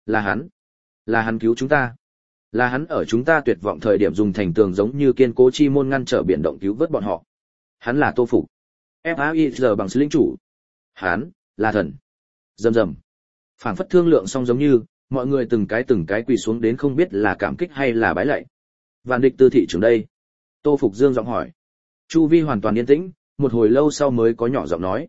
Là hắn cứu chúng ta. Là hắn ở chúng ta tuyệt vọng thời điểm dùng thành tường giống như kiên cố chi môn ngăn trở biển động cứu vớt bọn họ. Hắn là Tô Phục. FAIR bằng lĩnh chủ. Hắn là thần. Rầm rầm. Phảng phất thương lượng xong giống như, mọi người từng cái quỳ xuống đến không biết là cảm kích hay là bái lạy. Vạn Địch Tư thị trưởng đây. Tô Phục dương giọng hỏi. Chu vi hoàn toàn yên tĩnh, một hồi lâu sau mới có nhỏ giọng nói.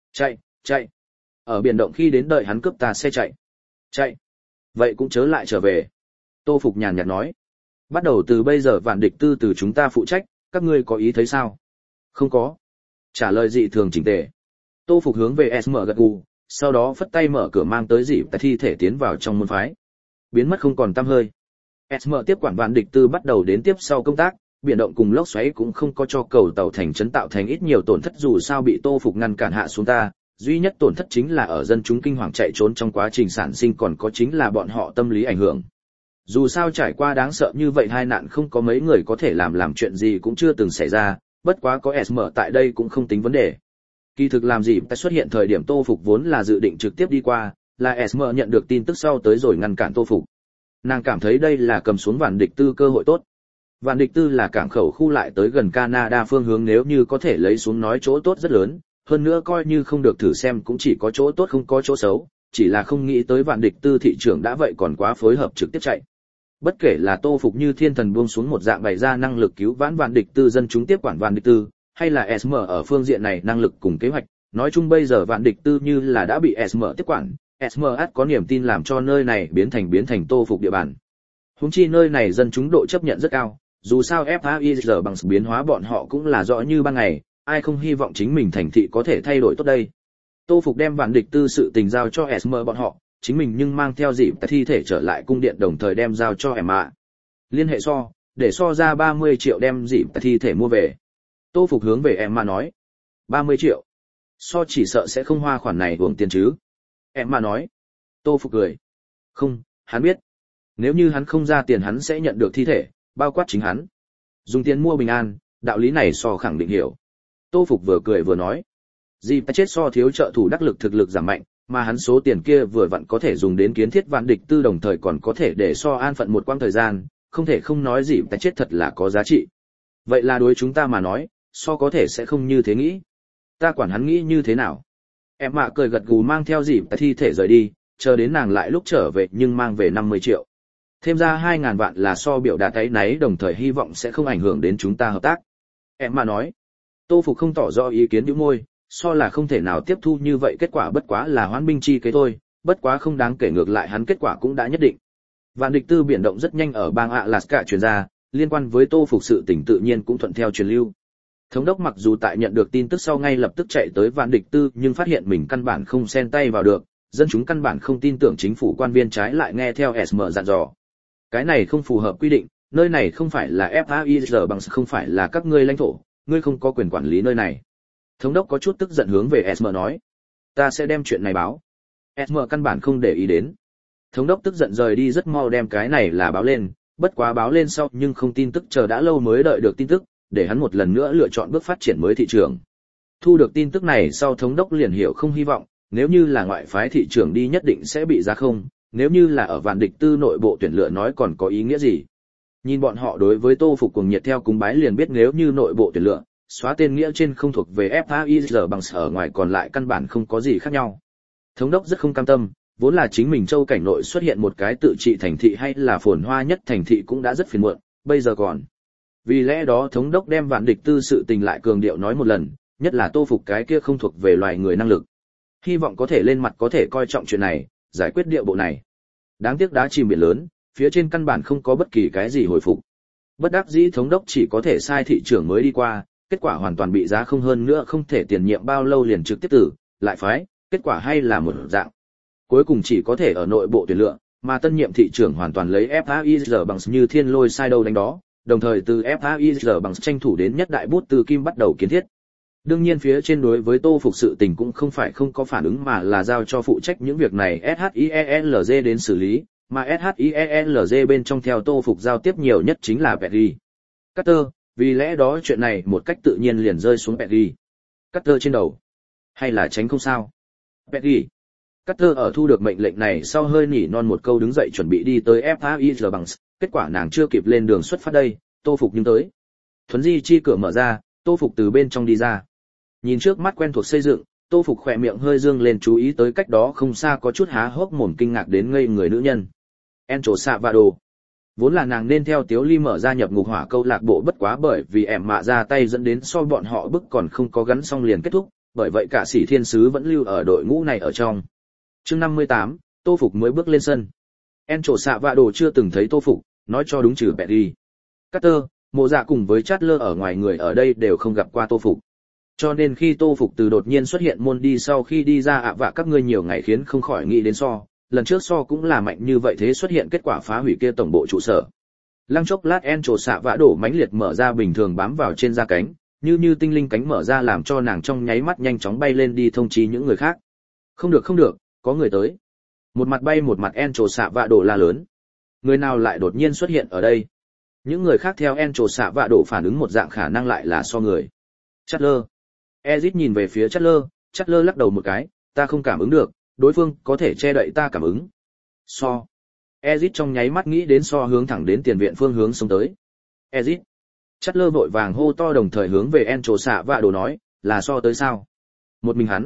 Chạy. Ở biển động khi đến đợi hắn cướp ta xe chạy. Vậy cũng chớ lại trở về. Tô Phục nhàn nhạt nói. Bắt đầu từ bây giờ Vạn Địch Tư từ chúng ta phụ trách, các ngươi có ý thấy sao? Không có. Trả lời dị thường chỉnh tề. Tô Phục hướng về SM gật gù, sau đó phất tay mở cửa mang tới dị tại thi thể tiến vào trong môn phái. Biến mất không còn tăm hơi. SM tiếp quản Vạn Địch Tư bắt đầu đến tiếp sau công tác, biển động cùng lốc xoáy cũng không có cho cầu tàu thành trấn tạo thành ít nhiều tổn thất dù sao bị Tô Phục ngăn cản hạ xuống ta, duy nhất tổn thất chính là ở dân chúng kinh hoàng chạy trốn trong quá trình sản sinh còn có chính là bọn họ tâm lý ảnh hưởng. Dù sao trải qua đáng sợ như vậy hai nạn không có mấy người có thể làm chuyện gì cũng chưa từng xảy ra, bất quá có SM tại đây cũng không tính vấn đề. Kỳ thực làm gì tại xuất hiện thời điểm Tô Phục vốn là dự định trực tiếp đi qua, là SM nhận được tin tức sau tới rồi ngăn cản Tô Phục. Nàng cảm thấy đây là cầm xuống Vạn Địch Tư cơ hội tốt. Vạn Địch Tư là cảng khẩu khu lại tới gần Canada phương hướng nếu như có thể lấy xuống nói chỗ tốt rất lớn, hơn nữa coi như không được thử xem cũng chỉ có chỗ tốt không có chỗ xấu, chỉ là không nghĩ tới Vạn Địch Tư thị trưởng đã vậy còn quá phối hợp trực tiếp chạy. Bất kể là Tô Phục như thiên thần buông xuống một dạng bày ra năng lực cứu vãn Vạn Địch Tư dân chúng tiếp quản Vạn Địch Tư, hay là SM ở phương diện này năng lực cùng kế hoạch, nói chung bây giờ Vạn Địch Tư như là đã bị SM tiếp quản, SM có niềm tin làm cho nơi này biến thành Tô Phục địa bàn. Huống chi nơi này dân chúng độ chấp nhận rất cao, dù sao FAIR bằng biến hóa bọn họ cũng là rõ như ban ngày, ai không hy vọng chính mình thành thị có thể thay đổi tốt đây. Tô Phục đem Vạn Địch Tư sự tình giao cho SM bọn họ, chính mình nhưng mang theo dịp thi thể trở lại cung điện đồng thời đem giao cho Emma. Liên hệ để ra 30 triệu đem dịp thi thể mua về. Tô Phục hướng về Emma nói. 30 triệu. Chỉ sợ sẽ không hoa khoản này uổng tiền chứ. Emma nói. Tô Phục cười. Không, hắn biết. Nếu như hắn không ra tiền hắn sẽ nhận được thi thể, bao quát chính hắn. Dùng tiền mua bình an, đạo lý này khẳng định hiểu. Tô Phục vừa cười vừa nói. Dịp chết thiếu trợ thủ đắc lực thực lực giảm mạnh, mà hắn số tiền kia vừa vặn có thể dùng đến kiến thiết Vạn Địch Tư đồng thời còn có thể để an phận một quãng thời gian, không thể không nói dịp chết thật là có giá trị. Vậy là đối chúng ta mà nói, có thể sẽ không như thế nghĩ. Ta quản hắn nghĩ như thế nào. Em mạ cười gật gù mang theo dịp thi thể rời đi, chờ đến nàng lại lúc trở về nhưng mang về 50 triệu. Thêm ra 2.000 vạn là biểu đạt áy náy đồng thời hy vọng sẽ không ảnh hưởng đến chúng ta hợp tác. Em mà nói. Tô Phục không tỏ rõ ý kiến nhíu môi, là không thể nào tiếp thu như vậy kết quả bất quá là hoãn binh chi kế thôi, bất quá không đáng kể ngược lại hắn kết quả cũng đã nhất định. Vạn Địch Tư biển động rất nhanh ở bang Alaska truyền ra, liên quan với Tô Phục sự tình tự nhiên cũng thuận theo truyền lưu. Thống đốc mặc dù tại nhận được tin tức sau ngay lập tức chạy tới Vạn Địch Tư nhưng phát hiện mình căn bản không xen tay vào được, dân chúng căn bản không tin tưởng chính phủ quan viên trái lại nghe theo SM dặn dò. Cái này không phù hợp quy định, nơi này không phải là FAIR bằng không phải là các ngươi lãnh thổ, ngươi không có quyền quản lý nơi này. Thống đốc có chút tức giận hướng về SM nói. Ta sẽ đem chuyện này báo. SM căn bản không để ý đến. Thống đốc tức giận rời đi rất mau đem cái này là báo lên, bất quá báo lên sau nhưng không tin tức chờ đã lâu mới đợi được tin tức, để hắn một lần nữa lựa chọn bước phát triển mới thị trường. Thu được tin tức này sau thống đốc liền hiểu không hy vọng, nếu như là ngoại phái thị trường đi nhất định sẽ bị giá không, nếu như là ở Vạn Địch Tư nội bộ tuyển lựa nói còn có ý nghĩa gì. Nhìn bọn họ đối với Tô Phục cuồng nhiệt theo cúng bái liền biết nếu như nội bộ tuyển lựa, xóa tên nghĩa trên không thuộc về FAIR bằng ở ngoài còn lại căn bản không có gì khác nhau. Thống đốc rất không cam tâm, vốn là chính mình châu cảnh nội xuất hiện một cái tự trị thành thị hay là phồn hoa nhất thành thị cũng đã rất phiền muộn, bây giờ còn. Vì lẽ đó thống đốc đem Vạn Địch Tư sự tình lại cường điệu nói một lần, nhất là Tô Phục cái kia không thuộc về loài người năng lực. Hy vọng có thể lên mặt có thể coi trọng chuyện này, giải quyết điệu bộ này. Đáng tiếc đá chìm biển lớn, phía trên căn bản không có bất kỳ cái gì hồi phục. Bất đắc dĩ thống đốc chỉ có thể sai thị trưởng mới đi qua, kết quả hoàn toàn bị giá không hơn nữa không thể tiền nhiệm bao lâu liền trực tiếp tử, lại phái, kết quả hay là một dạng. Cuối cùng chỉ có thể ở nội bộ tuyển lựa, mà tân nhiệm thị trưởng hoàn toàn lấy FAIR bằng như thiên lôi sai đâu đánh đó, đồng thời từ FAIR bằng tranh thủ đến nhất đại bút từ kim bắt đầu kiến thiết. Đương nhiên phía trên đối với Tô Phục sự tình cũng không phải không có phản ứng mà là giao cho phụ trách những việc này SHIELZ đến xử lý, mà SHIELZ bên trong theo Tô Phục giao tiếp nhiều nhất chính là Petty. Carter, vì lẽ đó chuyện này một cách tự nhiên liền rơi xuống Petty. Carter trên đầu. Hay là tránh không sao. Petty. Carter ở thu được mệnh lệnh này sau hơi nỉ non một câu đứng dậy chuẩn bị đi tới FAIR bằng, kết quả nàng chưa kịp lên đường xuất phát đây, Tô Phục nhưng tới. Thuấn di chi cửa mở ra, Tô Phục từ bên trong đi ra. Nhìn trước mắt quen thuộc xây dựng, Tô Phục khỏe miệng hơi dương lên chú ý tới cách đó không xa có chút há hốc mồm kinh ngạc đến ngây người nữ nhân. Encho Savado. Vốn là nàng nên theo Tiếu Ly mở ra nhập ngục hỏa câu lạc bộ bất quá bởi vì ẻm mạ ra tay dẫn đến so bọn họ bức còn không có gắn xong liền kết thúc, bởi vậy cả sĩ thiên sứ vẫn lưu ở đội ngũ này ở trong. Chương 58, Tô Phục mới bước lên sân. Encho Savado chưa từng thấy Tô Phục, nói cho đúng trừ Petty. Carter, Mộ Dạ cùng với Chatler ở ngoài người ở đây đều không gặp qua Tô Phục. Cho nên khi Tô Phục từ đột nhiên xuất hiện môn đi sau khi đi ra vạ các ngươi nhiều ngày khiến không khỏi nghĩ đến lần trước cũng là mạnh như vậy thế xuất hiện kết quả phá hủy kia tổng bộ trụ sở. Lăng chốc lát Encho xạ vã đổ mãnh liệt mở ra bình thường bám vào trên da cánh, như tinh linh cánh mở ra làm cho nàng trong nháy mắt nhanh chóng bay lên đi thông chí những người khác. Không được, có người tới. Một mặt bay một mặt Encho xạ vã đổ la lớn. Người nào lại đột nhiên xuất hiện ở đây? Những người khác theo Encho xạ vã đổ phản ứng một dạng khả năng lại là người. Chatler. Ezit nhìn về phía Chatler lắc đầu một cái, ta không cảm ứng được, đối phương có thể che đậy ta cảm ứng. Ezit trong nháy mắt nghĩ đến hướng thẳng đến tiền viện phương hướng xông tới. Ezit. Chatler vội vàng hô to đồng thời hướng về Encho xạ vạ đồ nói, là tới sao? Một mình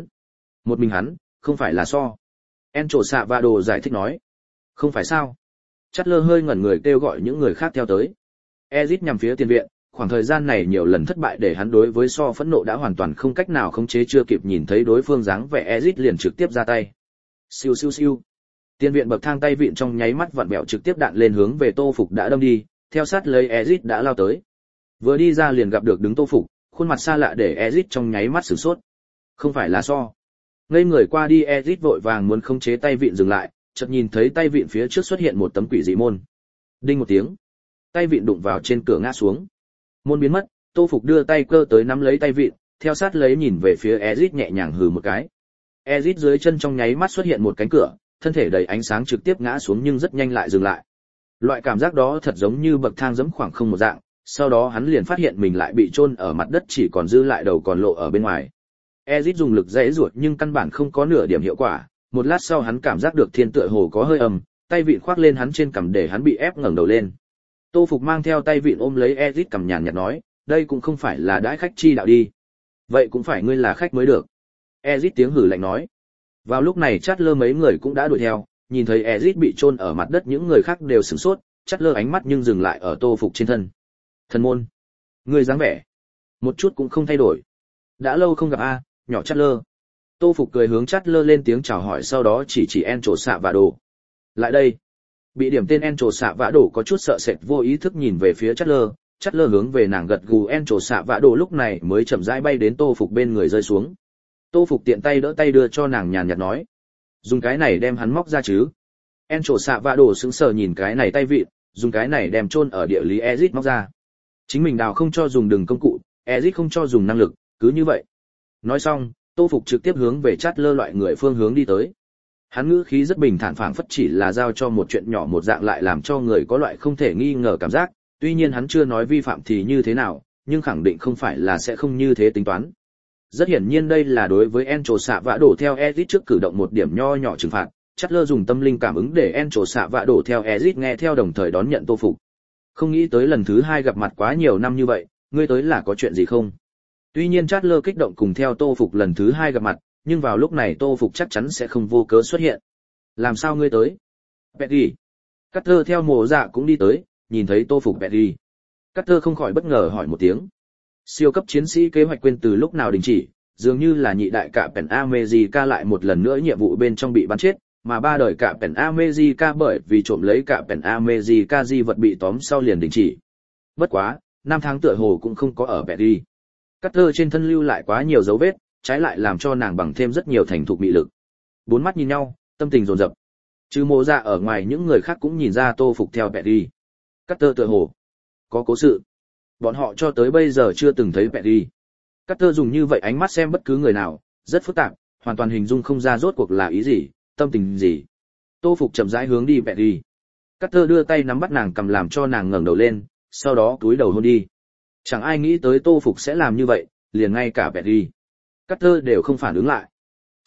hắn, không phải là Encho xạ vạ đồ giải thích nói. Không phải sao? Chatler hơi ngẩn người kêu gọi những người khác theo tới. Ezit nhằm phía tiền viện. Khoảng thời gian này nhiều lần thất bại để hắn đối với phẫn nộ đã hoàn toàn không cách nào khống chế chưa kịp nhìn thấy đối phương dáng vẻ Ezit liền trực tiếp ra tay. Siêu siêu siêu. Tiên viện bậc thang tay vịn trong nháy mắt vặn bẹo trực tiếp đạn lên hướng về Tô Phục đã đâm đi, theo sát lấy Ezit đã lao tới. Vừa đi ra liền gặp được đứng Tô Phục, khuôn mặt xa lạ để Ezit trong nháy mắt sửng sốt. Không phải là Ngây người qua đi Ezit vội vàng muốn khống chế tay vịn dừng lại, chợt nhìn thấy tay vịn phía trước xuất hiện một tấm quỷ dị môn. Đinh một tiếng. Tay vịn đụng vào trên cửa ngã xuống. Môn biến mất, Tô Phục đưa tay cơ tới nắm lấy tay vịn, theo sát lấy nhìn về phía Ezit nhẹ nhàng hừ một cái. Ezit dưới chân trong nháy mắt xuất hiện một cánh cửa, thân thể đầy ánh sáng trực tiếp ngã xuống nhưng rất nhanh lại dừng lại. Loại cảm giác đó thật giống như bậc thang giẫm khoảng không một dạng, sau đó hắn liền phát hiện mình lại bị chôn ở mặt đất chỉ còn dư lại đầu còn lộ ở bên ngoài. Ezit dùng lực giãy giụa nhưng căn bản không có nửa điểm hiệu quả, một lát sau hắn cảm giác được thiên tựa hồ có hơi ầm, tay vịn khoác lên hắn trên cằm để hắn bị ép ngẩng đầu lên. Tô Phục mang theo tay vịn ôm lấy Ezit cằm nhàn nhạt nói, đây cũng không phải là đãi khách chi đạo đi. Vậy cũng phải ngươi là khách mới được. Ezit tiếng hử lạnh nói. Vào lúc này Chatler mấy người cũng đã đuổi theo, nhìn thấy Ezit bị chôn ở mặt đất những người khác đều sửng sốt, Chatler ánh mắt nhưng dừng lại ở Tô Phục trên thân. Thần môn, ngươi dáng vẻ một chút cũng không thay đổi. Đã lâu không gặp nhỏ Chatler. Tô Phục cười hướng Chatler lên tiếng chào hỏi sau đó chỉ Encho xạ vạ đồ. Lại đây. Bị điểm tên Encho xạ vạ đồ có chút sợ sệt vô ý thức nhìn về phía Chatler hướng về nàng gật gù Encho xạ vạ đồ lúc này mới chậm rãi bay đến Tô Phục bên người rơi xuống. Tô Phục tiện tay đỡ tay đưa cho nàng nhàn nhạt nói, dùng cái này đem hắn móc ra chứ. Encho xạ vạ đồ sững sờ nhìn cái này tay vịn, dùng cái này đem chôn ở địa lý Ezit móc ra. Chính mình đào không cho dùng đường công cụ, Ezit không cho dùng năng lực, cứ như vậy. Nói xong, Tô Phục trực tiếp hướng về Chatler loại người phương hướng đi tới. Hắn ngữ khí rất bình thản phảng phất chỉ là giao cho một chuyện nhỏ một dạng lại làm cho người có loại không thể nghi ngờ cảm giác, tuy nhiên hắn chưa nói vi phạm thì như thế nào, nhưng khẳng định không phải là sẽ không như thế tính toán. Rất hiển nhiên đây là đối với Encho xạ vạ đổ theo Ezit trước cử động một điểm nho nhỏ trừng phạt, Chatler dùng tâm linh cảm ứng để Encho xạ vạ đổ theo Ezit nghe theo đồng thời đón nhận Tô Phục. Không nghĩ tới lần thứ hai gặp mặt quá nhiều năm như vậy, ngươi tới là có chuyện gì không? Tuy nhiên Chatler kích động cùng theo Tô Phục lần thứ hai gặp mặt, nhưng vào lúc này Tô Phục chắc chắn sẽ không vô cớ xuất hiện. Làm sao ngươi tới? Petty. Carter theo Mộ Dạ cũng đi tới, nhìn thấy Tô Phục Petty. Carter không khỏi bất ngờ hỏi một tiếng. Siêu cấp chiến sĩ kế hoạch quên từ lúc nào đình chỉ, dường như là nhị đại cả Pen America lại một lần nữa nhiệm vụ bên trong bị bắn chết, mà ba đời cả Pen America bởi vì trộm lấy cả Pen America di vật bị tóm sau liền đình chỉ. Bất quá, năm tháng tựa hồ cũng không có ở Petty. Carter trên thân lưu lại quá nhiều dấu vết, trái lại làm cho nàng bằng thêm rất nhiều thành thục bị lực. Bốn mắt nhìn nhau, tâm tình dồn dập. Trừ Mộ Dạ ở ngoài những người khác cũng nhìn ra Tô Phục theo Petty. Carter tựa hồ có cố sự. Bọn họ cho tới bây giờ chưa từng thấy Petty. Carter dùng như vậy ánh mắt xem bất cứ người nào, rất phức tạp, hoàn toàn hình dung không ra rốt cuộc là ý gì, tâm tình gì. Tô Phục chậm rãi hướng đi Petty. Carter đưa tay nắm bắt nàng cầm làm cho nàng ngẩng đầu lên, sau đó cúi đầu hôn đi. Chẳng ai nghĩ tới Tô Phục sẽ làm như vậy, liền ngay cả Petty. Carter đều không phản ứng lại.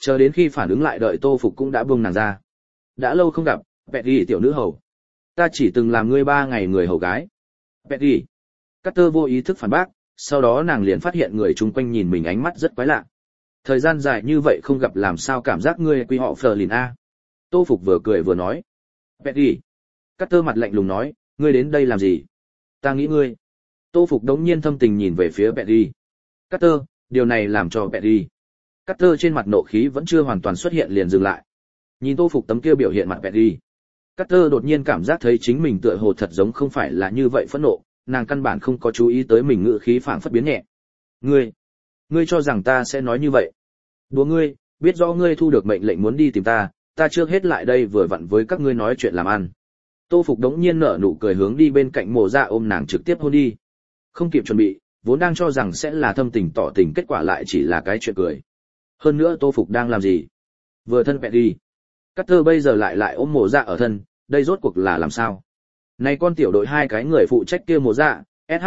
Chờ đến khi phản ứng lại đợi Tô Phục cũng đã buông nàng ra. Đã lâu không gặp, Petty tiểu nữ hầu. Ta chỉ từng làm ngươi 3 ngày người hầu gái. Petty. Carter vô ý thức phản bác, sau đó nàng liền phát hiện người chung quanh nhìn mình ánh mắt rất quái lạ. Thời gian dài như vậy không gặp làm sao cảm giác ngươi quy họ Fleur a. Tô Phục vừa cười vừa nói. Petty. Carter mặt lạnh lùng nói, ngươi đến đây làm gì? Ta nghĩ ngươi. Tô Phục đống nhiên thâm tình nhìn về phía Petty. Carter, điều này làm cho Petty. Carter trên mặt nộ khí vẫn chưa hoàn toàn xuất hiện liền dừng lại. Nhìn Tô Phục tấm kia biểu hiện mặt Petty. Carter đột nhiên cảm giác thấy chính mình tựa hồ thật giống không phải là như vậy phẫn nộ, nàng căn bản không có chú ý tới mình ngữ khí phảng phất biến nhẹ. Ngươi cho rằng ta sẽ nói như vậy? Đùa ngươi, biết rõ ngươi thu được mệnh lệnh muốn đi tìm ta, ta trước hết lại đây vừa vặn với các ngươi nói chuyện làm ăn. Tô Phục đống nhiên nở nụ cười hướng đi bên cạnh Mộ Dạ ôm nàng trực tiếp hôn đi. Không kịp chuẩn bị, vốn đang cho rằng sẽ là thâm tình tỏ tình, kết quả lại chỉ là cái chuyện cười. Hơn nữa Tô Phục đang làm gì? Vừa thân vẹn đi. Carter bây giờ lại ôm Mộ Dạ ở thân, đây rốt cuộc là làm sao? Này con tiểu đội 2 cái người phụ trách kia Mộ Dạ,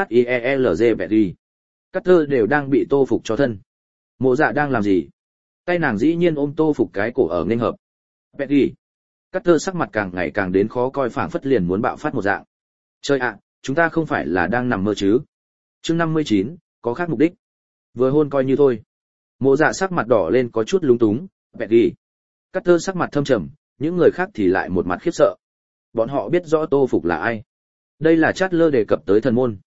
SHIELZ vẹn đi. Carter đều đang bị Tô Phục cho thân. Mộ Dạ đang làm gì? Tay nàng dĩ nhiên ôm Tô Phục cái cổ ở nghênh hợp. Vẹn đi. Carter sắc mặt càng ngày càng đến khó coi, phảng phất liền muốn bạo phát một dạng. Trời ạ, chúng ta không phải là đang nằm mơ chứ? Chương 59, có khác mục đích. Vừa hôn coi như thôi. Mộ Dạ sắc mặt đỏ lên có chút lúng túng, "Bẹt đi." Carter sắc mặt thâm trầm, những người khác thì lại một mặt khiếp sợ. Bọn họ biết rõ Tô Phục là ai. Đây là Chatler đề cập tới thần môn.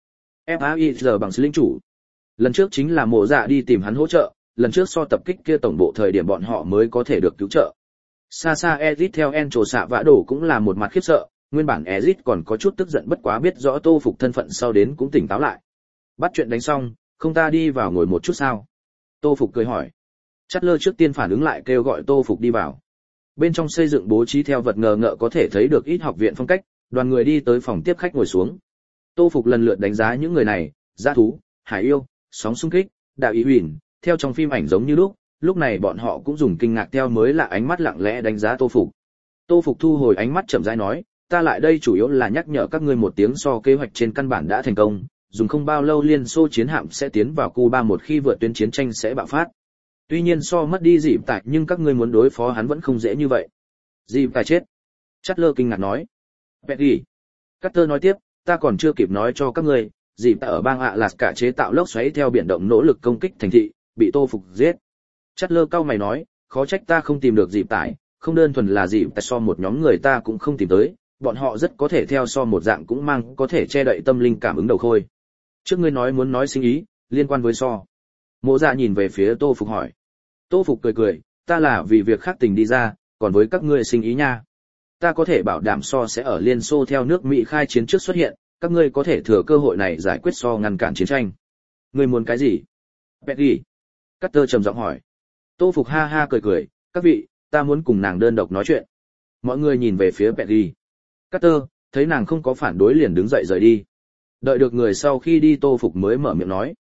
FAIZ bằng linh chủ. Lần trước chính là Mộ Dạ đi tìm hắn hỗ trợ, lần trước so tập kích kia tổng bộ thời điểm bọn họ mới có thể được cứu trợ. Xa xa Ezit theo En trồ xạ vã đổ cũng là một mặt khiếp sợ, nguyên bản Ezit còn có chút tức giận, bất quá biết rõ Tô Phục thân phận sau đến cũng tỉnh táo lại. Bắt chuyện đánh xong, không ta đi vào ngồi một chút sao? Tô Phục cười hỏi. Chatler trước tiên phản ứng lại kêu gọi Tô Phục đi vào. Bên trong xây dựng bố trí theo vật ngờ ngợ có thể thấy được ít học viện phong cách, đoàn người đi tới phòng tiếp khách ngồi xuống. Tô Phục lần lượt đánh giá những người này, dã thú, hải yêu, sóng xung kích, đạo ý huyền, theo trong phim ảnh giống như lúc này bọn họ cũng dùng kinh ngạc theo mới lạ ánh mắt lặng lẽ đánh giá Tô Phục. Tô Phục thu hồi ánh mắt chậm rãi nói, ta lại đây chủ yếu là nhắc nhở các ngươi một tiếng, so kế hoạch trên căn bản đã thành công, dùng không bao lâu Liên Xô chiến hạm sẽ tiến vào Cuba, một khi vượt tuyến chiến tranh sẽ bạo phát. Tuy nhiên so mất đi dịp tại, nhưng các ngươi muốn đối phó hắn vẫn không dễ như vậy. Dịp tại chết. Chatler kinh ngạc nói. Petty. Carter nói tiếp, ta còn chưa kịp nói cho các ngươi, dịp tại ở bang Alaska chế tạo lốc xoáy theo biển động nỗ lực công kích thành thị, bị Tô Phục giết. Chatler cau mày nói, khó trách ta không tìm được dịp tại, không đơn thuần là dịp tại, so một nhóm người ta cũng không tìm tới, bọn họ rất có thể theo so một dạng cũng mang có thể che đậy tâm linh cảm ứng đầu khôi. Trước ngươi nói muốn nói sinh ý, liên quan với so. Mộ Dạ nhìn về phía Tô Phục hỏi. Tô Phục cười, ta là vì việc khác tình đi ra, còn với các ngươi sinh ý nha. Ta có thể bảo đảm so sẽ ở Liên Xô theo nước Mỹ khai chiến trước xuất hiện, các ngươi có thể thừa cơ hội này giải quyết so, ngăn cản chiến tranh. Ngươi muốn cái gì? Petty. Carter trầm giọng hỏi. Tô Phục ha ha cười, các vị, ta muốn cùng nàng đơn độc nói chuyện. Mọi người nhìn về phía Petty. Carter, thấy nàng không có phản đối liền đứng dậy rời đi. Đợi được người sau khi đi, Tô Phục mới mở miệng nói.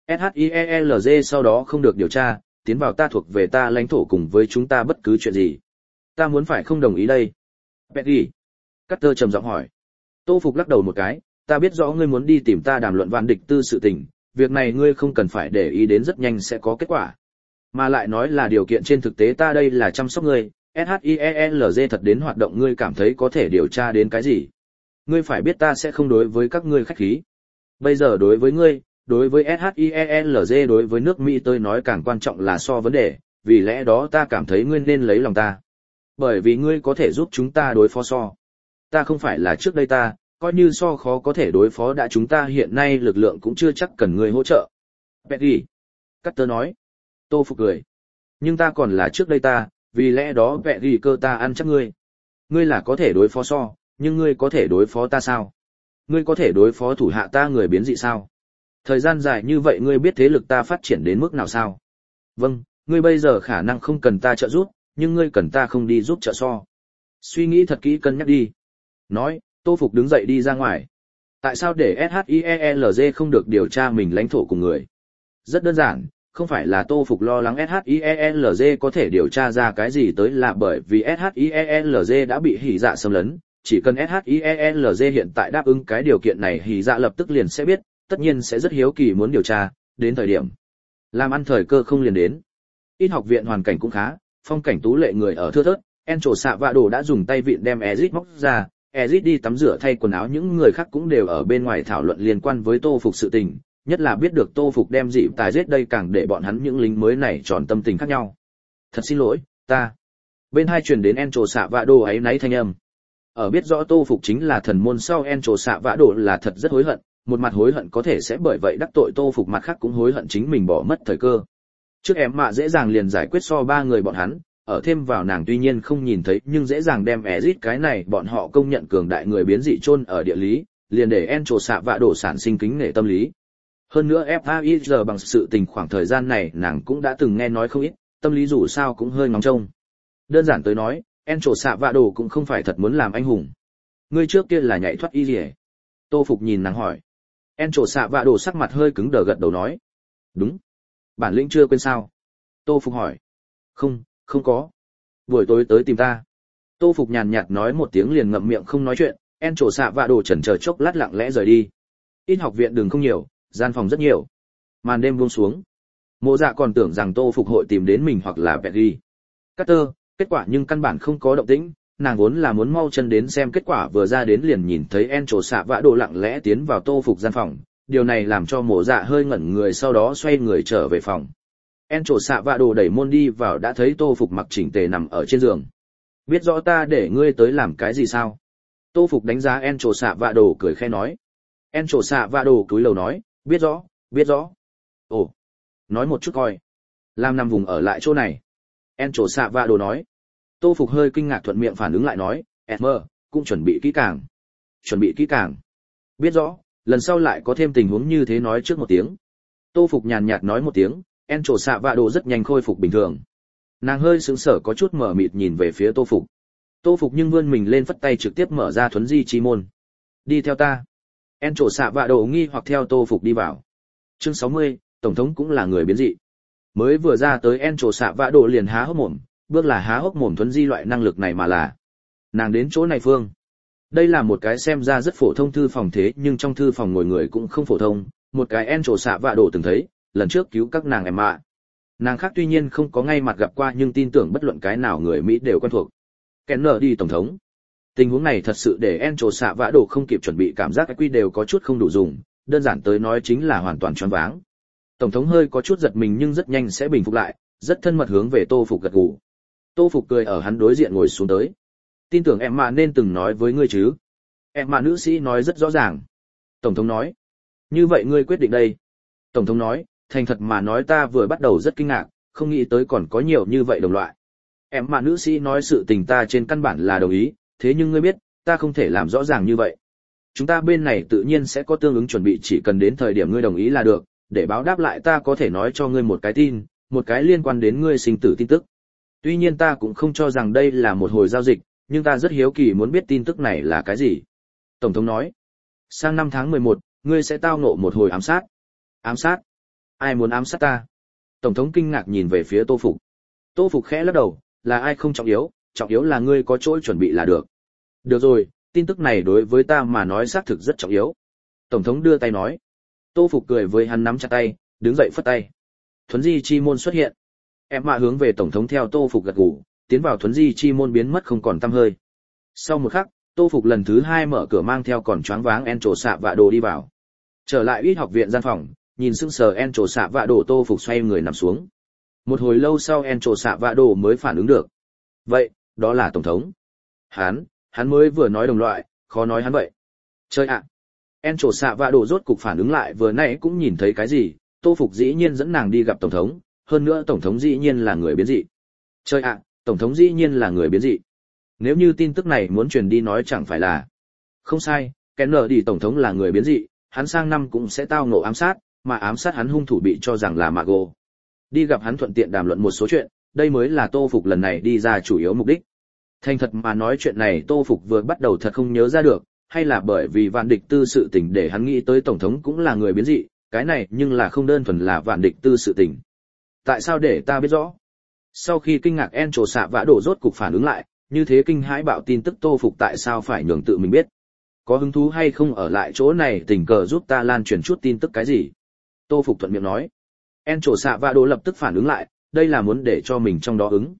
SHIELZ sau đó không được điều tra, tiến vào ta thuộc về ta lãnh thổ cùng với chúng ta bất cứ chuyện gì. Ta muốn phải không đồng ý đây. Petty. Carter trầm giọng hỏi. Tô Phục lắc đầu một cái, ta biết rõ ngươi muốn đi tìm ta đàm luận Vạn Địch Tư sự tình, việc này ngươi không cần phải để ý đến, rất nhanh sẽ có kết quả. Mà lại nói là điều kiện trên thực tế ta đây là chăm sóc ngươi, SHIELZ thật đến hoạt động ngươi cảm thấy có thể điều tra đến cái gì. Ngươi phải biết ta sẽ không đối với các ngươi khách khí. Bây giờ đối với ngươi, đối với SHIELZ, đối với nước Mỹ tôi nói càng quan trọng là so vấn đề, vì lẽ đó ta cảm thấy ngươi nên lấy lòng ta. Bởi vì ngươi có thể giúp chúng ta đối phó so. Ta không phải là trước đây ta, coi như so khó có thể đối phó đã, chúng ta hiện nay lực lượng cũng chưa chắc cần ngươi hỗ trợ. Petty. Carter nói. Tô Phục cười. Nhưng ta còn là trước đây ta, vì lẽ đó Petty cơ ta ăn chắc ngươi. Ngươi là có thể đối phó so, nhưng ngươi có thể đối phó ta sao? Ngươi có thể đối phó thủ hạ ta người biến dị sao? Thời gian dài như vậy ngươi biết thế lực ta phát triển đến mức nào sao? Vâng, ngươi bây giờ khả năng không cần ta trợ giúp, nhưng ngươi cần ta không đi giúp trợ so. Suy nghĩ thật kỹ cân nhắc đi. Nói, Tô Phục đứng dậy đi ra ngoài. Tại sao để SHIELZ không được điều tra mình lãnh thổ cùng người? Rất đơn giản, không phải là Tô Phục lo lắng SHIELZ có thể điều tra ra cái gì tới, là bởi vì SHIELZ đã bị Hỉ Dạ xâm lấn, chỉ cần SHIELZ hiện tại đáp ứng cái điều kiện này, Hỉ Dạ lập tức liền sẽ biết, tất nhiên sẽ rất hiếu kỳ muốn điều tra, đến thời điểm làm ăn thời cơ không liền đến. Ít học viện hoàn cảnh cũng khá, phong cảnh tú lệ người ở thưa thớt, Encho xạ vạ đồ đã dùng tay vịn đem Ezit móc ra, Ezit đi tắm rửa thay quần áo, những người khác cũng đều ở bên ngoài thảo luận liên quan với Tô Phục sự tình, nhất là biết được Tô Phục đem dị tài giết đây càng để bọn hắn những lính mới này tròn tâm tình khác nhau. Thật xin lỗi, ta. Bên hai truyền đến Encho xạ vạ đồ ấy náy thanh âm. Ở biết rõ Tô Phục chính là thần môn sau, Encho xạ vạ đồ là thật rất hối hận, một mặt hối hận có thể sẽ bởi vậy đắc tội Tô Phục, mặt khác cũng hối hận chính mình bỏ mất thời cơ. Trước em mạ dễ dàng liền giải quyết so ba người bọn hắn, ở thêm vào nàng tuy nhiên không nhìn thấy nhưng dễ dàng đem Ezit cái này bọn họ công nhận cường đại người biến dị chôn ở địa lý, liền để Encho xạ vạ đổ sản sinh kính nể tâm lý. Hơn nữa FAIR bằng sự tình khoảng thời gian này nàng cũng đã từng nghe nói không ít, tâm lý dù sao cũng hơi ngóng trông. Đơn giản tới nói, Encho xạ vạ đổ cũng không phải thật muốn làm anh hùng. Ngươi trước kia là nhảy thoát y gì? Tô Phục nhìn nàng hỏi. Encho xạ vạ đổ sắc mặt hơi cứng đờ gật đầu nói. Đúng. Bản lĩnh chưa quên sao? Tô Phục hỏi. Không có. Buổi tối tới tìm ta. Tô Phục nhàn nhạt nói một tiếng liền ngậm miệng không nói chuyện, Encho xạ vạ đồ chần chờ chốc lát lặng lẽ rời đi. Ít học viện đường không nhiều, gian phòng rất nhiều. Màn đêm buông xuống. Mộ Dạ còn tưởng rằng Tô Phục hội tìm đến mình hoặc là Betty Carter, kết quả nhưng căn bản không có động tĩnh, nàng vốn là muốn mau chân đến xem kết quả, vừa ra đến liền nhìn thấy Encho xạ vạ đồ lặng lẽ tiến vào Tô Phục gian phòng, điều này làm cho Mộ Dạ hơi ngẩn người, sau đó xoay người trở về phòng. Encho xạ vạ đồ đẩy môn đi vào đã thấy Tô Phục mặc chỉnh tề nằm ở trên giường. Biết rõ ta để ngươi tới làm cái gì sao? Tô Phục đánh giá Encho xạ vạ đồ cười khẽ nói. Encho xạ vạ đồ cúi đầu nói, biết rõ. Ồ, nói một chút coi. Làm nằm vùng ở lại chỗ này. Encho xạ vạ đồ nói. Tô Phục hơi kinh ngạc thuận miệng phản ứng lại nói, Esmer, cũng chuẩn bị kỹ càng. Chuẩn bị kỹ càng. Biết rõ, lần sau lại có thêm tình huống như thế nói trước một tiếng. Tô Phục nhàn nhạt nói một tiếng. Encho xạ vạ đồ rất nhanh khôi phục bình thường. Nàng hơi sững sờ có chút mở mịt nhìn về phía Tô Phục. Tô Phục nhưng vươn mình lên phất tay trực tiếp mở ra thuấn di chi môn. Đi theo ta. Encho xạ vạ đồ nghi hoặc theo Tô Phục đi vào. Chương 60, tổng thống cũng là người biến dị. Mới vừa ra tới Encho xạ vạ đồ liền há hốc mồm, bước là há hốc mồm thuấn di loại năng lực này mà là. Nàng đến chỗ này phương. Đây là một cái xem ra rất phổ thông thư phòng, thế nhưng trong thư phòng ngồi người cũng không phổ thông, một cái Encho xạ vạ đồ từng thấy. Lần trước cứu các nàng em ạ. Nàng khác tuy nhiên không có ngay mặt gặp qua nhưng tin tưởng bất luận cái nào người Mỹ đều quen thuộc. Kennedy tổng thống. Tình huống này thật sự để Encho xạ vạ đồ không kịp chuẩn bị, cảm giác quy đều có chút không đủ dùng, đơn giản tới nói chính là hoàn toàn choáng váng. Tổng thống hơi có chút giật mình nhưng rất nhanh sẽ bình phục lại, rất thân mật hướng về Tô Phục gật gù. Tô Phục cười ở hắn đối diện ngồi xuống tới. Tin tưởng em mà nên từng nói với ngươi chứ? Em mà nữ sĩ nói rất rõ ràng. Tổng thống nói. Như vậy ngươi quyết định đây? Tổng thống nói. Thành thật mà nói ta vừa bắt đầu rất kinh ngạc, không nghĩ tới còn có nhiều như vậy đồng loại. Em mà nữ sĩ nói sự tình ta trên căn bản là đồng ý, thế nhưng ngươi biết, ta không thể làm rõ ràng như vậy. Chúng ta bên này tự nhiên sẽ có tương ứng chuẩn bị, chỉ cần đến thời điểm ngươi đồng ý là được, để báo đáp lại ta có thể nói cho ngươi một cái tin, một cái liên quan đến ngươi sinh tử tin tức. Tuy nhiên ta cũng không cho rằng đây là một hồi giao dịch, nhưng ta rất hiếu kỳ muốn biết tin tức này là cái gì. Tổng thống nói, sang năm tháng 11, ngươi sẽ tao ngộ một hồi ám sát. Ám sát? Ai muốn ám sát ta? Tổng thống kinh ngạc nhìn về phía Tô Phục. Tô Phục khẽ lắc đầu, là ai không trọng yếu là ngươi có chỗ chuẩn bị là được. Được rồi, tin tức này đối với ta mà nói xác thực rất trọng yếu. Tổng thống đưa tay nói. Tô Phục cười với hắn nắm chặt tay, đứng dậy phất tay. Thuấn di chi môn xuất hiện. Em mạ hướng về tổng thống theo Tô Phục gật gù, tiến vào thuấn di chi môn biến mất không còn tăm hơi. Sau một khắc, Tô Phục lần thứ 2 mở cửa mang theo còn choáng váng Encho xạ vạ đồ đi vào. Trở lại ít học viện gian phòng, nhìn sững sờ Encho xạ vạ đồ, Tô Phục xoay người nằm xuống. Một hồi lâu sau Encho xạ vạ đồ mới phản ứng được. Vậy, đó là tổng thống. Hắn mới vừa nói đồng loại, khó nói hắn vậy. Chơi ạ. Encho xạ vạ đồ rốt cục phản ứng lại, vừa nãy cũng nhìn thấy cái gì, Tô Phục dĩ nhiên dẫn nàng đi gặp tổng thống, hơn nữa tổng thống dĩ nhiên là người biến dị. Chơi ạ, tổng thống dĩ nhiên là người biến dị. Nếu như tin tức này muốn truyền đi nói chẳng phải là. Không sai, Kennedy tổng thống là người biến dị, hắn sang năm cũng sẽ tao ngộ ám sát, mà ám sát hắn hung thủ bị cho rằng là Margo. Đi gặp hắn thuận tiện đàm luận một số chuyện, đây mới là Tô Phục lần này đi ra chủ yếu mục đích. Thành thật mà nói chuyện này Tô Phục vừa bắt đầu thật không nhớ ra được, hay là bởi vì Vạn Địch Tư sự tình để hắn nghĩ tới tổng thống cũng là người biến dị, cái này nhưng là không đơn thuần là Vạn Địch Tư sự tình. Tại sao để ta biết rõ? Sau khi kinh ngạc Encho xạ vạ đổ rốt cục phản ứng lại, như thế kinh hãi bạo tin tức Tô Phục tại sao phải nhường tự mình biết? Có hứng thú hay không ở lại chỗ này tình cờ giúp ta lan truyền chút tin tức cái gì? Tô Phục thuận miệng nói. Encho xạ vạ đổ lập tức phản ứng lại, đây là muốn để cho mình trong đó ứng.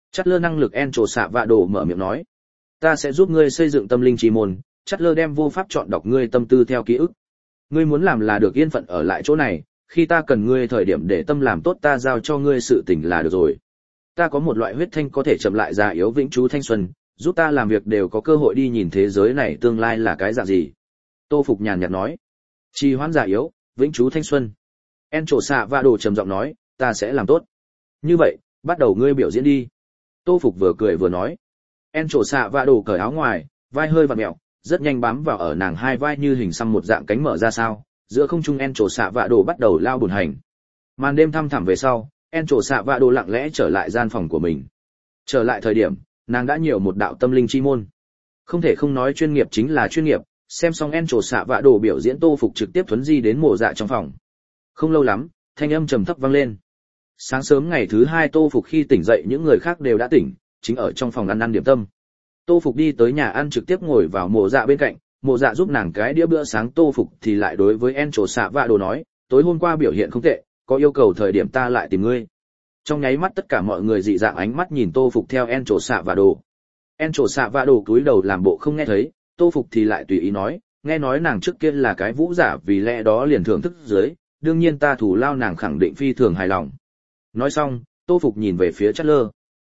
Chát lơ năng lực En Trổ Xạ Vạ Đồ mở miệng nói. Ta sẽ giúp ngươi xây dựng tâm linh chi môn, Chát lơ đem vô pháp chọn đọc ngươi tâm tư theo ký ức. Ngươi muốn làm là được yên phận ở lại chỗ này, khi ta cần ngươi thời điểm để tâm làm tốt ta giao cho ngươi sự tình là được rồi. Ta có một loại huyết thanh có thể chậm lại già yếu vĩnh trú thanh xuân, giúp ta làm việc đều có cơ hội đi nhìn thế giới này tương lai là cái dạng gì. Tô Phục nhàn nhạt nói. Trì hoãn già yếu, vĩnh trú thanh xuân. En Trổ Xạ Vạ Đồ trầm giọng nói, ta sẽ làm tốt. Như vậy, bắt đầu ngươi biểu diễn đi. Tô Phục vừa cười vừa nói. En Trổ Xạ Vạ Đồ cởi áo ngoài, vai hơi vặn mèo, rất nhanh bám vào ở nàng hai vai như hình xăm một dạng cánh mở ra sao. Giữa không trung En Trổ Xạ Vạ Đồ bắt đầu lao bùn hành. Màn đêm thăm thẳm về sau, En Trổ Xạ Vạ Đồ lặng lẽ trở lại gian phòng của mình. Trở lại thời điểm, nàng đã nhiều một đạo tâm linh chi môn. Không thể không nói chuyên nghiệp chính là chuyên nghiệp. Xem xong En Trổ Xạ Vạ Đồ biểu diễn, Tô Phục trực tiếp thuấn di đến Mộ Dạ trong phòng. Không lâu lắm, thanh âm trầm thấp vang lên. Sáng sớm ngày thứ hai Tô Phục khi tỉnh dậy những người khác đều đã tỉnh, chính ở trong phòng ăn điểm tâm. Tô Phục đi tới nhà ăn trực tiếp ngồi vào Mộ Dạ bên cạnh, Mộ Dạ giúp nàng cái đĩa bữa sáng. Tô Phục thì lại đối với En Trổ Xạ Vạ Đồ nói, tối hôm qua biểu hiện không tệ, có yêu cầu thời điểm ta lại tìm ngươi. Trong nháy mắt tất cả mọi người dị dạng ánh mắt nhìn Tô Phục theo En Trổ Xạ Vạ Đồ. En Trổ Xạ Vạ Đồ cúi đầu làm bộ không nghe thấy, Tô Phục thì lại tùy ý nói, nghe nói nàng trước kia là cái vũ giả vì lẽ đó liền thưởng thức dưới, đương nhiên ta thủ lao nàng khẳng định phi thường hài lòng. Nói xong, Tô Phục nhìn về phía Chát lơ.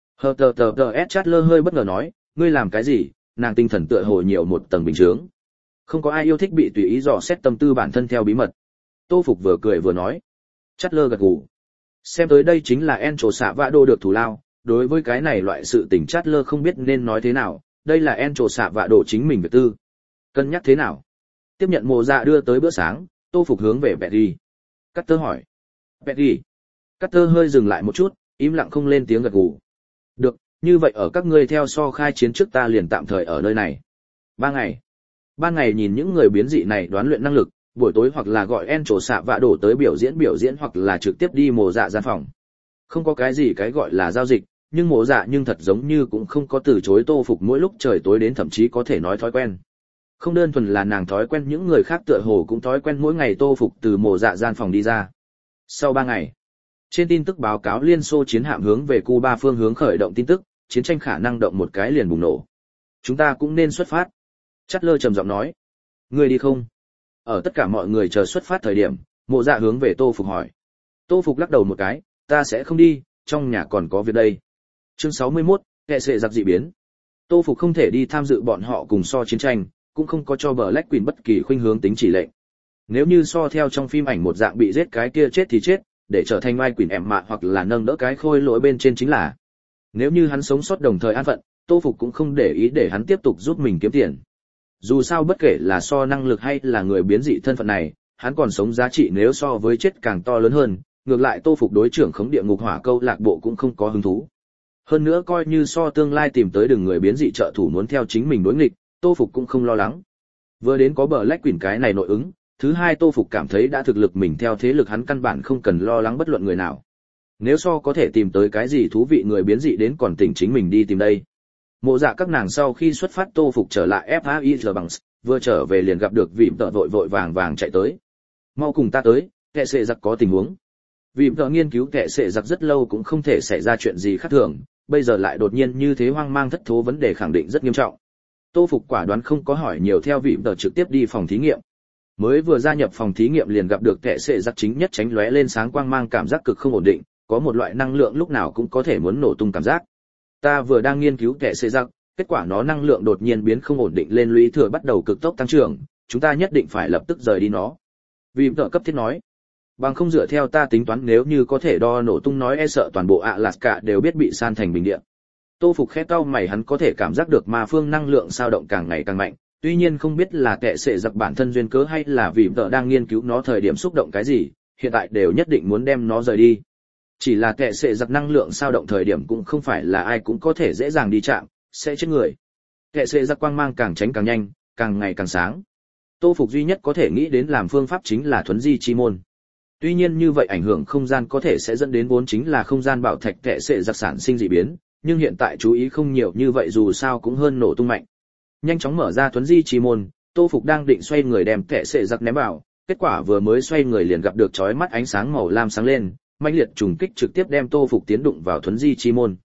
Chát lơ hơi bất ngờ nói, ngươi làm cái gì? Nàng tinh thần tựa hồ nhiều một tầng bình chướng. Không có ai yêu thích bị tùy ý dò xét tâm tư bản thân theo bí mật. Tô Phục vừa cười vừa nói. Chát lơ gật gù. Xem tới đây chính là En Trổ Xạ Vạ Đồ được thủ lao, đối với cái này loại sự tình Chát lơ không biết nên nói thế nào, đây là En Trổ Xạ Vạ Đồ chính mình việc tư. Cân nhắc thế nào? Tiếp nhận Mộ Dạ đưa tới bữa sáng, Tô Phục hướng về Betty. Carter hỏi. Betty. Carter hơi dừng lại một chút, im lặng không lên tiếng gật gù. Được, như vậy ở các ngươi theo so khai chiến trước ta liền tạm thời ở nơi này. 3 ngày. Ban ngày nhìn những người biến dị này đoán luyện năng lực, buổi tối hoặc là gọi En Trổ Xạ Vạ Đồ tới biểu diễn hoặc là trực tiếp đi Mộ Dạ gian phòng. Không có cái gì cái gọi là giao dịch, nhưng Mộ Dạ nhưng thật giống như cũng không có từ chối Tô Phục mỗi lúc trời tối đến, thậm chí có thể nói thói quen. Không đơn thuần là nàng thói quen, những người khác tựa hồ cũng thói quen mỗi ngày Tô Phục từ Mộ Dạ gian phòng đi ra. Sau 3 ngày, trên tin tức báo cáo Liên Xô chiến hạm hướng về Cuba phương hướng khởi động tin tức, chiến tranh khả năng động một cái liền bùng nổ. Chúng ta cũng nên xuất phát. Chát lơ trầm giọng nói. Ngươi đi không? Ở tất cả mọi người chờ xuất phát thời điểm, Mộ Dạ hướng về Tô Phục hỏi. Tô Phục lắc đầu một cái, ta sẽ không đi, trong nhà còn có việc đây. Chương 61, kệ sệ giặc dị biến. Tô Phục không thể đi tham dự bọn họ cùng so chiến tranh, cũng không có cho Black Queen bất kỳ khuynh hướng tính chỉ lệnh. Nếu như so theo trong phim ảnh một dạng bị giết cái kia chết thì chết, để trở thành Mai Queen em mạ hoặc là nâng đỡ cái khôi lỗi bên trên chính là. Nếu như hắn sống sót đồng thời an phận, Tô Phục cũng không để ý để hắn tiếp tục giúp mình kiếm tiền. Dù sao bất kể là so năng lực hay là người biến dị thân phận này, hắn còn sống giá trị nếu so với chết càng to lớn hơn, ngược lại Tô Phục đối trưởng khống địa ngục hỏa câu lạc bộ cũng không có hứng thú. Hơn nữa coi như so tương lai tìm tới đường người biến dị trợ thủ muốn theo chính mình đối nghịch, Tô Phục cũng không lo lắng. Vừa đến có Black Queen cái này nội ứng, thứ hai Tô Phục cảm thấy đã thực lực mình theo thế lực hắn căn bản không cần lo lắng bất luận người nào. Nếu so có thể tìm tới cái gì thú vị người biến dị đến còn tỉnh chính mình đi tìm đây. Mộ Dạ các nàng sau khi xuất phát Tô Phục trở lại FAIR bằng, vừa trở về liền gặp được Vịm Tợ vội vàng chạy tới. Mau cùng ta tới, kệ sệ giặc có tình huống. Vịm Tợ nghiên cứu kệ sệ giặc rất lâu cũng không thể xảy ra chuyện gì khác thường, bây giờ lại đột nhiên như thế hoang mang thất thố, vấn đề khẳng định rất nghiêm trọng. Tô Phục quả đoán không có hỏi nhiều, theo Vịm Tợ trực tiếp đi phòng thí nghiệm. Mới vừa gia nhập phòng thí nghiệm liền gặp được kệ sệ giặc chính nhất tránh lóe lên sáng quang mang, cảm giác cực không ổn định, có một loại năng lượng lúc nào cũng có thể muốn nổ tung cảm giác. Ta vừa đang nghiên cứu kệ sệ giặc, kết quả nó năng lượng đột nhiên biến không ổn định lên, lũy thừa bắt đầu cực tốc tăng trưởng, chúng ta nhất định phải lập tức rời đi nó. Vịm Tợ cấp thiết nói. Bằng không dựa theo ta tính toán, nếu như có thể đo nổ tung nói e sợ toàn bộ Alaska đều biết bị san thành bình địa. Tô Phục khẽ cau mày, hắn có thể cảm giác được ma phương năng lượng dao động càng ngày càng mạnh, tuy nhiên không biết là kệ sệ giặc bản thân duyên cớ hay là Vịm Tợ đang nghiên cứu nó thời điểm xúc động cái gì, hiện tại đều nhất định muốn đem nó rời đi. Chỉ là kệ sệ giặc năng lượng dao động thời điểm cũng không phải là ai cũng có thể dễ dàng đi chạm, sẽ chết người. Kệ sệ giặc quang mang càng tránh càng nhanh, càng ngày càng sáng. Tô Phục duy nhất có thể nghĩ đến làm phương pháp chính là thuấn di chi môn. Tuy nhiên như vậy ảnh hưởng không gian có thể sẽ dẫn đến vốn chính là không gian bảo thạch kệ sệ giặc sản sinh dị biến, nhưng hiện tại chú ý không nhiều như vậy, dù sao cũng hơn nổ tung mạnh. Nhanh chóng mở ra thuấn di chi môn, Tô Phục đang định xoay người đem kệ sệ giặc ném vào, kết quả vừa mới xoay người liền gặp được chói mắt ánh sáng màu lam sáng lên, mãnh liệt trùng kích trực tiếp đem Tô Phục tiến đụng vào thuấn di chi môn.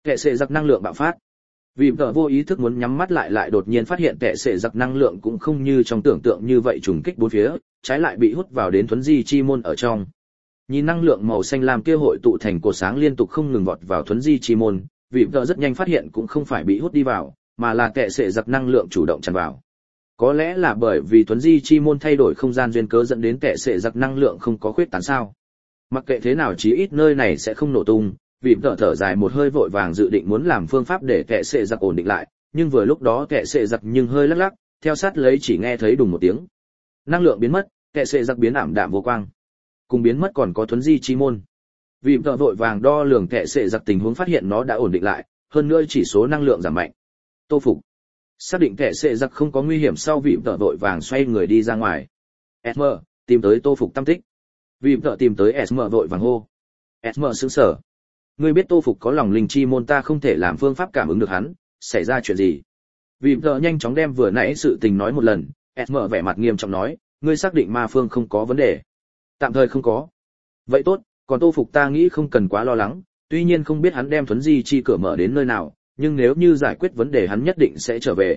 Kệ sệ giặc năng lượng bạo phát. Vì vợ vô ý thức muốn nhắm mắt lại đột nhiên phát hiện kệ sệ giặc năng lượng cũng không như trong tưởng tượng như vậy trùng kích bốn phía, trái lại bị hút vào đến thuấn di chi môn ở trong. Nhìn năng lượng màu xanh lam kia hội tụ thành cột sáng liên tục không ngừng vọt vào thuấn di chi môn, vì vợ rất nhanh phát hiện cũng không phải bị hút đi vào, mà là kệ sệ giặc năng lượng chủ động tràn vào. Có lẽ là bởi vì thuấn di chi môn thay đổi không gian duyên cớ dẫn đến kệ sệ giặc năng lượng không có khuyết tán sao. Mặc kệ thế nào chí ít nơi này sẽ không nổ tung, vì thở dài một hơi vội vàng dự định muốn làm phương pháp để kệ sệ giặc ổn định lại, nhưng vừa lúc đó kệ sệ giặc nhưng hơi lắc lắc, theo sát lấy chỉ nghe thấy đùng một tiếng. Năng lượng biến mất, kệ sệ giặc biến ảm đạm vô quang. Cùng biến mất còn có thuấn di chi môn. Vì vội vàng đo lường kệ sệ giặc tình huống phát hiện nó đã ổn định lại, hơn nữa chỉ số năng lượng giảm mạnh. Tô phục. Xác định kệ sệ giặc không có nguy hiểm sau vị vội vàng xoay người đi ra ngoài. SM, tìm tới Tô phục tâm tích. Vì tìm tới SM vội vàng hô. SM sững sờ. Ngươi biết Tô phục có lòng linh chi môn, ta không thể làm phương pháp cảm ứng được hắn, xảy ra chuyện gì? Vì nhanh chóng đem vừa nãy sự tình nói một lần, SM vẻ mặt nghiêm trọng nói, ngươi xác định ma phương không có vấn đề? Tạm thời không có. Vậy tốt, còn Tô phục ta nghĩ không cần quá lo lắng, tuy nhiên không biết hắn đem thuấn di chi cửa mở đến nơi nào, nhưng nếu như giải quyết vấn đề hắn nhất định sẽ trở về.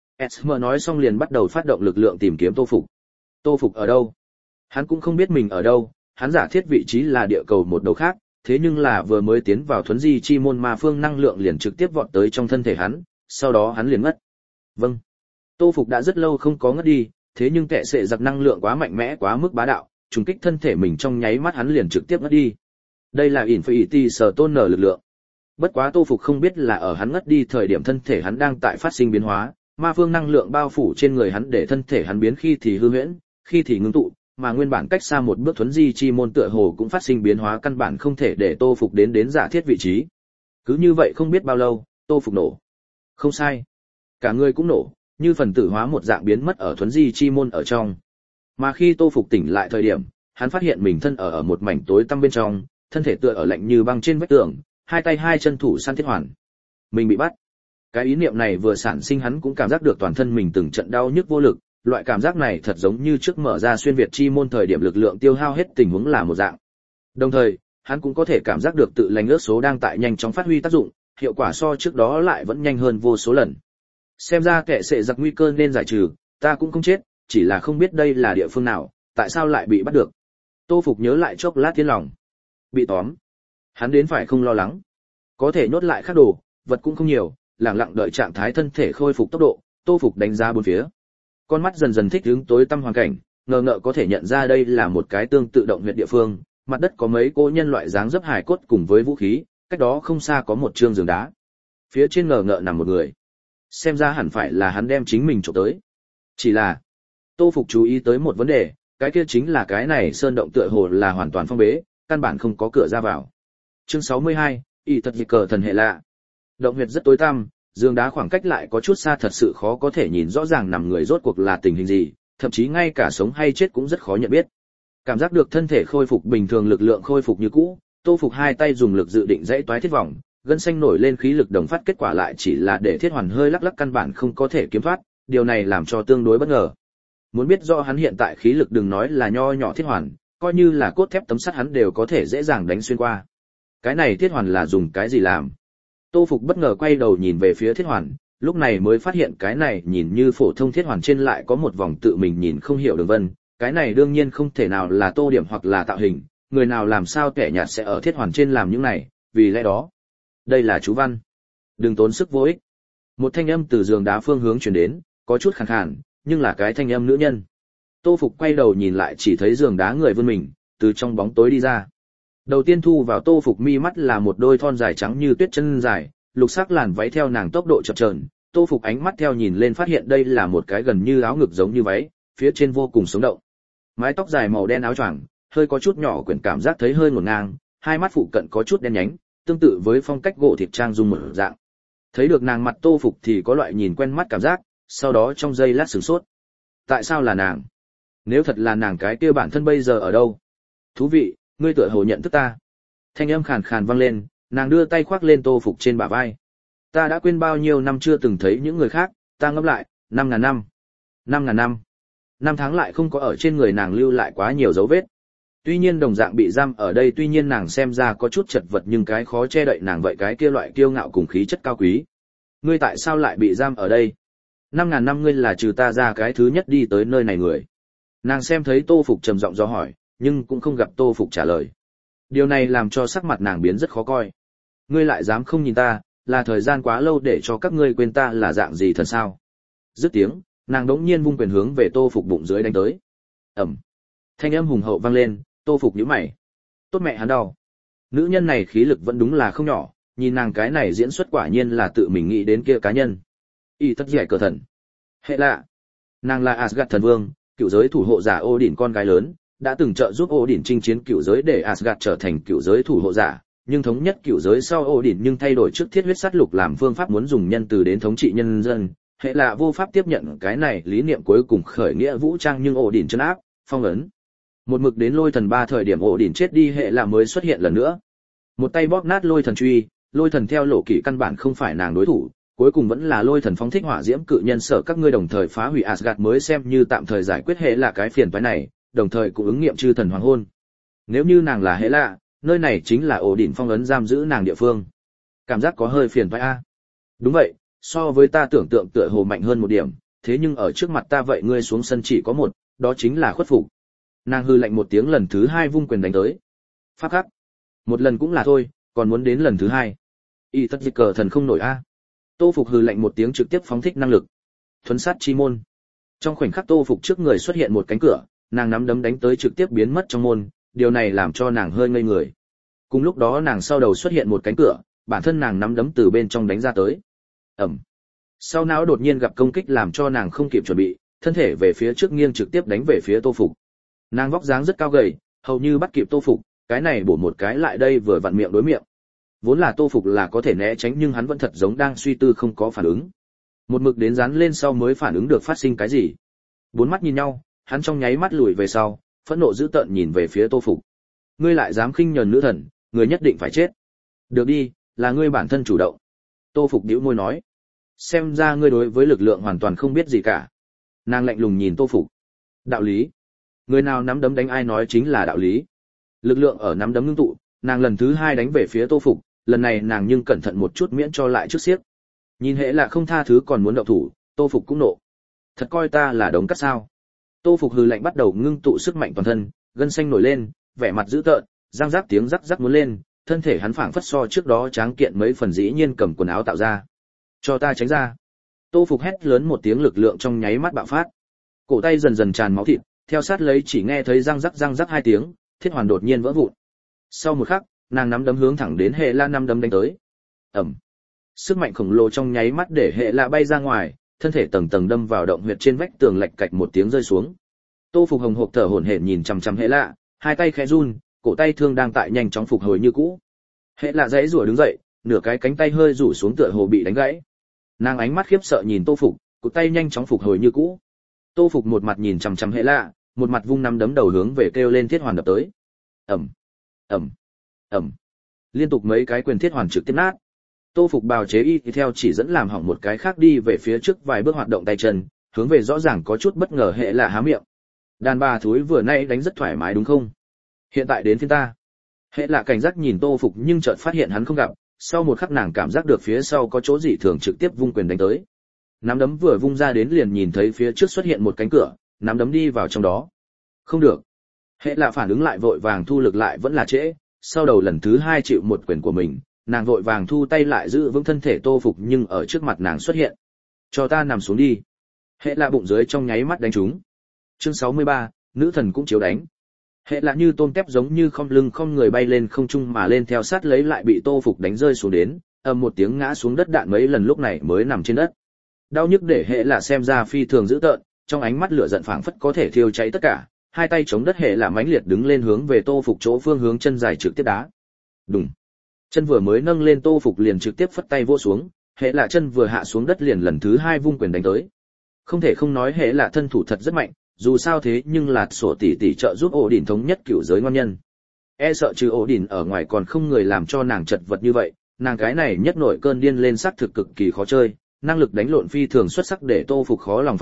SM nói xong liền bắt đầu phát động lực lượng tìm kiếm Tô phục. Tô phục ở đâu? Hắn cũng không biết mình ở đâu, hắn giả thiết vị trí là địa cầu một đầu khác, thế nhưng là vừa mới tiến vào thuấn di chi môn ma phương năng lượng liền trực tiếp vọt tới trong thân thể hắn, sau đó hắn liền ngất. Vâng. Tô phục đã rất lâu không có ngất đi, thế nhưng kệ sệ giặc năng lượng quá mạnh mẽ quá mức bá đạo, trùng kích thân thể mình trong nháy mắt hắn liền trực tiếp ngất đi. Đây là Infinity Stone lực lượng. Bất quá Tô phục không biết là ở hắn ngất đi thời điểm thân thể hắn đang tại phát sinh biến hóa, ma phương năng lượng bao phủ trên người hắn để thân thể hắn biến khi thì hư huyễn, khi thì ngưng tụ, mà nguyên bản cách xa một bước thuấn di chi môn tựa hồ cũng phát sinh biến hóa căn bản không thể để Tô phục đến giả thiết vị trí. Cứ như vậy không biết bao lâu, Tô phục nổ. Không sai, cả người cũng nổ, như phần tử hóa một dạng biến mất ở thuấn di chi môn ở trong. Mà khi Tô phục tỉnh lại thời điểm, hắn phát hiện mình thân ở một mảnh tối tăm bên trong, thân thể tựa ở lạnh như băng trên vách tường, hai tay hai chân thủ săn thiết hoàn. Mình bị bắt. Cái ý niệm này vừa sản sinh hắn cũng cảm giác được toàn thân mình từng trận đau nhức vô lực, loại cảm giác này thật giống như trước mở ra xuyên việt chi môn thời điểm lực lượng tiêu hao hết tình huống là một dạng. Đồng thời, hắn cũng có thể cảm giác được tự lành ước số đang tại nhanh chóng phát huy tác dụng, hiệu quả so trước đó lại vẫn nhanh hơn vô số lần. Xem ra kệ sệ giặc nguy cơ nên giải trừ, ta cũng không chết, chỉ là không biết đây là địa phương nào, tại sao lại bị bắt được. Tô phục nhớ lại chốc lát tiến lòng. Bị tóm. Hắn đến phải không lo lắng. Có thể nhốt lại các đồ, vật cũng không nhiều, lặng lặng đợi trạng thái thân thể khôi phục tốc độ, Tô phục đánh giá bốn phía. Con mắt dần dần thích ứng tối tăm hoàn cảnh, ngờ ngợ có thể nhận ra đây là một cái tương tự động huyệt địa phương, mặt đất có mấy cô nhân loại dáng dấp hài cốt cùng với vũ khí, cách đó không xa có một trương giường đá. Phía trên ngờ ngợ nằm một người. Xem ra hẳn phải là hắn đem chính mình trộm tới. Chỉ là, Tô phục chú ý tới một vấn đề, cái kia chính là cái này sơn động tựa hồ là hoàn toàn phong bế, căn bản không có cửa ra vào. Chương 62, y tật dịch cờ thần hệ lạ. Động huyệt rất tối tăm, giường đá khoảng cách lại có chút xa, thật sự khó có thể nhìn rõ ràng nằm người rốt cuộc là tình hình gì, thậm chí ngay cả sống hay chết cũng rất khó nhận biết. Cảm giác được thân thể khôi phục bình thường, lực lượng khôi phục như cũ, Tô phục hai tay dùng lực dự định dãy toái thiết vòng, gân xanh nổi lên khí lực đồng phát, kết quả lại chỉ là để thiết hoàn hơi lắc lắc căn bản không có thể kiếm thoát, điều này làm cho tương đối bất ngờ. Muốn biết rõ hắn hiện tại khí lực đừng nói là nho nhỏ thiết hoàn, coi như là cốt thép tấm sắt hắn đều có thể dễ dàng đánh xuyên qua. Cái này thiết hoàn là dùng cái gì làm? Tô phục bất ngờ quay đầu nhìn về phía thiết hoàn, lúc này mới phát hiện cái này nhìn như phổ thông thiết hoàn trên lại có một vòng tự mình nhìn không hiểu đường vân, cái này đương nhiên không thể nào là tô điểm hoặc là tạo hình, người nào làm sao kẻ nhạt sẽ ở thiết hoàn trên làm những này, vì lẽ đó, đây là chú văn. Đừng tốn sức vô ích. Một thanh âm từ giường đá phương hướng truyền đến, có chút khàn khàn, nhưng là cái thanh âm nữ nhân. Tô phục quay đầu nhìn lại chỉ thấy giường đá người vươn mình, từ trong bóng tối đi ra. Đầu tiên thu vào Tô phục mi mắt là một đôi thon dài trắng như tuyết chân dài, lục sắc làn váy theo nàng tốc độ chập chờn, Tô phục ánh mắt theo nhìn lên phát hiện đây là một cái gần như áo ngực giống như váy, phía trên vô cùng sống động. Mái tóc dài màu đen áo choàng, hơi có chút nhỏ quyển cảm giác thấy hơi ngổn ngang, hai mắt phụ cận có chút đen nhánh, tương tự với phong cách gỗ thịt trang dung một dạng. Thấy được nàng mặt Tô phục thì có loại nhìn quen mắt cảm giác, sau đó trong giây lát sửng sốt. Tại sao là nàng? Nếu thật là nàng cái kia bản thân bây giờ ở đâu? Thú vị, ngươi tựa hồ nhận thức ta. Thanh âm khàn khàn vang lên, nàng đưa tay khoác lên Tô phục trên bả vai. Ta đã quên bao nhiêu năm chưa từng thấy những người khác, ta ngẫm lại, 5.000 năm. 5.000 năm. 5 tháng lại không có ở trên người nàng lưu lại quá nhiều dấu vết. Tuy nhiên đồng dạng bị giam ở đây, tuy nhiên nàng xem ra có chút chật vật, nhưng cái khó che đậy nàng vậy cái kia loại kiêu ngạo cùng khí chất cao quý. Ngươi tại sao lại bị giam ở đây? 5.000 năm ngươi là trừ ta ra cái thứ nhất đi tới nơi này người. Nàng xem thấy Tô Phục trầm giọng do hỏi, nhưng cũng không gặp Tô Phục trả lời. Điều này làm cho sắc mặt nàng biến rất khó coi. Ngươi lại dám không nhìn ta, là thời gian quá lâu để cho các ngươi quên ta là dạng gì thần sao? Dứt tiếng, nàng đống nhiên vung quyền hướng về Tô Phục bụng dưới đánh tới. Ầm. Thanh âm hùng hậu vang lên, Tô Phục nhíu mày. Tốt mẹ hắn đau. Nữ nhân này khí lực vẫn đúng là không nhỏ, nhìn nàng cái này diễn xuất quả nhiên là tự mình nghĩ đến kia cá nhân. Y tất dẻ cờ thần. Hệ lạ. Nàng là Asgard thần vương, cựu giới thủ hộ giả Odin con gái lớn, đã từng trợ giúp Odin chinh chiến cựu giới để Asgard trở thành cựu giới thủ hộ giả, nhưng thống nhất cựu giới sau Odin nhưng thay đổi trước thiết huyết sát lục làm phương pháp muốn dùng nhân từ đến thống trị nhân dân. Hệ lạ vô pháp tiếp nhận cái này lý niệm, cuối cùng khởi nghĩa vũ trang nhưng Odin trấn áp, phong ấn. Một mực đến Lôi Thần 3 thời điểm Odin chết đi, hệ lạ mới xuất hiện lần nữa. Một tay bóp nát Lôi Thần truy, Lôi Thần theo lộ kỷ căn bản không phải nàng đối thủ, cuối cùng vẫn là Lôi Thần phóng thích hỏa diễm cự nhân sở các ngươi đồng thời phá hủy Asgard mới xem như tạm thời giải quyết hệ lạ cái phiền toái này, đồng thời cũng ứng nghiệm chư thần hoàng hôn. Nếu như nàng là hệ lạ, nơi này chính là Odin phong ấn giam giữ nàng địa phương. Cảm giác có hơi phiền toái a. Đúng vậy, so với ta tưởng tượng tựa hồ mạnh hơn một điểm, thế nhưng ở trước mặt ta vậy ngươi xuống sân chỉ có một, đó chính là khuất phục. Nàng hư lạnh một tiếng, lần thứ hai vung quyền đánh tới. Pháp khắc. Một lần cũng là thôi, còn muốn đến lần thứ hai. Y tất dịch cờ thần không nổi a. Tô Phục hư lạnh một tiếng, trực tiếp phóng thích năng lực. Thuấn sát chi môn. Trong khoảnh khắc Tô Phục trước người xuất hiện một cánh cửa, nàng nắm đấm đánh tới trực tiếp biến mất trong môn, điều này làm cho nàng hơi ngây người. Cùng lúc đó nàng sau đầu xuất hiện một cánh cửa, bản thân nàng nắm đấm từ bên trong đánh ra tới. Ầm. Sau não đột nhiên gặp công kích làm cho nàng không kịp chuẩn bị, thân thể về phía trước nghiêng trực tiếp đánh về phía Tô Phục. Nàng vóc dáng rất cao gầy, hầu như bắt kịp Tô Phục, cái này bổ một cái lại đây vừa vặn miệng đối miệng. Vốn là Tô Phục là có thể né tránh, nhưng hắn vẫn thật giống đang suy tư không có phản ứng. Một mực đến dán lên sau mới phản ứng được phát sinh cái gì. Bốn mắt nhìn nhau, hắn trong nháy mắt lùi về sau, phẫn nộ dữ tợn nhìn về phía Tô Phục. Ngươi lại dám khinh nhờn nữ thần, người nhất định phải chết. Được đi, là ngươi bản thân chủ động. Tô Phục nhíu môi nói. Xem ra ngươi đối với lực lượng hoàn toàn không biết gì cả. Nàng lạnh lùng nhìn Tô Phục. Đạo lý. Người nào nắm đấm đánh ai nói chính là đạo lý. Lực lượng ở nắm đấm ngưng tụ, nàng lần thứ hai đánh về phía Tô Phục, lần này nàng nhưng cẩn thận một chút miễn cho lại trước xiếc. Nhìn hệ là không tha thứ còn muốn động thủ, Tô Phục cũng nộ. Thật coi ta là đống cát sao? Tô Phục hừ lạnh bắt đầu ngưng tụ sức mạnh toàn thân, gân xanh nổi lên, vẻ mặt dữ tợn, răng rắc tiếng rắc rắc muốn lên, thân thể hắn phảng phất so trước đó tráng kiện mấy phần, dĩ nhiên cầm quần áo tạo ra. Cho ta tránh ra. Tô Phục hét lớn một tiếng, lực lượng trong nháy mắt bạo phát. Cổ tay dần dần tràn máu thịt, theo sát lấy chỉ nghe thấy răng rắc hai tiếng, thiết hoàn đột nhiên vỡ vụn. Sau một khắc, nàng nắm đấm hướng thẳng đến hệ la năm đấm đánh tới. Ầm. Sức mạnh khổng lồ trong nháy mắt để hệ la bay ra ngoài, thân thể tầng tầng đâm vào động huyệt trên vách tường, lạch cạch một tiếng rơi xuống. Tô Phục hồng hộc thở hổn hển nhìn chằm chằm hệ la, hai tay khẽ run, cổ tay thương đang tại nhanh chóng phục hồi như cũ. Hệ la giãy giụa đứng dậy, nửa cái cánh tay hơi rủ xuống tựa hồ bị đánh gãy. Nàng ánh mắt khiếp sợ nhìn Tô Phục, cổ tay nhanh chóng phục hồi như cũ. Tô Phục một mặt nhìn chằm chằm hệ la, một mặt vung nắm đấm đầu hướng về kêu lên thiết hoàn đập tới. Ầm, ầm, ầm. Liên tục mấy cái quyền thiết hoàn trực tiếp nát. Tô Phục bào chế y theo chỉ dẫn làm hỏng một cái khác, đi về phía trước vài bước hoạt động tay chân, hướng về rõ ràng có chút bất ngờ hệ là há miệng. Đàn bà thúi vừa nay đánh rất thoải mái đúng không? Hiện tại đến phiên ta. Hệ là cảnh giác nhìn Tô Phục nhưng chợt phát hiện hắn không gặp, sau một khắc nàng cảm giác được phía sau có chỗ dị thường, trực tiếp vung quyền đánh tới. Nắm đấm vừa vung ra đến liền nhìn thấy phía trước xuất hiện một cánh cửa, nắm đấm đi vào trong đó. Không được. Hệ là phản ứng lại vội vàng thu lực lại vẫn là trễ, sau đầu lần thứ hai chịu một quyền của mình, nàng vội vàng thu tay lại giữ vững thân thể Tô Phục, nhưng ở trước mặt nàng xuất hiện. Cho ta nằm xuống đi. Hệ là bụng dưới trong nháy mắt đánh trúng. Chương 63, nữ thần cũng chiếu đánh. Hệ là như tôm tép giống như không lưng không người bay lên không trung mà lên, theo sát lấy lại bị Tô Phục đánh rơi xuống đến, ầm một tiếng ngã xuống đất, đạn mấy lần lúc này mới nằm trên đất. Đau nhức để hệ là xem ra phi thường dữ tợn, trong ánh mắt lửa giận phảng phất có thể thiêu cháy tất cả, hai tay chống đất hệ là mãnh liệt đứng lên hướng về Tô Phục chỗ phương hướng chân dài trực tiếp đá. Đùng. Chân vừa mới nâng lên, Tô Phục liền trực tiếp phất tay vỗ xuống, hệ là chân vừa hạ xuống đất liền lần thứ hai vung quyền đánh tới. Không thể không nói hệ là thân thủ thật rất mạnh, dù sao thế nhưng là sổ tỷ tỷ trợ giúp Odin thống nhất cửu giới ngon nhân. E sợ trừ Odin ở ngoài còn không người làm cho nàng chật vật như vậy, nàng cái này nhất nổi cơn điên lên, sắc thực cực kỳ khó chơi, năng lực đánh lộn phi thường xuất sắc để Tô Phục khó lòng phòng bị,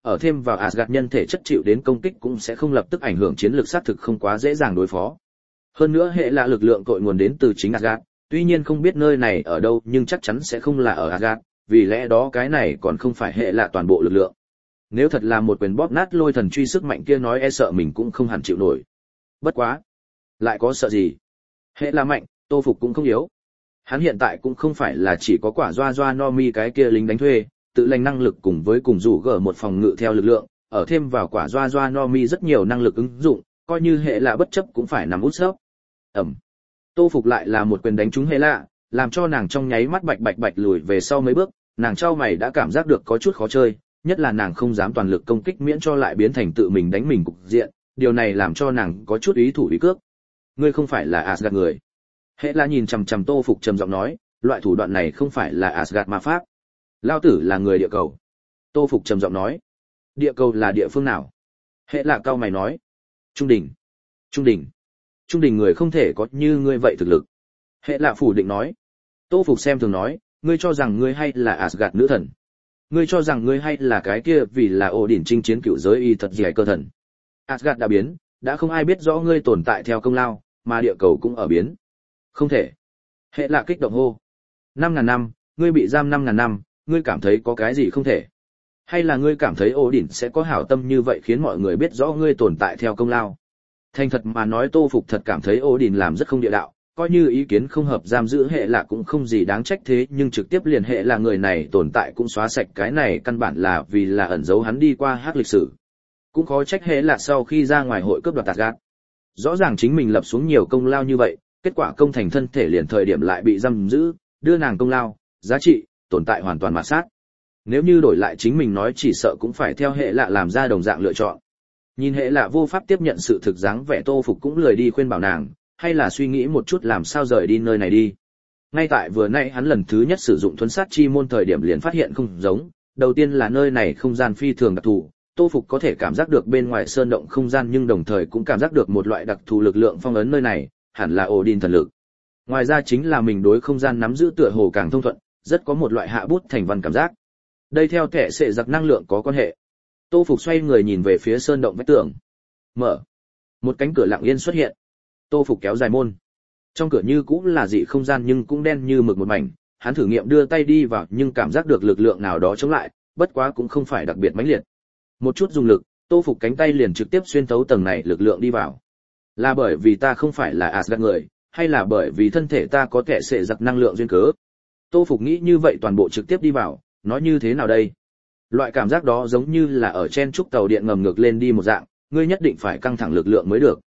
ở thêm vào Asgard nhân thể chất chịu đến công kích cũng sẽ không lập tức ảnh hưởng chiến lược xác thực không quá dễ dàng đối phó. Hơn nữa hệ là lực lượng cội nguồn đến từ chính Asgard, tuy nhiên không biết nơi này ở đâu nhưng chắc chắn sẽ không là ở Asgard, vì lẽ đó cái này còn không phải hệ là toàn bộ lực lượng. Nếu thật là một quyền bóp nát lôi thần truy sức mạnh kia nói e sợ mình cũng không hẳn chịu nổi. Bất quá, lại có sợ gì? Hệ là mạnh, Tô Phục cũng không yếu. Hắn hiện tại cũng không phải là chỉ có quả doa no mi cái kia lính đánh thuê, tự lành năng lực cùng với cùng rủ gở một phòng ngự theo lực lượng, ở thêm vào quả doa no mi rất nhiều năng lực ứng dụng, coi như hệ là bất chấp cũng phải nằm út sấp. Ẩm. Tô Phục lại là một quyền đánh trúng hệ lạ, làm cho nàng trong nháy mắt bạch lùi về sau mấy bước, nàng trao mày đã cảm giác được có chút khó chơi, nhất là nàng không dám toàn lực công kích miễn cho lại biến thành tự mình đánh mình cục diện, điều này làm cho nàng có chút ý thủ ý cước. Ngươi không phải là Asgard người. Hệ là nhìn chằm chằm Tô Phục trầm giọng nói, loại thủ đoạn này không phải là Asgard ma pháp. Lao tử là người địa cầu. Tô Phục trầm giọng nói. Địa cầu là địa phương nào? Hệ là cao mày nói. Trung đỉnh. Trung đỉnh. Trung đỉnh người không thể có như ngươi vậy thực lực. Hệ là phủ định nói. Tô Phục xem thường nói, ngươi cho rằng ngươi hay là Asgard nữ thần. Ngươi cho rằng ngươi hay là cái kia vì là Odin chinh chiến cựu giới y thật gì cơ thần. Asgard đã biến, đã không ai biết rõ ngươi tồn tại theo công lao, mà địa cầu cũng ở biến. Không thể. Hệ là kích động hô. 5.000 năm, ngươi bị giam 5.000 năm, ngươi cảm thấy có cái gì không thể? Hay là ngươi cảm thấy Odin sẽ có hảo tâm như vậy khiến mọi người biết rõ ngươi tồn tại theo công lao? Thành thật mà nói Tô Phục thật cảm thấy Odin làm rất không địa đạo, coi như ý kiến không hợp giam giữ hệ là cũng không gì đáng trách thế nhưng trực tiếp liền hệ là người này tồn tại cũng xóa sạch cái này căn bản là vì là ẩn giấu hắn đi qua hắc lịch sử. Cũng khó trách hệ là sau khi ra ngoài hội cướp đoạt Asgard. Rõ ràng chính mình lập xuống nhiều công lao như vậy, kết quả công thành thân thể liền thời điểm lại bị giam giữ, đưa nàng công lao, giá trị, tồn tại hoàn toàn mà sát. Nếu như đổi lại chính mình nói chỉ sợ cũng phải theo hệ lạ làm ra đồng dạng lựa chọn. Nhìn hệ lạ vô pháp tiếp nhận sự thực dáng vẻ Tô Phục cũng lười đi khuyên bảo nàng, hay là suy nghĩ một chút làm sao rời đi nơi này đi. Ngay tại vừa nãy hắn lần thứ nhất sử dụng thuấn sát chi môn thời điểm liền phát hiện không giống, đầu tiên là nơi này không gian phi thường đặc thù, Tô Phục có thể cảm giác được bên ngoài sơn động không gian nhưng đồng thời cũng cảm giác được một loại đặc thù lực lượng phong ấn nơi này, hẳn là Odin thần lực. Ngoài ra chính là mình đối không gian nắm giữ tựa hồ càng thông thuận, rất có một loại hạ bút thành văn cảm giác. Đây theo thể sẽ giặc năng lượng có quan hệ. Tô Phục xoay người nhìn về phía sơn động vách tường. Mở. Một cánh cửa lặng yên xuất hiện. Tô Phục kéo dài môn. Trong cửa như cũng là dị không gian nhưng cũng đen như mực một mảnh, hắn thử nghiệm đưa tay đi vào nhưng cảm giác được lực lượng nào đó chống lại, bất quá cũng không phải đặc biệt mãnh liệt. Một chút dùng lực, Tô Phục cánh tay liền trực tiếp xuyên thấu tầng này lực lượng đi vào. Là bởi vì ta không phải là Asgard người, hay là bởi vì thân thể ta có thể sẽ giặc năng lượng duyên cớ? Tô Phục nghĩ như vậy toàn bộ trực tiếp đi vào, nói như thế nào đây? Loại cảm giác đó giống như là ở trên trúc tàu điện ngầm ngược lên đi một dạng, ngươi nhất định phải căng thẳng lực lượng mới được.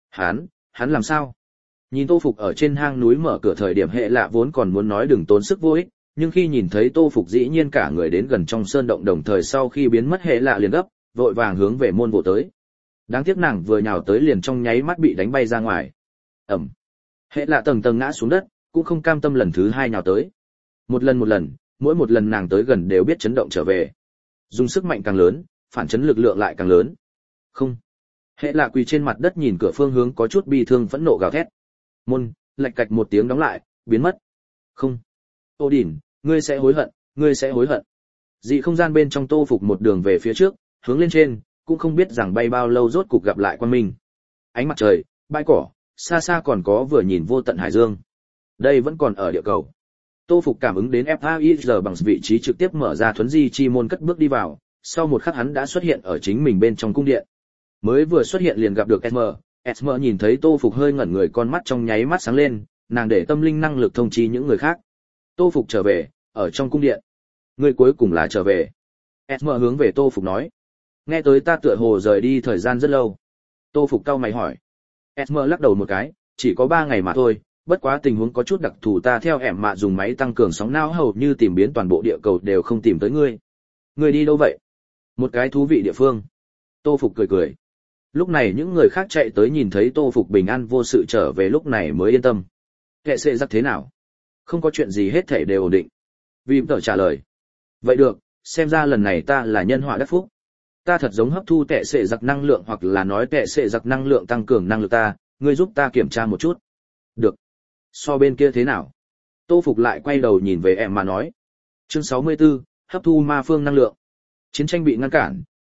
Hắn làm sao? Nhìn Tô Phục ở trên hang núi mở cửa thời điểm hệ lạ vốn còn muốn nói đừng tốn sức vô ích, nhưng khi nhìn thấy Tô Phục dĩ nhiên cả người đến gần trong sơn động đồng thời sau khi biến mất hệ lạ liền gấp, vội vàng hướng về môn vỗ tới. Đáng tiếc nàng vừa nhào tới liền trong nháy mắt bị đánh bay ra ngoài. Ầm. Hệ lạ tầng tầng ngã xuống đất, cũng không cam tâm lần thứ hai nhào tới. Một lần, mỗi một lần nàng tới gần đều biết chấn động trở về. Dùng sức mạnh càng lớn, phản chấn lực lượng lại càng lớn. Không. Hệ lạ quỳ trên mặt đất nhìn cửa phương hướng có chút bi thương phẫn nộ gào thét. Môn, lạch cạch một tiếng đóng lại, biến mất. Không. Odin, ngươi sẽ hối hận, ngươi sẽ hối hận. Dị không gian bên trong Tô Phục một đường về phía trước, hướng lên trên, cũng không biết rằng bay bao lâu rốt cục gặp lại quang minh. Ánh mặt trời, bãi cỏ, xa xa còn có vừa nhìn vô tận hải dương. Đây vẫn còn ở địa cầu. Tô Phục cảm ứng đến FAIR bằng vị trí trực tiếp mở ra thuấn di chi môn cất bước đi vào, sau một khắc hắn đã xuất hiện ở chính mình bên trong cung điện. Mới vừa xuất hiện liền gặp được Esmer nhìn thấy Tô Phục hơi ngẩn người con mắt trong nháy mắt sáng lên, nàng để tâm linh năng lực thông chi những người khác. Tô Phục trở về, ở trong cung điện. Người cuối cùng là trở về. Esmer hướng về Tô Phục nói. Nghe tới ta tựa hồ rời đi thời gian rất lâu. Tô Phục cau mày hỏi. Esmer lắc đầu một cái, chỉ có 3 ngày mà thôi, bất quá tình huống có chút đặc thù ta theo ẻm mạ dùng máy tăng cường sóng não hầu như tìm biến toàn bộ địa cầu đều không tìm tới ngươi. Ngươi đi đâu vậy? Một cái thú vị địa phương. Tô Phục cười cười. Lúc này những người khác chạy tới nhìn thấy Tô Phục bình an vô sự trở về lúc này mới yên tâm. Kệ sẽ giặc thế nào? Không có chuyện gì hết thảy đều ổn định. Vim tở trả lời. Vậy được, xem ra lần này ta là nhân họa đắc phúc. Ta thật giống hấp thu tệ sệ giặc năng lượng hoặc là nói tệ sệ giặc năng lượng tăng cường năng lực ta, ngươi giúp ta kiểm tra một chút. Được. So bên kia thế nào? Tô Phục lại quay đầu nhìn về em mà nói. Chương 64, hấp thu ma phương năng lượng. Chiến tranh bị ngăn cản,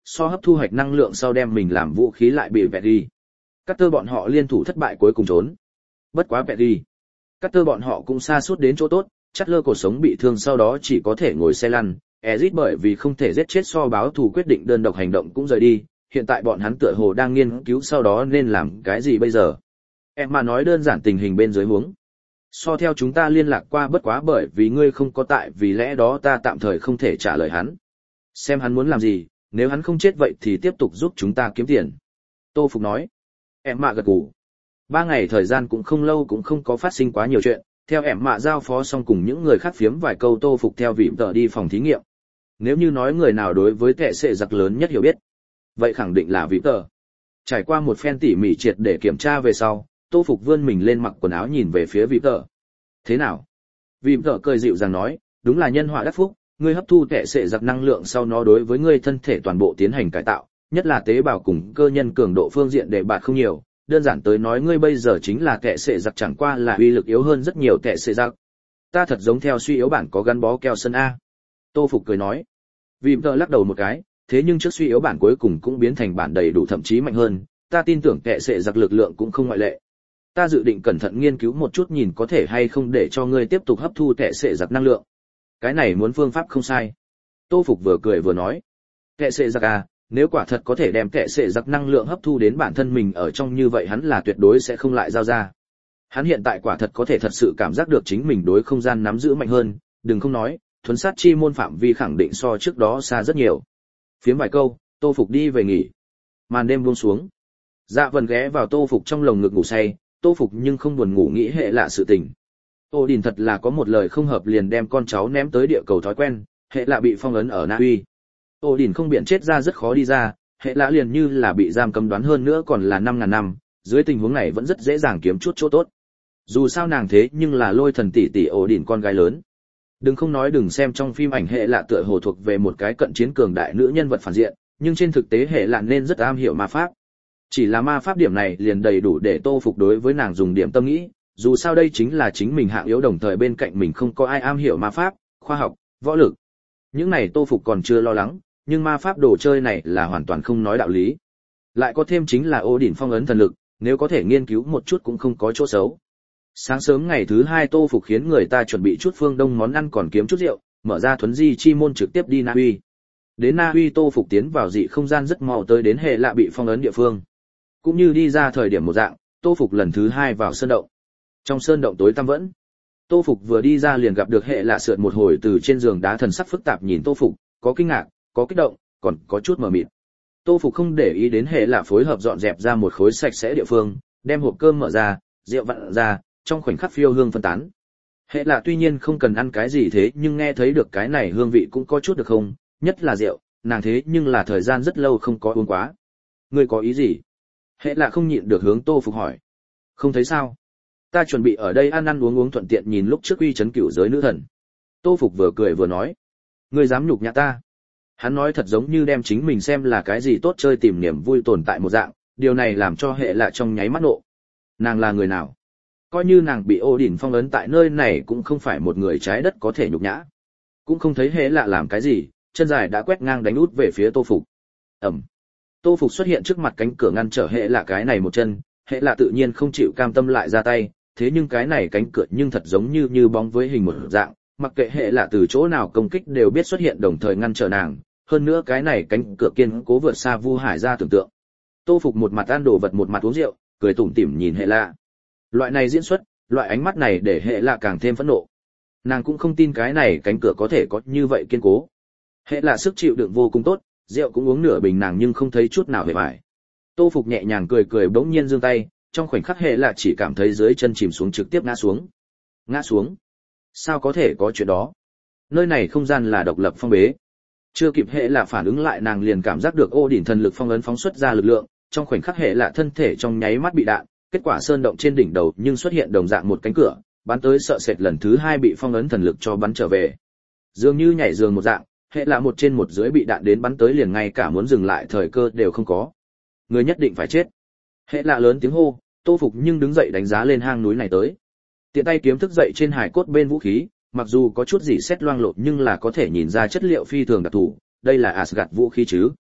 so hấp thu hạch năng lượng sau đem mình làm vũ khí lại bị vẹt đi. Carter bọn họ liên thủ thất bại cuối cùng trốn. Bất quá vẹt đi. Carter bọn họ cũng xa suốt đến chỗ tốt, Chatler cuộc sống bị thương sau đó chỉ có thể ngồi xe lăn. Ezit bởi vì không thể giết chết so báo thù quyết định đơn độc hành động cũng rời đi, hiện tại bọn hắn tựa hồ đang nghiên cứu sau đó nên làm cái gì bây giờ. Em mà nói đơn giản tình hình bên dưới huống. So theo chúng ta liên lạc qua bất quá bởi vì ngươi không có tại vì lẽ đó ta tạm thời không thể trả lời hắn. Xem hắn muốn làm gì, nếu hắn không chết vậy thì tiếp tục giúp chúng ta kiếm tiền. Tô Phục nói. Em mạ gật gù. 3 ngày thời gian cũng không lâu cũng không có phát sinh quá nhiều chuyện, theo em mạ giao phó xong cùng những người khác phiếm vài câu Tô Phục theo Vịm Tờ đi phòng thí nghiệm. Nếu như nói người nào đối với tệ sệ giặc lớn nhất hiểu biết, vậy khẳng định là Vịm Tờ. Trải qua một phen tỉ mỉ triệt để kiểm tra về sau, Tô Phục vươn mình lên mặc quần áo nhìn về phía Vịm Tờ. Thế nào? Vịm Tờ cười dịu dàng nói, đúng là nhân họa đắc phúc, ngươi hấp thu tệ sệ giặc năng lượng sau nó đối với ngươi thân thể toàn bộ tiến hành cải tạo, nhất là tế bào cùng cơ nhân cường độ phương diện để bạt không nhiều, đơn giản tới nói ngươi bây giờ chính là tệ sệ giặc chẳng qua là uy lực yếu hơn rất nhiều tệ sệ giặc. Ta thật giống theo suy yếu bản có gắn bó keo sân a. Tô Phục cười nói. Vịm Tờ lắc đầu một cái, thế nhưng trước suy yếu bản cuối cùng cũng biến thành bản đầy đủ thậm chí mạnh hơn, ta tin tưởng tệ sệ giặc lực lượng cũng không ngoại lệ. Ta dự định cẩn thận nghiên cứu một chút nhìn có thể hay không để cho ngươi tiếp tục hấp thu tệ sệ giặc năng lượng. Cái này muốn phương pháp không sai. Tô Phục vừa cười vừa nói. Tệ sệ giặc à, nếu quả thật có thể đem tệ sệ giặc năng lượng hấp thu đến bản thân mình ở trong như vậy hắn là tuyệt đối sẽ không lại giao ra. Hắn hiện tại quả thật có thể thật sự cảm giác được chính mình đối không gian nắm giữ mạnh hơn, đừng không nói, thuấn sát chi môn phạm vi khẳng định so trước đó xa rất nhiều. Phiếm vài câu, Tô Phục đi về nghỉ. Màn đêm buông xuống. Dạ Vân ghé vào Tô Phục trong lồng ngực ngủ say, Tô Phục nhưng không buồn ngủ nghĩ hệ lạ sự tình. Ô Đình thật là có một lời không hợp liền đem con cháu ném tới địa cầu thói quen, hệ lạ bị phong ấn ở Na Uy. Ô Đình không biện chết ra rất khó đi ra, hệ lạ liền như là bị giam cấm đoán hơn nữa còn là 5.000 năm, dưới tình huống này vẫn rất dễ dàng kiếm chút chỗ tốt. Dù sao nàng thế nhưng là Lôi Thần tỷ tỷ Ô Đình con gái lớn. Đừng không nói đừng xem trong phim ảnh hệ lạ tựa hồ thuộc về một cái cận chiến cường đại nữ nhân vật phản diện, nhưng trên thực tế hệ lạ nên rất am hiểu ma pháp. Chỉ là ma pháp điểm này liền đầy đủ để Tô Phục đối với nàng dùng điểm tâm nghĩ, dù sao đây chính là chính mình hạng yếu đồng thời bên cạnh mình không có ai am hiểu ma pháp, khoa học, võ lực. Những này Tô Phục còn chưa lo lắng, nhưng ma pháp đồ chơi này là hoàn toàn không nói đạo lý. Lại có thêm chính là Ô Đỉnh phong ấn thần lực, nếu có thể nghiên cứu một chút cũng không có chỗ xấu. Sáng sớm ngày thứ 2 Tô Phục khiến người ta chuẩn bị chút phương đông món ăn còn kiếm chút rượu, mở ra thuấn di chi môn trực tiếp đi Na Uy. Đến Na Uy Tô Phục tiến vào dị không gian rất mau tới đến hệ lạ bị phong ấn địa phương. Cũng như đi ra thời điểm một dạng, Tô Phục lần thứ 2 vào sơn động. Trong sơn động tối tăm vẫn. Tô Phục vừa đi ra liền gặp được hệ lạ sượt một hồi từ trên giường đá thần sắc phức tạp nhìn Tô Phục, có kinh ngạc, có kích động, còn có chút mờ mịt. Tô Phục không để ý đến hệ lạ phối hợp dọn dẹp ra một khối sạch sẽ địa phương, đem hộp cơm mở ra, rượu vặn ra, trong khoảnh khắc phiêu hương phân tán. Hệ lạ tuy nhiên không cần ăn cái gì thế nhưng nghe thấy được cái này hương vị cũng có chút được không, nhất là rượu, nàng thế nhưng là thời gian rất lâu không có uống quá. Ngươi có ý gì? Hệ lạ không nhịn được hướng Tô Phục hỏi. Không thấy sao? Ta chuẩn bị ở đây ăn ăn uống uống thuận tiện nhìn lúc trước uy chấn cửu giới nữ thần. Tô Phục vừa cười vừa nói. Ngươi dám nhục nhã ta? Hắn nói thật giống như đem chính mình xem là cái gì tốt chơi tìm niềm vui tồn tại một dạng, điều này làm cho hệ lạ trong nháy mắt nộ. Nàng là người nào? Coi như nàng bị Ô Đỉnh phong ấn tại nơi này cũng không phải một người trái đất có thể nhục nhã. Cũng không thấy hệ lạ làm cái gì, chân dài đã quét ngang đánh út về phía Tô Phục. Ầm. Tô Phục xuất hiện trước mặt cánh cửa ngăn trở hệ lạ cái này một chân, hệ lạ tự nhiên không chịu cam tâm lại ra tay, thế nhưng cái này cánh cửa nhưng thật giống như bóng với hình một dạng, mặc kệ hệ lạ từ chỗ nào công kích đều biết xuất hiện đồng thời ngăn trở nàng, hơn nữa cái này cánh cửa kiên cố vượt xa Vu Hải ra tưởng tượng. Tô Phục một mặt ăn đồ vật một mặt uống rượu, cười tủm tỉm nhìn hệ lạ. Loại này diễn xuất, loại ánh mắt này để hệ lạ càng thêm phẫn nộ. Nàng cũng không tin cái này cánh cửa có thể có như vậy kiên cố. Hệ lạ sức chịu đựng vô cùng tốt, rượu cũng uống nửa bình nàng nhưng không thấy chút nào hề bại. Tô Phục nhẹ nhàng cười cười bỗng nhiên giương tay, trong khoảnh khắc hệ lạ chỉ cảm thấy dưới chân chìm xuống trực tiếp ngã xuống. Ngã xuống? Sao có thể có chuyện đó? Nơi này không gian là độc lập phong bế. Chưa kịp hệ lạ phản ứng lại nàng liền cảm giác được Ô Đỉnh thần lực phong ấn phóng xuất ra lực lượng, trong khoảnh khắc hệ lạ thân thể trong nháy mắt bị đạn, kết quả sơn động trên đỉnh đầu nhưng xuất hiện đồng dạng một cánh cửa, bắn tới sợ sệt lần thứ 2 bị phong ấn thần lực cho bắn trở về. Dường như nhảy giường một dạng, hệ lạ một trên một dưới bị đạn đến bắn tới liền ngay cả muốn dừng lại thời cơ đều không có. Người nhất định phải chết. Hệ lạ lớn tiếng hô, Tô Phục nhưng đứng dậy đánh giá lên hang núi này tới. Tiện tay kiếm thức dậy trên hài cốt bên vũ khí, mặc dù có chút gì xét loang lổ nhưng là có thể nhìn ra chất liệu phi thường đặc thù, đây là Asgard vũ khí chứ.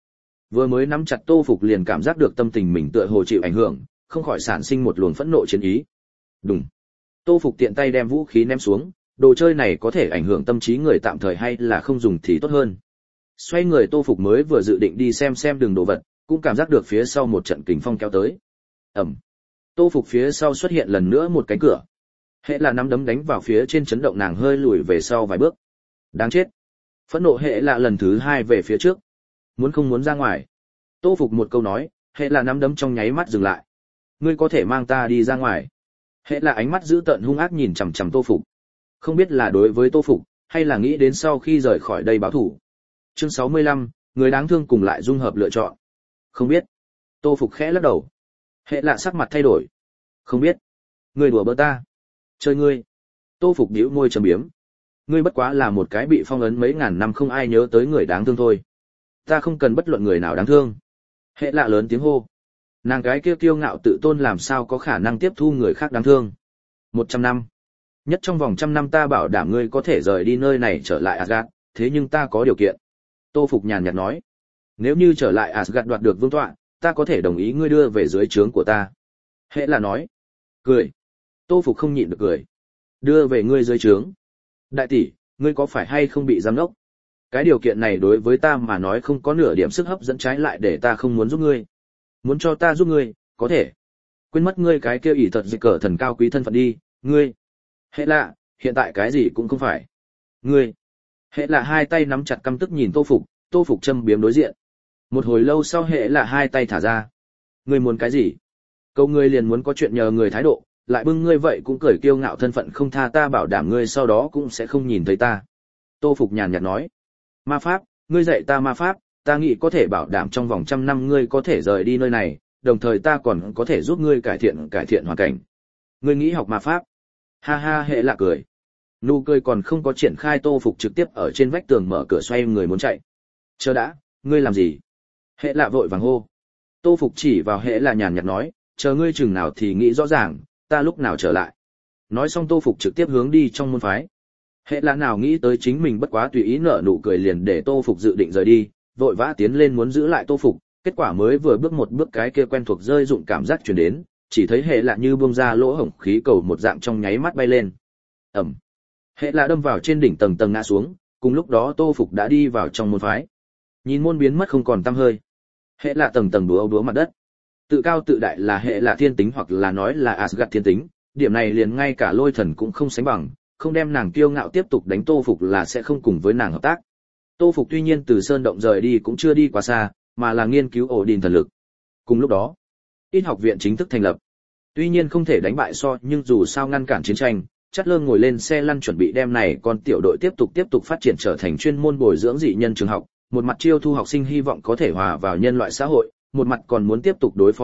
Vừa mới nắm chặt Tô Phục liền cảm giác được tâm tình mình tựa hồ chịu ảnh hưởng, không khỏi sản sinh một luồng phẫn nộ chiến ý. Đùng. Tô Phục tiện tay đem vũ khí ném xuống, đồ chơi này có thể ảnh hưởng tâm trí người tạm thời hay là không dùng thì tốt hơn. Xoay người Tô Phục mới vừa dự định đi xem đường đồ vật, cũng cảm giác được phía sau một trận kình phong kéo tới. Ầm. Tô Phục phía sau xuất hiện lần nữa một cánh cửa. Hệ là nắm đấm đánh vào phía trên, chấn động nàng hơi lùi về sau vài bước. Đáng chết. Phẫn nộ hệ là lần thứ hai về phía trước. Muốn không muốn ra ngoài. Tô Phục một câu nói, hệ là nắm đấm trong nháy mắt dừng lại. Ngươi có thể mang ta đi ra ngoài. Hệ là ánh mắt dữ tợn hung ác nhìn chằm chằm Tô Phục. Không biết là đối với Tô Phục, hay là nghĩ đến sau khi rời khỏi đây báo thù. Chương 65, người đáng thương cùng lại dung hợp lựa chọn. Không biết. Tô Phục khẽ lắc đầu. Hệ là sắc mặt thay đổi. Không biết. Ngươi đùa bỡn ta. Chơi ngươi. Tô Phục nhíu môi trầm biếm. Ngươi bất quá là một cái bị phong ấn mấy ngàn năm không ai nhớ tới người đáng thương thôi. Ta không cần bất luận người nào đáng thương. Hệ lạ lớn tiếng hô. Nàng cái kia kiêu ngạo tự tôn làm sao có khả năng tiếp thu người khác đáng thương. 100 năm. Nhất trong vòng 100 năm ta bảo đảm ngươi có thể rời đi nơi này trở lại Asgard, thế nhưng ta có điều kiện. Tô Phục nhàn nhạt nói. Nếu như trở lại Asgard đoạt được vương tọa, ta có thể đồng ý ngươi đưa về dưới trướng của ta. Hệ là nói. Cười. Tô Phục không nhịn được cười. Đưa về ngươi dưới trướng. Đại tỷ, ngươi có phải hay không bị giám đốc? Cái điều kiện này đối với ta mà nói không có nửa điểm sức hấp dẫn, trái lại để ta không muốn giúp ngươi. Muốn cho ta giúp ngươi, có thể. Quên mất ngươi cái kia ỷ thật dịch cỡ thần cao quý thân phận đi, ngươi. Hệ lạ, hiện tại cái gì cũng không phải. Ngươi. Hệ lạ hai tay nắm chặt căm tức nhìn Tô Phục châm biếm đối diện. Một hồi lâu sau hệ lạ hai tay thả ra. Ngươi muốn cái gì? Câu ngươi liền muốn có chuyện nhờ người thái độ, lại bưng ngươi vậy cũng cười kiêu ngạo thân phận không tha, ta bảo đảm ngươi sau đó cũng sẽ không nhìn thấy ta. Tô Phục nhàn nhạt nói. Ma pháp, ngươi dạy ta ma pháp, ta nghĩ có thể bảo đảm trong vòng 100 năm ngươi có thể rời đi nơi này, đồng thời ta còn có thể giúp ngươi cải thiện hoàn cảnh. Ngươi nghĩ học ma pháp? Ha ha, hệ lạ cười. Nụ cười còn không có triển khai, Tô Phục trực tiếp ở trên vách tường mở cửa xoay người muốn chạy. Chờ đã, ngươi làm gì? Hệ lạ vội vàng hô. Tô Phục chỉ vào hệ lạ nhàn nhạt nói, chờ ngươi chừng nào thì nghĩ rõ ràng, ta lúc nào trở lại. Nói xong Tô Phục trực tiếp hướng đi trong môn phái. Hệ là nào nghĩ tới chính mình bất quá tùy ý nở nụ cười liền để Tô Phục dự định rời đi, vội vã tiến lên muốn giữ lại Tô Phục, kết quả mới vừa bước một bước cái kia quen thuộc rơi dụng cảm giác truyền đến, chỉ thấy hệ là như bung ra lỗ hổng khí cầu một dạng trong nháy mắt bay lên. Ầm. Hệ là đâm vào trên đỉnh tầng tầng ngã xuống, cùng lúc đó Tô Phục đã đi vào trong môn phái. Nhìn môn biến mất không còn tăm hơi. Hệ là tầng tầng đúa mặt đất. Tự cao tự đại là hệ là thiên tính, hoặc là nói là Asgard thiên tính, điểm này liền ngay cả Lôi Thần cũng không sánh bằng, không đem nàng kiêu ngạo tiếp tục đánh Tô Phục là sẽ không cùng với nàng hợp tác. Tô Phục tuy nhiên từ sơn động rời đi cũng chưa đi quá xa, mà là nghiên cứu ổ đình thần lực. Cùng lúc đó, ít học viện chính thức thành lập. Tuy nhiên không thể đánh bại nhưng dù sao ngăn cản chiến tranh, Chát Lơ ngồi lên xe lăn chuẩn bị đem này con tiểu đội tiếp tục phát triển trở thành chuyên môn bồi dưỡng dị nhân trường học, một mặt chiêu thu học sinh hy vọng có thể hòa vào nhân loại xã hội, một mặt còn muốn tiếp tục đối phó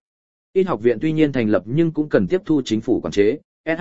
Ít học viện tuy nhiên thành lập nhưng cũng cần tiếp thu chính phủ quản chế,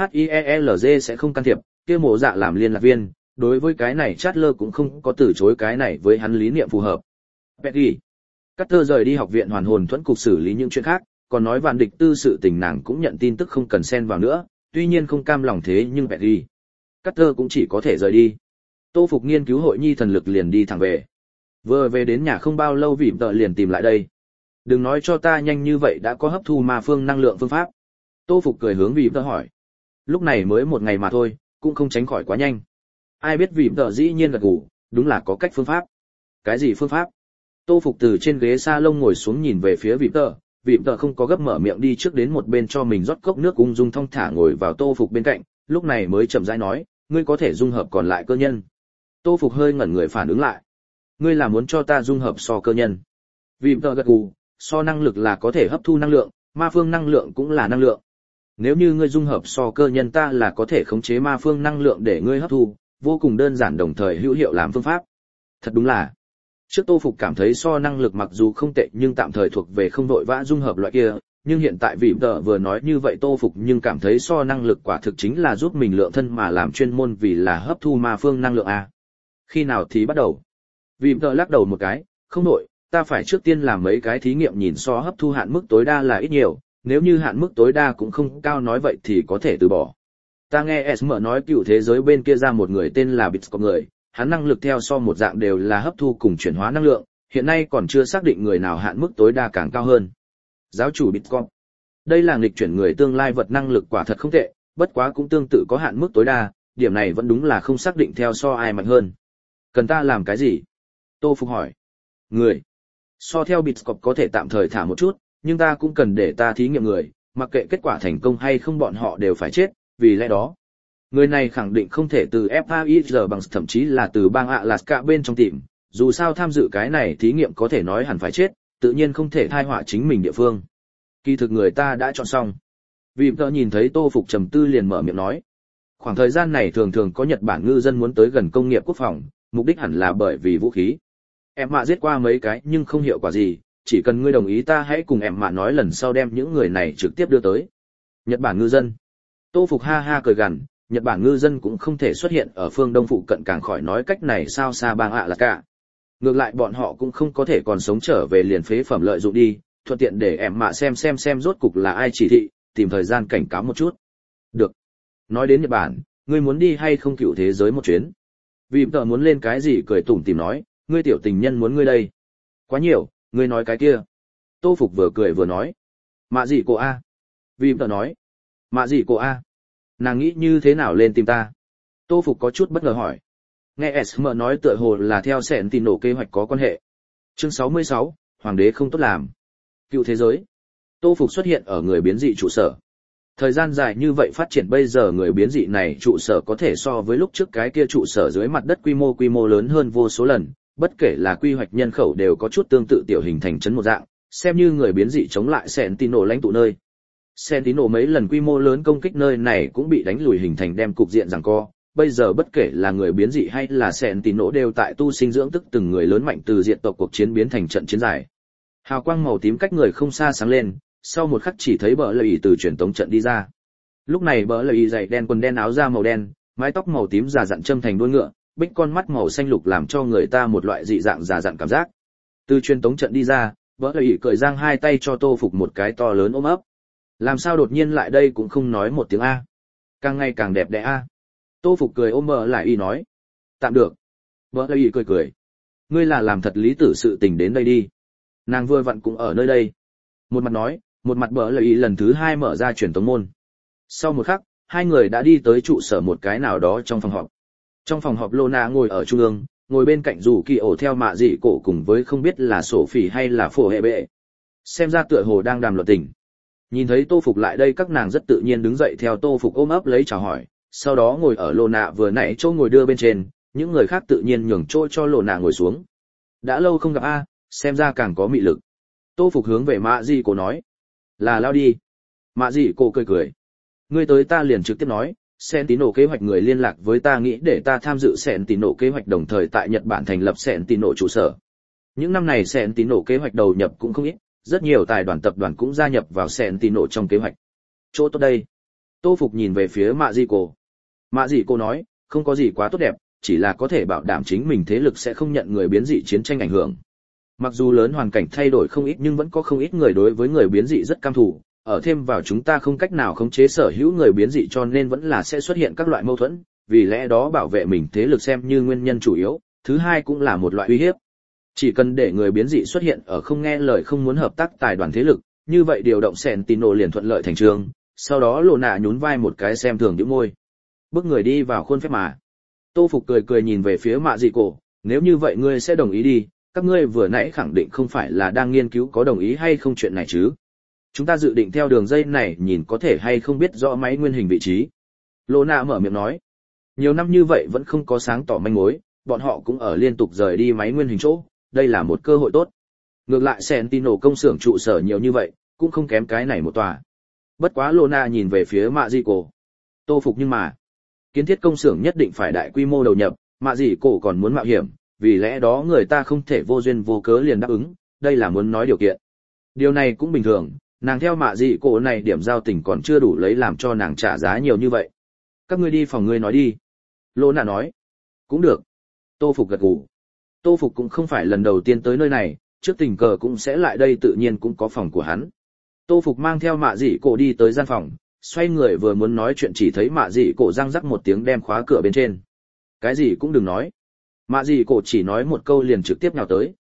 SHIELZ sẽ không can thiệp, kia Mộ Dạ làm liên lạc viên, đối với cái này Chát Lơ cũng không có từ chối, cái này với hắn lý niệm phù hợp. Peggy Carter rời đi học viện hoàn hồn thuẫn cục xử lý những chuyện khác, còn nói Vạn Địch Tư sự tình nàng cũng nhận tin tức không cần xen vào nữa, tuy nhiên không cam lòng thế nhưng Peggy Carter cũng chỉ có thể rời đi. Tô Phục nghiên cứu hội nhi thần lực liền đi thẳng về. Vừa về đến nhà không bao lâu Vịm Tợ liền tìm lại đây. Đừng nói cho ta nhanh như vậy đã có hấp thu ma phương năng lượng phương pháp. Tô Phục cười hướng Vịm Tợ hỏi. Lúc này mới một ngày mà thôi, cũng không tránh khỏi quá nhanh. Ai biết Vịm Tợ dĩ nhiên gật gù, đúng là có cách phương pháp. Cái gì phương pháp? Tô Phục từ trên ghế salon ngồi xuống nhìn về phía Vịm Tợ không có gấp mở miệng, đi trước đến một bên cho mình rót cốc nước, ung dung thong thả ngồi vào Tô Phục bên cạnh, lúc này mới chậm rãi nói, ngươi có thể dung hợp còn lại cơ nhân. Tô Phục hơi ngẩn người phản ứng lại. Ngươi là muốn cho ta dung hợp cơ nhân? Vịm Tợ gật gù, năng lực là có thể hấp thu năng lượng, ma phương năng lượng cũng là năng lượng. Nếu như ngươi dung hợp cơ nhân, ta là có thể khống chế ma phương năng lượng để ngươi hấp thu, vô cùng đơn giản đồng thời hữu hiệu làm phương pháp. Thật đúng là. Trước Tô Phục cảm thấy năng lực mặc dù không tệ nhưng tạm thời thuộc về không vội vã dung hợp loại kia, nhưng hiện tại Vịm Tợ vừa nói như vậy Tô Phục nhưng cảm thấy năng lực quả thực chính là giúp mình lượng thân mà làm, chuyên môn vì là hấp thu ma phương năng lượng a. Khi nào thì bắt đầu? Vịm Tợ lắc đầu một cái, không nội, ta phải trước tiên làm mấy cái thí nghiệm nhìn hấp thu hạn mức tối đa là ít nhiều, nếu như hạn mức tối đa cũng không cao nói vậy thì có thể từ bỏ. Ta nghe SM nói cựu thế giới bên kia ra một người tên là Bitscop người, hắn năng lực theo một dạng đều là hấp thu cùng chuyển hóa năng lượng, hiện nay còn chưa xác định người nào hạn mức tối đa càng cao hơn. Giáo chủ Bitcoin. Đây là nghịch chuyển người tương lai vật năng lực quả thật không tệ, bất quá cũng tương tự có hạn mức tối đa, điểm này vẫn đúng là không xác định theo so ai mạnh hơn. Cần ta làm cái gì? Tô Phục hỏi. Người. So theo Bitcoin có thể tạm thời thả một chút, nhưng ta cũng cần để ta thí nghiệm người, mặc kệ kết quả thành công hay không bọn họ đều phải chết, vì lẽ đó. Người này khẳng định không thể từ FAIR bằng thậm chí là từ bang Alaska bên trong tìm, dù sao tham dự cái này thí nghiệm có thể nói hẳn phải chết, tự nhiên không thể thai họa chính mình địa phương. Kỳ thực người ta đã chọn xong. Vì tớ nhìn thấy Tô Phục trầm tư liền mở miệng nói. Khoảng thời gian này thường thường có Nhật Bản ngư dân muốn tới gần công nghiệp quốc phòng, mục đích hẳn là bởi vì vũ khí. Em mạ giết qua mấy cái nhưng không hiệu quả gì, chỉ cần ngươi đồng ý ta hãy cùng em mạ nói lần sau đem những người này trực tiếp đưa tới. Nhật Bản ngư dân. Tô Phục ha ha cười gằn, Nhật Bản ngư dân cũng không thể xuất hiện ở phương Đông phụ cận càng khỏi nói cách này sao xa bang ạ là cả. Ngược lại bọn họ cũng không có thể còn sống trở về liền phế phẩm lợi dụng đi, thuận tiện để em mạ xem rốt cục là ai chỉ thị, tìm thời gian cảnh cáo một chút. Được. Nói đến Nhật Bản, ngươi muốn đi hay không cựu thế giới một chuyến? Vì tờ muốn lên cái gì cười tủm tỉm nói, ngươi tiểu tình nhân muốn ngươi đây. Quá nhiều, ngươi nói cái kia. Tô Phục vừa cười vừa nói. Mạ gì cô A? Vì tờ nói. Mạ gì cô A? Nàng nghĩ như thế nào lên tìm ta? Tô Phục có chút bất ngờ hỏi. Nghe SM nói tựa hồ là theo sẹn tin nổ kế hoạch có quan hệ. Chương 66, Hoàng đế không tốt làm. Cựu thế giới. Tô Phục xuất hiện ở người biến dị trụ sở. Thời gian dài như vậy phát triển bây giờ người biến dị này trụ sở có thể so với lúc trước cái kia trụ sở dưới mặt đất quy mô lớn hơn vô số lần, bất kể là quy hoạch nhân khẩu đều có chút tương tự tiểu hình thành trấn một dạng, xem như người biến dị chống lại Sentinel lãnh tụ nơi. Sentinel mấy lần quy mô lớn công kích nơi này cũng bị đánh lùi hình thành đem cục diện giằng co, bây giờ bất kể là người biến dị hay là Sentinel đều tại tu sinh dưỡng tức từng người lớn mạnh từ diện tộc cuộc chiến biến thành trận chiến dài. Hào quang màu tím cách người không xa sáng lên, sau một khắc chỉ thấy bờ lợi từ truyền tống trận đi ra. Lúc này bờ lợi giày đen quần đen áo da màu đen, mái tóc màu tím già dặn châm thành đuôi ngựa, bích con mắt màu xanh lục làm cho người ta một loại dị dạng già dặn cảm giác. Từ truyền tống trận đi ra, bờ lợi cởi giang hai tay cho Tô Phục một cái to lớn ôm ấp. Làm sao đột nhiên lại đây cũng không nói một tiếng a? Càng ngày càng đẹp đẽ a. Tô Phục cười ôm bờ lại y nói. Tạm được. Bờ lợi cười. Ngươi là làm thật lý tử sự tình đến đây đi. Nàng vừa vặn cũng ở nơi đây. Một mặt nói, một mặt bờ lợi lần thứ hai mở ra truyền tống môn. Sau một khắc, hai người đã đi tới trụ sở một cái nào đó trong phòng họp. Trong phòng họp Lona ngồi ở trung ương, ngồi bên cạnh dù kỳ ổ theo mạ dị cổ cùng với không biết là sổ phỉ hay là phổ hệ bệ. Xem ra tựa hồ đang đàm luận tình. Nhìn thấy Tô Phục lại đây các nàng rất tự nhiên đứng dậy theo Tô Phục ôm ấp lấy chào hỏi, sau đó ngồi ở Lona vừa nãy chỗ ngồi đưa bên trên, những người khác tự nhiên nhường chỗ cho Lona ngồi xuống. Đã lâu không gặp a, xem ra càng có mị lực. Tô Phục hướng về mạ dị cổ nói. Là lao đi. Mạ dị cổ cười. Ngươi tới ta liền trực tiếp nói, Sentinel kế hoạch người liên lạc với ta nghĩ để ta tham dự Sentinel kế hoạch đồng thời tại Nhật Bản thành lập Sentinel trụ sở. Những năm này Sentinel kế hoạch đầu nhập cũng không ít, rất nhiều tài đoàn tập đoàn cũng gia nhập vào Sentinel trong kế hoạch. Chỗ tốt đây. Tô Phục nhìn về phía Mạ dị cổ. Mạ dị cổ nói, không có gì quá tốt đẹp, chỉ là có thể bảo đảm chính mình thế lực sẽ không nhận người biến dị chiến tranh ảnh hưởng. Mặc dù lớn hoàn cảnh thay đổi không ít nhưng vẫn có không ít người đối với người biến dị rất cam thủ, ở thêm vào chúng ta không cách nào khống chế sở hữu người biến dị cho nên vẫn là sẽ xuất hiện các loại mâu thuẫn, vì lẽ đó bảo vệ mình thế lực xem như nguyên nhân chủ yếu, thứ hai cũng là một loại uy hiếp. Chỉ cần để người biến dị xuất hiện ở không nghe lời không muốn hợp tác tài đoàn thế lực, như vậy điều động Sentinel liền thuận lợi thành trường, sau đó Lona nhún vai một cái xem thường nhếch môi. Bước người đi vào khuôn phép mà. Tô Phục cười nhìn về phía Mạ dị cổ, nếu như vậy ngươi sẽ đồng ý đi, các ngươi vừa nãy khẳng định không phải là đang nghiên cứu có đồng ý hay không chuyện này chứ. Chúng ta dự định theo đường dây này nhìn có thể hay không biết rõ máy nguyên hình vị trí. Lona mở miệng nói. Nhiều năm như vậy vẫn không có sáng tỏ manh mối, bọn họ cũng ở liên tục rời đi máy nguyên hình chỗ, đây là một cơ hội tốt. Ngược lại Sentinel công xưởng trụ sở nhiều như vậy, cũng không kém cái này một tòa. Bất quá Lona nhìn về phía Mạ dị cổ. Tô Phục nhưng mà, kiến thiết công xưởng nhất định phải đại quy mô đầu nhập, Mạ dị cổ còn muốn mạo hiểm, vì lẽ đó người ta không thể vô duyên vô cớ liền đáp ứng, đây là muốn nói điều kiện. Điều này cũng bình thường, nàng theo Mạ dị cổ này điểm giao tình còn chưa đủ lấy làm cho nàng trả giá nhiều như vậy. Các ngươi đi phòng ngươi nói đi. Lona nói. Cũng được. Tô Phục gật gù. Tô Phục cũng không phải lần đầu tiên tới nơi này, trước tình cờ cũng sẽ lại đây tự nhiên cũng có phòng của hắn. Tô Phục mang theo Mạ dị cổ đi tới gian phòng, xoay người vừa muốn nói chuyện chỉ thấy Mạ dị cổ răng rắc một tiếng đem khóa cửa bên trên. Cái gì cũng đừng nói. Mạ dị cổ chỉ nói một câu liền trực tiếp nhào tới.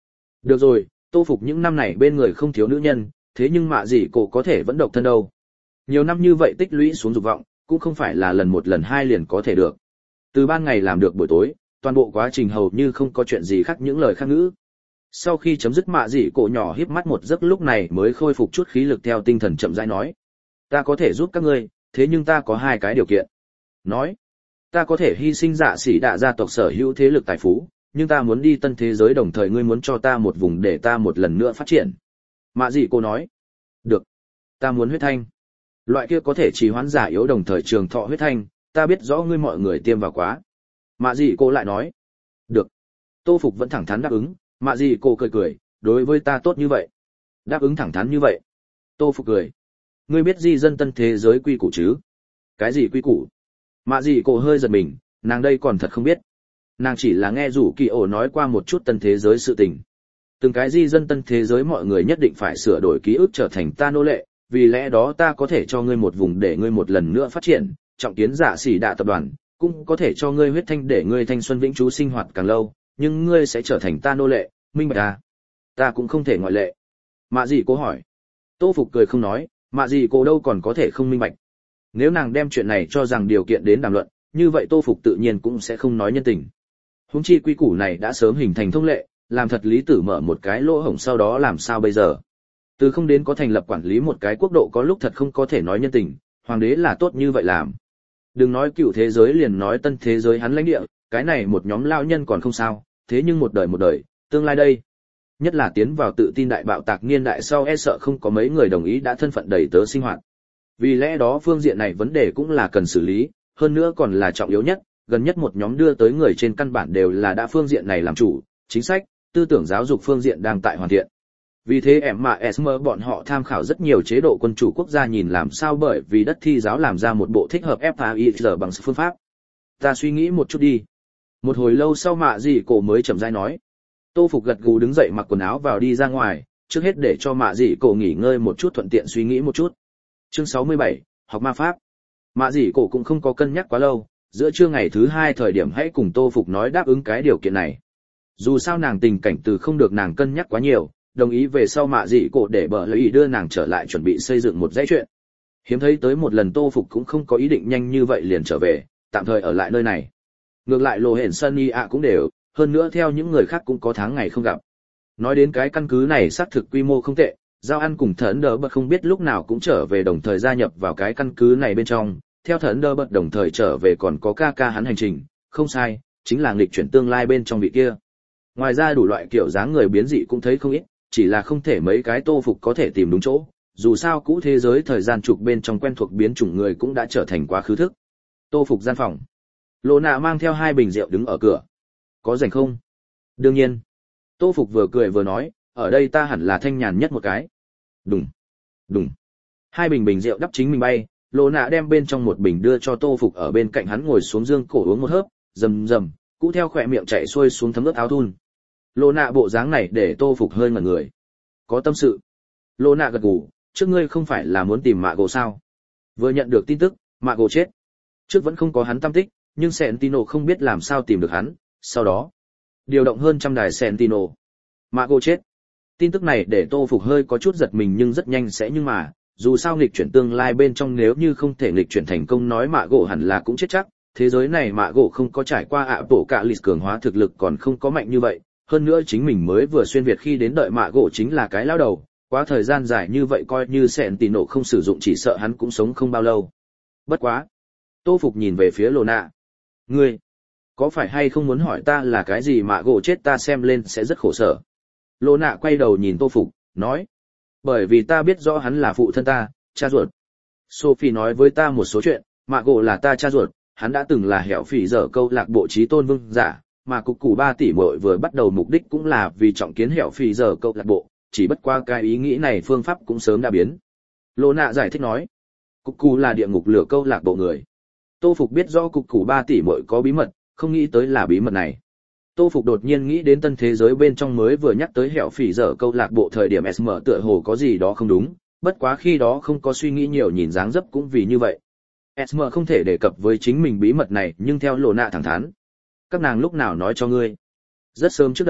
Được rồi, Tô Phục những năm này bên người không thiếu nữ nhân, thế nhưng mạ gì cổ có thể vẫn độc thân đâu. Nhiều năm như vậy tích lũy xuống dục vọng, cũng không phải là lần một lần hai liền có thể được. Từ ban ngày làm được buổi tối, toàn bộ quá trình hầu như không có chuyện gì khác những lời khác ngữ. Sau khi chấm dứt mạ dị cổ nhỏ híp mắt một giấc lúc này mới khôi phục chút khí lực theo tinh thần chậm rãi nói. Ta có thể giúp các ngươi, thế nhưng ta có hai cái điều kiện. Nói, ta có thể hy sinh Dạ Sĩ Đạ gia tộc sở hữu thế lực tài phú, nhưng ta muốn đi tân thế giới đồng thời ngươi muốn cho ta một vùng để ta một lần nữa phát triển. Mạ dị cổ nói, được, ta muốn huyết thanh. Loại kia có thể trì hoãn giả yếu đồng thời trường thọ huyết thanh, ta biết rõ ngươi mọi người tiêm vào quá. Mạ dị cổ lại nói, được. Tô Phục vẫn thẳng thắn đáp ứng, mạ dị cổ cười cười, đối với ta tốt như vậy. Đáp ứng thẳng thắn như vậy. Tô Phục cười. Ngươi biết di dân tân thế giới quy củ chứ? Cái gì quy củ? Mạ dị cổ hơi giật mình, nàng đây còn thật không biết. Nàng chỉ là nghe rủ kỳ ổ nói qua một chút tân thế giới sự tình. Từng cái di dân tân thế giới mọi người nhất định phải sửa đổi ký ức trở thành ta nô lệ, vì lẽ đó ta có thể cho ngươi một vùng để ngươi một lần nữa phát triển, trọng kiến Dạ Sĩ Đạ tập đoàn, cũng có thể cho ngươi huyết thanh để ngươi thanh xuân vĩnh trú sinh hoạt càng lâu, nhưng ngươi sẽ trở thành ta nô lệ, minh bạch à? Ta cũng không thể ngoại lệ. Mạ dị cô hỏi. Tô Phục cười không nói, mạ dị cô đâu còn có thể không minh bạch. Nếu nàng đem chuyện này cho rằng điều kiện đến đàm luận, như vậy Tô Phục tự nhiên cũng sẽ không nói nhân tình. Huống chi quy củ này đã sớm hình thành thông lệ, làm thật Lý Tử mở một cái lỗ hổng sau đó làm sao bây giờ? Từ không đến có thành lập quản lý một cái quốc độ có lúc thật không có thể nói nhân tình, hoàng đế là tốt như vậy làm. Đừng nói cựu thế giới liền nói tân thế giới hắn lãnh địa, cái này một nhóm lao nhân còn không sao, thế nhưng một đời, tương lai đây. Nhất là tiến vào tự tin đại bạo tạc niên đại sau e sợ không có mấy người đồng ý đã thân phận đầy tớ sinh hoạt. Vì lẽ đó phương diện này vấn đề cũng là cần xử lý, hơn nữa còn là trọng yếu nhất, gần nhất một nhóm đưa tới người trên căn bản đều là đã phương diện này làm chủ, chính sách, tư tưởng giáo dục phương diện đang tại hoàn thiện. Vì thế MASM bọn họ tham khảo rất nhiều chế độ quân chủ quốc gia nhìn làm sao bởi vì đất thi giáo làm ra một bộ thích hợp FAIR bằng phương pháp. Ta suy nghĩ một chút đi. Một hồi lâu sau mạ dị cổ mới chậm rãi nói. Tô Phục gật gù đứng dậy mặc quần áo vào đi ra ngoài, trước hết để cho mạ dị cổ nghỉ ngơi một chút thuận tiện suy nghĩ một chút. Chương 67, học ma pháp. Mạ dị cổ cũng không có cân nhắc quá lâu, giữa trưa ngày thứ hai thời điểm hãy cùng Tô Phục nói đáp ứng cái điều kiện này. Dù sao nàng tình cảnh từ không được nàng cân nhắc quá nhiều, đồng ý về sau mạ dị cổ để bờ lợi ý đưa nàng trở lại chuẩn bị xây dựng một dãy chuyện. Hiếm thấy tới một lần Tô Phục cũng không có ý định nhanh như vậy liền trở về, tạm thời ở lại nơi này. Ngược lại Lô Hển Sunny ạ cũng đều, hơn nữa theo những người khác cũng có tháng ngày không gặp. Nói đến cái căn cứ này xác thực quy mô không tệ, Giao Ăn cùng Thẫn Đờ Bật không biết lúc nào cũng trở về đồng thời gia nhập vào cái căn cứ này bên trong, theo Thẫn Đờ Bật đồng thời trở về còn có ca ca hắn hành trình, không sai, chính là nghịch chuyển tương lai bên trong vị kia. Ngoài ra đủ loại kiểu dáng người biến dị cũng thấy không ít, chỉ là không thể mấy cái Tô Phục có thể tìm đúng chỗ, dù sao cũ thế giới thời gian trục bên trong quen thuộc biến chủng người cũng đã trở thành quá khứ thức. Tô Phục gian phòng. Lô Nạ mang theo hai bình rượu đứng ở cửa. Có rảnh không? Đương nhiên. Tô Phục vừa cười vừa nói, ở đây ta hẳn là thanh nhàn nhất một cái. Đùng, đùng. Hai bình rượu đắp chính mình bay, Lô Nạ đem bên trong một bình đưa cho Tô Phục ở bên cạnh hắn ngồi xuống dương cổ uống một hớp, rầm rầm, cũ theo khỏe miệng chảy xuôi xuống thấm ướt áo thun. Lô Nạ bộ dáng này để Tô Phục hơi ngẩn người. Có tâm sự. Lô Nạ gật gù, trước ngươi không phải là muốn tìm Mạ Gỗ sao? Vừa nhận được tin tức, Mạ Gỗ chết. Trước vẫn không có hắn tâm tích, nhưng Sentino không biết làm sao tìm được hắn, sau đó điều động hơn trăm đài Sentino. Mạ Gỗ chết. Tin tức này để Tô Phục hơi có chút giật mình nhưng rất nhanh sẽ nhưng mà, dù sao nghịch chuyển tương lai bên trong nếu như không thể nghịch chuyển thành công nói Mạ Gỗ hẳn là cũng chết chắc, thế giới này Mạ Gỗ không có trải qua ạ tổ cả lịch cường hóa thực lực còn không có mạnh như vậy, hơn nữa chính mình mới vừa xuyên việt khi đến đợi Mạ Gỗ chính là cái lão đầu, quá thời gian dài như vậy coi như Sentino không sử dụng chỉ sợ hắn cũng sống không bao lâu. Bất quá, Tô Phục nhìn về phía Lô Nạ. Ngươi, có phải hay không muốn hỏi ta là cái gì Mạ Gỗ chết ta xem lên sẽ rất khổ sở. Lô Nạ quay đầu nhìn Tô Phục, nói. Bởi vì ta biết rõ hắn là phụ thân ta, cha ruột. Sophie nói với ta một số chuyện, Mạ Gỗ là ta cha ruột, hắn đã từng là hẻo phỉ dở câu lạc bộ trí tôn vương giả, mà cục củ 3 tỷ muội vừa bắt đầu mục đích cũng là vì trọng kiến hẻo phỉ dở câu lạc bộ, chỉ bất qua cái ý nghĩ này phương pháp cũng sớm đã biến. Lô Nạ giải thích nói. Cục củ là địa ngục lửa câu lạc bộ người. Tô Phục biết rõ cục củ 3 tỷ muội có bí mật, không nghĩ tới là bí mật này. Tô Phục đột nhiên nghĩ đến tân thế giới bên trong mới vừa nhắc tới hẻo phỉ dở câu lạc bộ thời điểm SM tựa hồ có gì đó không đúng, bất quá khi đó không có suy nghĩ nhiều nhìn dáng dấp cũng vì như vậy. SM không thể đề cập với chính mình bí mật này nhưng theo Lô Nạ thẳng thắn. Các nàng lúc nào nói cho ngươi? Rất sớm trước đây,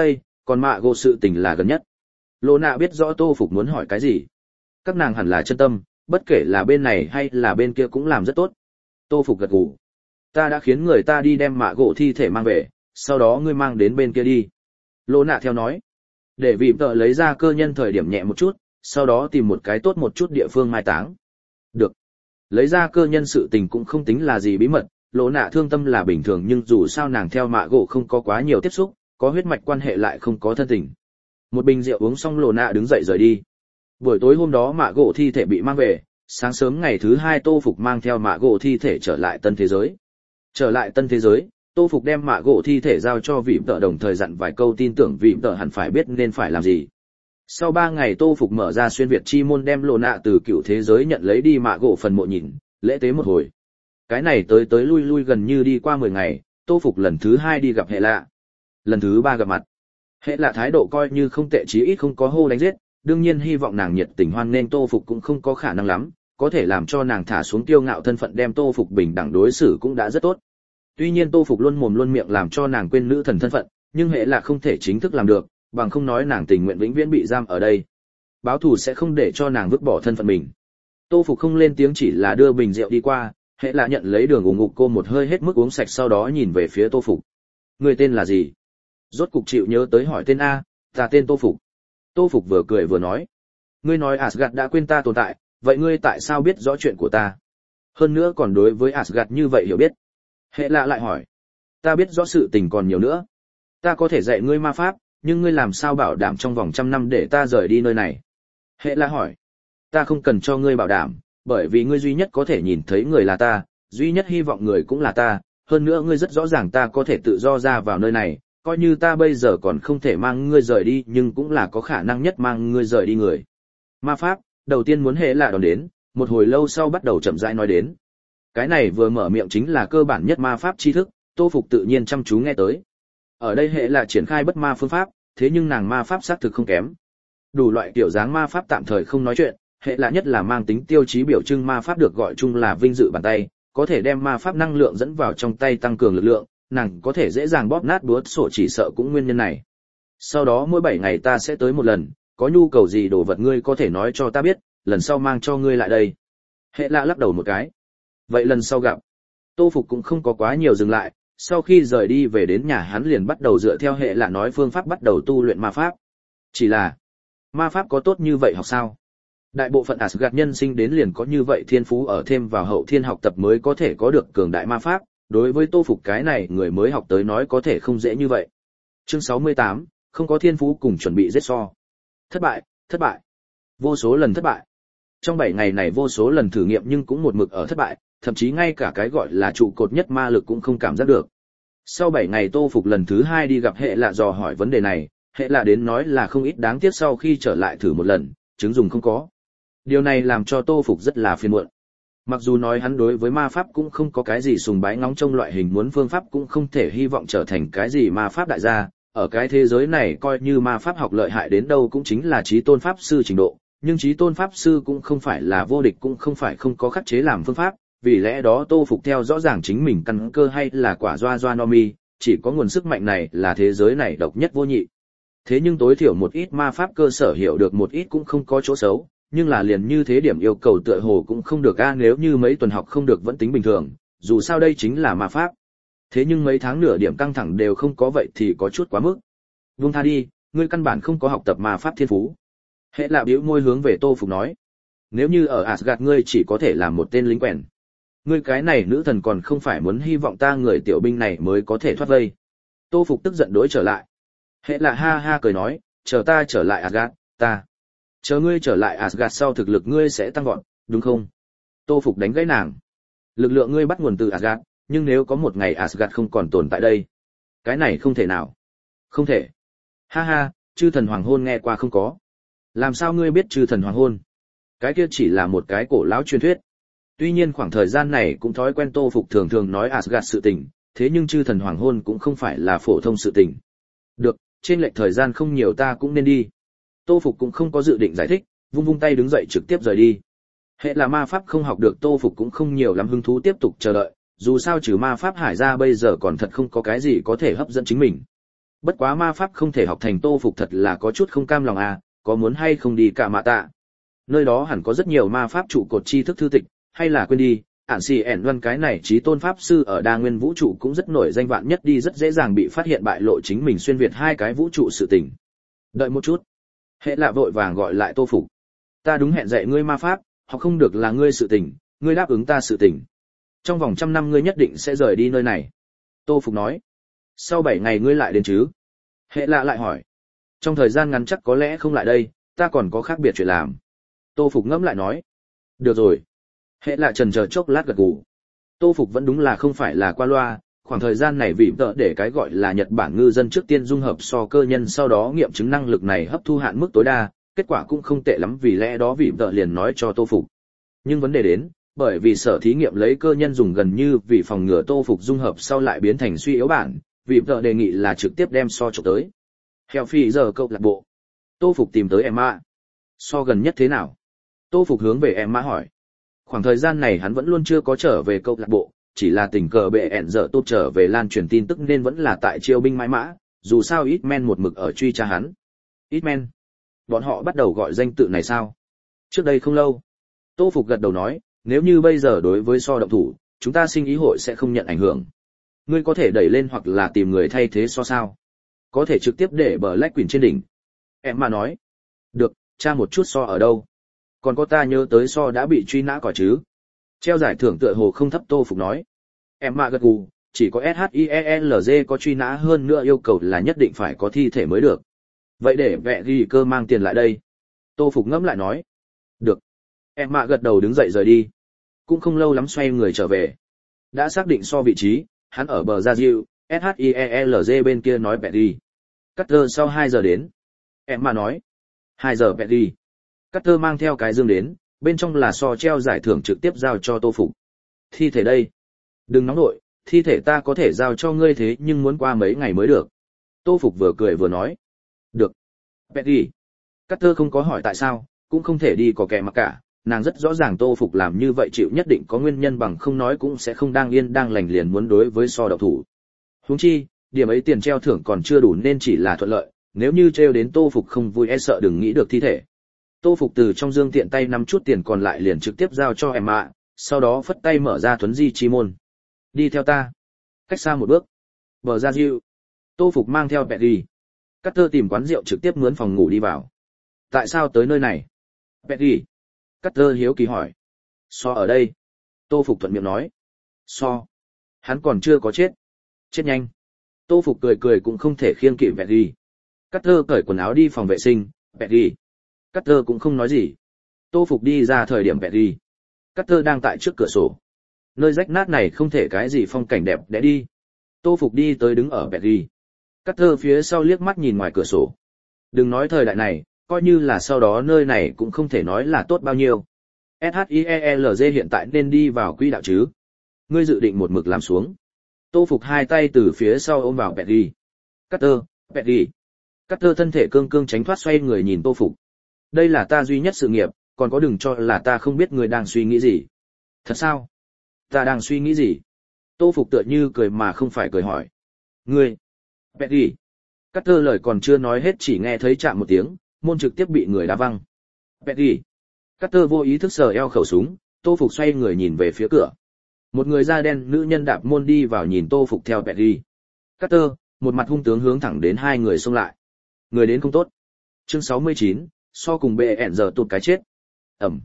Còn mạ gỗ sự tình là gần nhất. Lô nạ biết rõ Tô Phục muốn hỏi cái gì. Các nàng hẳn là chân tâm, bất kể là bên này hay là bên kia cũng làm rất tốt. Tô Phục gật gù. Ta đã khiến người ta đi đem mạ gỗ thi thể mang về, sau đó ngươi mang đến bên kia đi. Lô nạ theo nói. Để vì tợ lấy ra cơ nhân thời điểm nhẹ một chút, sau đó tìm một cái tốt một chút địa phương mai táng. Được. Lấy ra cơ nhân sự tình cũng không tính là gì bí mật, Lô nạ thương tâm là bình thường, nhưng dù sao nàng theo mạ gỗ không có quá nhiều tiếp xúc, có huyết mạch quan hệ lại không có thân tình. Một bình rượu uống xong Lô nạ đứng dậy rời đi. Buổi tối hôm đó mạ gỗ thi thể bị mang về, sáng sớm ngày thứ 2 Tô Phục mang theo mạ gỗ thi thể trở lại tân thế giới. Trở lại tân thế giới, Tô Phục đem mạ gỗ thi thể giao cho vị tợ, đồng thời dặn vài câu tin tưởng vị tợ hẳn phải biết nên phải làm gì. Sau 3 ngày Tô Phục mở ra xuyên việt chi môn đem Lô nạ từ cựu thế giới nhận lấy đi mạ gỗ phần mộ nhìn, lễ tế một hồi. Cái này tới lui lui gần như đi qua 10 ngày, Tô Phục lần thứ 2 đi gặp hệ lạ. Lần thứ 3 gặp mặt. Hệ lạ thái độ coi như không tệ, chí ít không có hô đánh giết, đương nhiên hy vọng nàng nhiệt tình hoan nên Tô Phục cũng không có khả năng lắm, có thể làm cho nàng thả xuống kiêu ngạo thân phận đem Tô Phục bình đẳng đối xử cũng đã rất tốt. Tuy nhiên Tô Phục luôn mồm luôn miệng làm cho nàng quên nữ thần thân phận, nhưng hệ là không thể chính thức làm được, bằng không nói nàng tình nguyện vĩnh viễn bị giam ở đây. Báo thù sẽ không để cho nàng vứt bỏ thân phận mình. Tô Phục không lên tiếng, chỉ là đưa bình rượu đi qua, hệ là nhận lấy đường ủng ngục cô một hơi hết mức uống sạch, sau đó nhìn về phía Tô Phục. Người tên là gì? Rốt cục chịu nhớ tới hỏi tên A, ta tên Tô Phục. Tô Phục vừa cười vừa nói. Ngươi nói Asgard đã quên ta tồn tại, vậy ngươi tại sao biết rõ chuyện của ta? Hơn nữa còn đối với Asgard như vậy hiểu biết. Hệ lạ lại hỏi. Ta biết rõ sự tình còn nhiều nữa. Ta có thể dạy ngươi ma pháp, nhưng ngươi làm sao bảo đảm trong vòng 100 năm để ta rời đi nơi này? Hệ lạ hỏi. Ta không cần cho ngươi bảo đảm, bởi vì ngươi duy nhất có thể nhìn thấy người là ta, duy nhất hy vọng người cũng là ta. Hơn nữa ngươi rất rõ ràng ta có thể tự do ra vào nơi này, coi như ta bây giờ còn không thể mang ngươi rời đi nhưng cũng là có khả năng nhất mang ngươi rời đi người. Ma pháp, đầu tiên muốn hệ lạ đón đến, một hồi lâu sau bắt đầu chậm rãi nói đến. Cái này vừa mở miệng chính là cơ bản nhất ma pháp tri thức, Tô Phục tự nhiên chăm chú nghe tới. Ở đây hệ là triển khai bất ma phương pháp, thế nhưng nàng ma pháp xác thực không kém. Đủ loại kiểu dáng ma pháp tạm thời không nói chuyện, hệ là nhất là mang tính tiêu chí biểu trưng ma pháp được gọi chung là vinh dự bàn tay, có thể đem ma pháp năng lượng dẫn vào trong tay tăng cường lực lượng, nàng có thể dễ dàng bóp nát búa sổ, chỉ sợ cũng nguyên nhân này. Sau đó mỗi 7 ngày ta sẽ tới một lần, có nhu cầu gì đồ vật ngươi có thể nói cho ta biết, lần sau mang cho ngươi lại đây. Hệ lạ lắc đầu một cái. Vậy lần sau gặp. Tô Phục cũng không có quá nhiều dừng lại, sau khi rời đi về đến nhà hắn liền bắt đầu dựa theo hệ lạ nói phương pháp bắt đầu tu luyện ma pháp. Chỉ là, ma pháp có tốt như vậy học sao? Đại bộ phận Asgard nhân sinh đến liền có như vậy thiên phú, ở thêm vào hậu thiên học tập mới có thể có được cường đại ma pháp, đối với Tô Phục cái này người mới học tới nói có thể không dễ như vậy. Chương 68, không có thiên phú cùng chuẩn bị giết so. Thất bại. Vô số lần thất bại. Trong 7 ngày này vô số lần thử nghiệm nhưng cũng một mực ở thất bại, thậm chí ngay cả cái gọi là trụ cột nhất ma lực cũng không cảm giác được. Sau 7 ngày Tô Phục lần thứ 2 đi gặp hệ lạ dò hỏi vấn đề này, hệ lạ đến nói là không ít, đáng tiếc sau khi trở lại thử một lần, chứng dùng không có. Điều này làm cho Tô Phục rất là phiền muộn. Mặc dù nói hắn đối với ma pháp cũng không có cái gì sùng bái ngóng trông loại hình, muốn phương pháp cũng không thể hy vọng trở thành cái gì ma pháp đại gia, ở cái thế giới này coi như ma pháp học lợi hại đến đâu cũng chính là chí tôn pháp sư trình độ, nhưng chí tôn pháp sư cũng không phải là vô địch, cũng không phải không có khắc chế làm phương pháp, vì lẽ đó Tô Phục theo rõ ràng chính mình căn cơ hay là quả doa no mi, chỉ có nguồn sức mạnh này là thế giới này độc nhất vô nhị. Thế nhưng tối thiểu một ít ma pháp cơ sở hiểu được một ít cũng không có chỗ xấu, nhưng là liền như thế điểm yêu cầu tựa hồ cũng không được a, nếu như mấy tuần học không được vẫn tính bình thường, dù sao đây chính là ma pháp. Thế nhưng mấy tháng nửa điểm căng thẳng đều không có vậy thì có chút quá mức. Buông tha đi, ngươi căn bản không có học tập ma pháp thiên phú. Hệ lạ bĩu môi hướng về Tô Phục nói. Nếu như ở Asgard ngươi chỉ có thể làm một tên lính quèn. Ngươi cái này nữ thần còn không phải muốn hy vọng ta người tiểu binh này mới có thể thoát vây. Tô Phục tức giận đối trở lại. Hệ lạ ha ha cười nói, chờ ta trở lại Asgard, chờ ngươi trở lại Asgard sau thực lực ngươi sẽ tăng vọt, đúng không? Tô Phục đánh gãy nàng. Lực lượng ngươi bắt nguồn từ Asgard, nhưng nếu có một ngày Asgard không còn tồn tại đây, cái này không thể nào. Không thể. Ha ha, chư thần hoàng hôn nghe qua không có. Làm sao ngươi biết chư thần hoàng hôn? Cái kia chỉ là một cái cổ lão truyền thuyết. Tuy nhiên khoảng thời gian này cũng thói quen Tô Phục thường thường nói Asgard sự tình, thế nhưng chư thần hoàng hôn cũng không phải là phổ thông sự tình. Được, trên lệch thời gian không nhiều ta cũng nên đi. Tô Phục cũng không có dự định giải thích, vung vung tay đứng dậy trực tiếp rời đi. Hệ là ma pháp không học được Tô Phục cũng không nhiều lắm hứng thú tiếp tục chờ đợi, dù sao trừ ma pháp hải ra bây giờ còn thật không có cái gì có thể hấp dẫn chính mình. Bất quá ma pháp không thể học thành Tô Phục thật là có chút không cam lòng à, có muốn hay không đi cả mạ tạ. Nơi đó hẳn có rất nhiều ma pháp trụ cột tri thức thư tịch, hay là quên đi, ản xì ẻn văn cái này trí tôn pháp sư ở đa nguyên vũ trụ cũng rất nổi danh, vạn nhất đi rất dễ dàng bị phát hiện bại lộ chính mình xuyên việt hai cái vũ trụ sự tình. Đợi một chút. Hệ lạ vội vàng gọi lại Tô Phục. Ta đúng hẹn dạy ngươi ma pháp, học không được là ngươi sự tình, ngươi đáp ứng ta sự tình. Trong vòng 100 năm ngươi nhất định sẽ rời đi nơi này. Tô Phục nói. Sau 7 ngày ngươi lại đến chứ? Hệ lạ lại hỏi. Trong thời gian ngắn chắc có lẽ không lại đây, ta còn có khác biệt chuyện làm. Tô Phục ngẫm lại nói. Được rồi. Hệ lạ chần chờ chốc lát gật gù. Tô Phục vẫn đúng là không phải là qua loa, khoảng thời gian này vì tợ để cái gọi là Nhật Bản ngư dân trước tiên dung hợp so cơ nhân, sau đó nghiệm chứng năng lực này hấp thu hạn mức tối đa, kết quả cũng không tệ lắm, vì lẽ đó vì tợ liền nói cho Tô Phục. Nhưng vấn đề đến, bởi vì sở thí nghiệm lấy cơ nhân dùng gần như vì phòng ngừa Tô Phục dung hợp sau lại biến thành suy yếu bản, vì tợ đề nghị là trực tiếp đem so trộm tới. Heo phi giờ câu lạc bộ. Tô Phục tìm tới Emma. So gần nhất thế nào? Tô Phục hướng về Emma hỏi. Khoảng thời gian này hắn vẫn luôn chưa có trở về câu lạc bộ, chỉ là tình cờ bệ ẻn giờ tốt trở về lan truyền tin tức nên vẫn là tại chiêu binh mãi mã, dù sao Hitman một mực ở truy tra hắn. Hitman? Bọn họ bắt đầu gọi danh tự này sao? Trước đây không lâu. Tô Phục gật đầu nói, nếu như bây giờ đối với so động thủ, chúng ta sinh ý hội sẽ không nhận ảnh hưởng. Ngươi có thể đẩy lên hoặc là tìm người thay thế so sao? Có thể trực tiếp để bờ Black Queen trên đỉnh. Em mà nói. Được, tra một chút so ở đâu. Còn có ta nhớ tới so đã bị truy nã cỏ chứ. Treo giải thưởng tựa hồ không thấp. Tô Phục nói. Em mà gật gù, chỉ có SHIELZ có truy nã, hơn nữa yêu cầu là nhất định phải có thi thể mới được. Vậy để vẹ ghi cơ mang tiền lại đây. Tô Phục ngẫm lại nói. Được. Em mà gật đầu đứng dậy rời đi. Cũng không lâu lắm xoay người trở về. Đã xác định so vị trí, hắn ở bờ ra diệu, SHIELZ bên kia nói vẹ ghi. Cutter sau 2 giờ đến. Em mà nói. 2 giờ vẹ ghi. Cutter mang theo cái dương đến, bên trong là so treo giải thưởng trực tiếp giao cho Tô Phục. Thi thể đây. Đừng nóng nội, thi thể ta có thể giao cho ngươi, thế nhưng muốn qua mấy ngày mới được. Tô Phục vừa cười vừa nói. Được. Petty. Cutter không có hỏi tại sao, cũng không thể đi có kẻ mặc cả, nàng rất rõ ràng Tô Phục làm như vậy chịu nhất định có nguyên nhân, bằng không nói cũng sẽ không đang yên đang lành liền muốn đối với so độc thủ. Huống chi, điểm ấy tiền treo thưởng còn chưa đủ nên chỉ là thuận lợi, nếu như treo đến Tô Phục không vui e sợ đừng nghĩ được thi thể. Tô Phục từ trong dương tiện tay nắm chút tiền còn lại liền trực tiếp giao cho Emma, sau đó phất tay mở ra thuấn di chi môn. Đi theo ta. Cách xa một bước. Bờ ra diệu. Tô Phục mang theo Petty. Cutter tìm quán rượu trực tiếp mướn phòng ngủ đi vào. Tại sao tới nơi này? Petty. Cutter hiếu kỳ hỏi. So ở đây. Tô Phục thuận miệng nói. So. Hắn còn chưa có chết. Chết nhanh. Tô Phục cười cười cũng không thể khiêng kỵ Petty. Cutter cởi quần áo đi phòng vệ sinh. Petty. Cutter cũng không nói gì. Tô Phục đi ra thời điểm Petty. Cutter đang tại trước cửa sổ. Nơi rách nát này không thể cái gì phong cảnh đẹp đẽ đi. Tô Phục đi tới đứng ở Petty. Cutter phía sau liếc mắt nhìn ngoài cửa sổ. Đừng nói thời đại này, coi như là sau đó nơi này cũng không thể nói là tốt bao nhiêu. SHIELZ hiện tại nên đi vào quỹ đạo chứ. Ngươi dự định một mực làm xuống. Tô Phục hai tay từ phía sau ôm vào Petty. Cutter, Petty. Cutter thân thể cương cương tránh thoát, xoay người nhìn Tô Phục. Đây là ta duy nhất sự nghiệp, còn có đừng cho là ta không biết ngươi đang suy nghĩ gì. Thật sao? Ta đang suy nghĩ gì? Tô Phục tựa như cười mà không phải cười hỏi. Ngươi. Petty. Cutter lời còn chưa nói hết chỉ nghe thấy chạm một tiếng, môn trực tiếp bị người đá văng. Petty. Cutter vô ý thức sờ eo khẩu súng, Tô Phục xoay người nhìn về phía cửa. Một người da đen nữ nhân đạp môn đi vào nhìn Tô Phục theo Petty. Cutter, một mặt hung tướng hướng thẳng đến hai người xông lại. Người đến không tốt. Chương 69, so cùng bệ ẻn giờ tụt cái chết. Ẩm.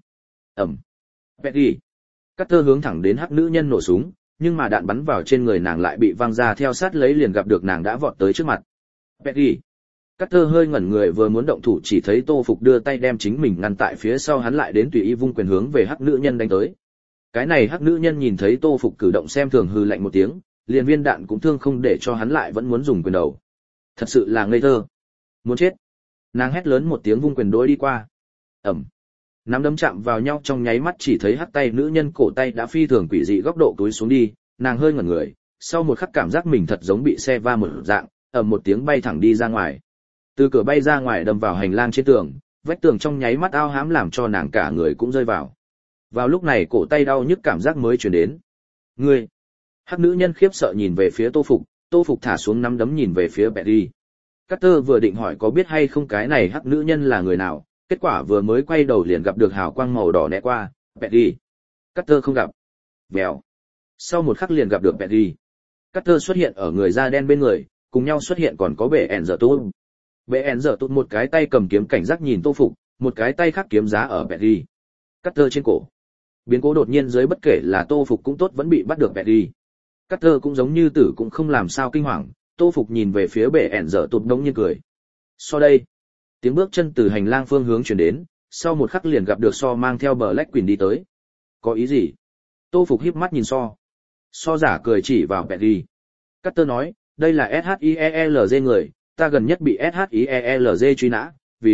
Petty. Cutter hướng thẳng đến hắc nữ nhân nổ súng, nhưng mà đạn bắn vào trên người nàng lại bị văng ra, theo sát lấy liền gặp được nàng đã vọt tới trước mặt. Petty. Cutter hơi ngẩn người vừa muốn động thủ chỉ thấy Tô Phục đưa tay đem chính mình ngăn tại phía sau hắn, lại đến tùy ý vung quyền hướng về hắc nữ nhân đánh tới. Cái này hắc nữ nhân nhìn thấy Tô Phục cử động xem thường, hừ lạnh một tiếng, liền viên đạn cũng thương không để cho hắn lại vẫn muốn dùng quyền đầu. Thật sự là ngây thơ. Muốn chết. Nàng hét lớn một tiếng vung quyền đối đi qua. Ẩm. Nắm đấm chạm vào nhau trong nháy mắt chỉ thấy hắc tay nữ nhân cổ tay đã phi thường quỷ dị góc độ túi xuống đi, nàng hơi ngẩn người, sau một khắc cảm giác mình thật giống bị xe va một dạng, ầm một tiếng bay thẳng đi ra ngoài. Từ cửa bay ra ngoài đâm vào hành lang trên tường, vách tường trong nháy mắt ao hãm làm cho nàng cả người cũng rơi vào. Vào lúc này cổ tay đau nhức cảm giác mới truyền đến. Ngươi. Hắc nữ nhân khiếp sợ nhìn về phía Tô Phục, Tô Phục thả xuống nắm đấm nhìn về phía Petty. Carter vừa định hỏi có biết hay không cái này hắc nữ nhân là người nào, kết quả vừa mới quay đầu liền gặp được hào quang màu đỏ né qua, Petty. Carter không gặp. Vèo. Sau một khắc liền gặp được Petty. Carter xuất hiện ở người da đen bên người, cùng nhau xuất hiện còn có bệ ẻn giờ tốt. Bệ ẻn giờ tốt một cái tay cầm kiếm cảnh giác nhìn Tô Phục, một cái tay khác kiếm giá ở Petty. Carter trên cổ. Biến cố đột nhiên dưới bất kể là Tô Phục cũng tốt vẫn bị bắt được Petty. Carter cũng giống như tử cũng không làm sao kinh hoàng, Tô Phục nhìn về phía bệ ẻn giờ tụt đống nhiên cười. So đây, tiếng bước chân từ hành lang phương hướng truyền đến, sau một khắc liền gặp được So mang theo Black Queen đi tới. Có ý gì? Tô Phục híp mắt nhìn So. So giả cười chỉ vào Petty. Carter nói, đây là SHIELZ người, ta gần nhất bị SHIELZ truy nã, vì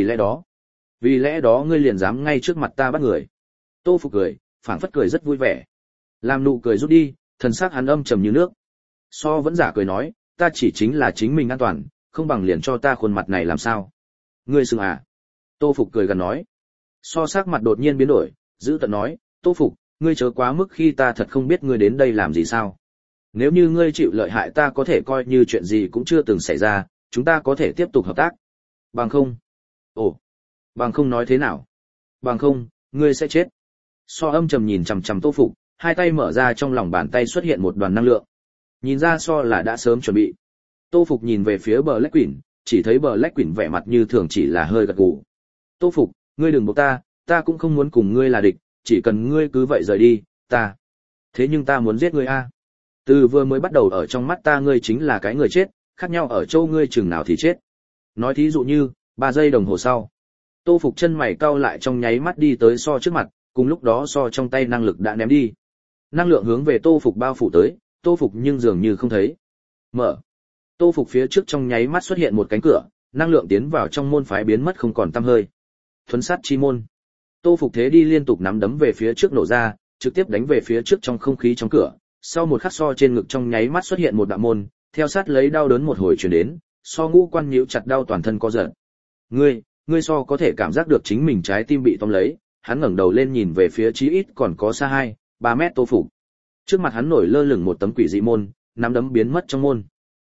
lẽ đó ngươi liền dám ngay trước mặt ta bắt người. Tô Phục cười, phảng phất cười rất vui vẻ. Làm nụ cười rút đi, thần sắc hắn âm trầm như nước. So vẫn giả cười nói, ta chỉ chính là chính mình an toàn, không bằng liền cho ta khuôn mặt này làm sao? Ngươi sừng à? Tô Phục cười gần nói. So sắc mặt đột nhiên biến đổi, giữ tận nói, Tô Phục, ngươi chớ quá mức khi ta thật không biết ngươi đến đây làm gì sao? Nếu như ngươi chịu lợi hại ta có thể coi như chuyện gì cũng chưa từng xảy ra, chúng ta có thể tiếp tục hợp tác. Bằng không? Ồ, bằng không nói thế nào? Bằng không, ngươi sẽ chết. So âm trầm nhìn chằm chằm Tô Phục, hai tay mở ra trong lòng bàn tay xuất hiện một đoàn năng lượng. Nhìn ra So là đã sớm chuẩn bị. Tô Phục nhìn về phía Black Queen, chỉ thấy Black Queen vẻ mặt như thường chỉ là hơi gật gù. Tô Phục, ngươi đừng buộc ta cũng không muốn cùng ngươi là địch, chỉ cần ngươi cứ vậy rời đi, ta. Thế nhưng ta muốn giết ngươi a. Từ vừa mới bắt đầu ở trong mắt ta ngươi chính là cái người chết, khác nhau ở châu ngươi chừng nào thì chết. Nói thí dụ như, 3 giây đồng hồ sau. Tô Phục chân mày cau lại trong nháy mắt đi tới So trước mặt, cùng lúc đó So trong tay năng lực đã ném đi. Năng lượng hướng về Tô Phục bao phủ tới, Tô Phục nhưng dường như không thấy. Mở. Tô Phục phía trước trong nháy mắt xuất hiện một cánh cửa, năng lượng tiến vào trong môn phái biến mất không còn tăm hơi. Thuấn sát chi môn. Tô Phục thế đi liên tục nắm đấm về phía trước nổ ra, trực tiếp đánh về phía trước trong không khí trong cửa. Sau một khắc So trên ngực trong nháy mắt xuất hiện một đạo môn, theo sát lấy đau đớn một hồi truyền đến, So ngũ quan nhíu chặt đau toàn thân co giật. Ngươi So có thể cảm giác được chính mình trái tim bị tóm lấy, hắn ngẩng đầu lên nhìn về phía chí ít còn có xa 2-3 mét Tô Phục. Trước mặt hắn nổi lơ lửng một tấm quỷ dị môn, nắm đấm biến mất trong môn.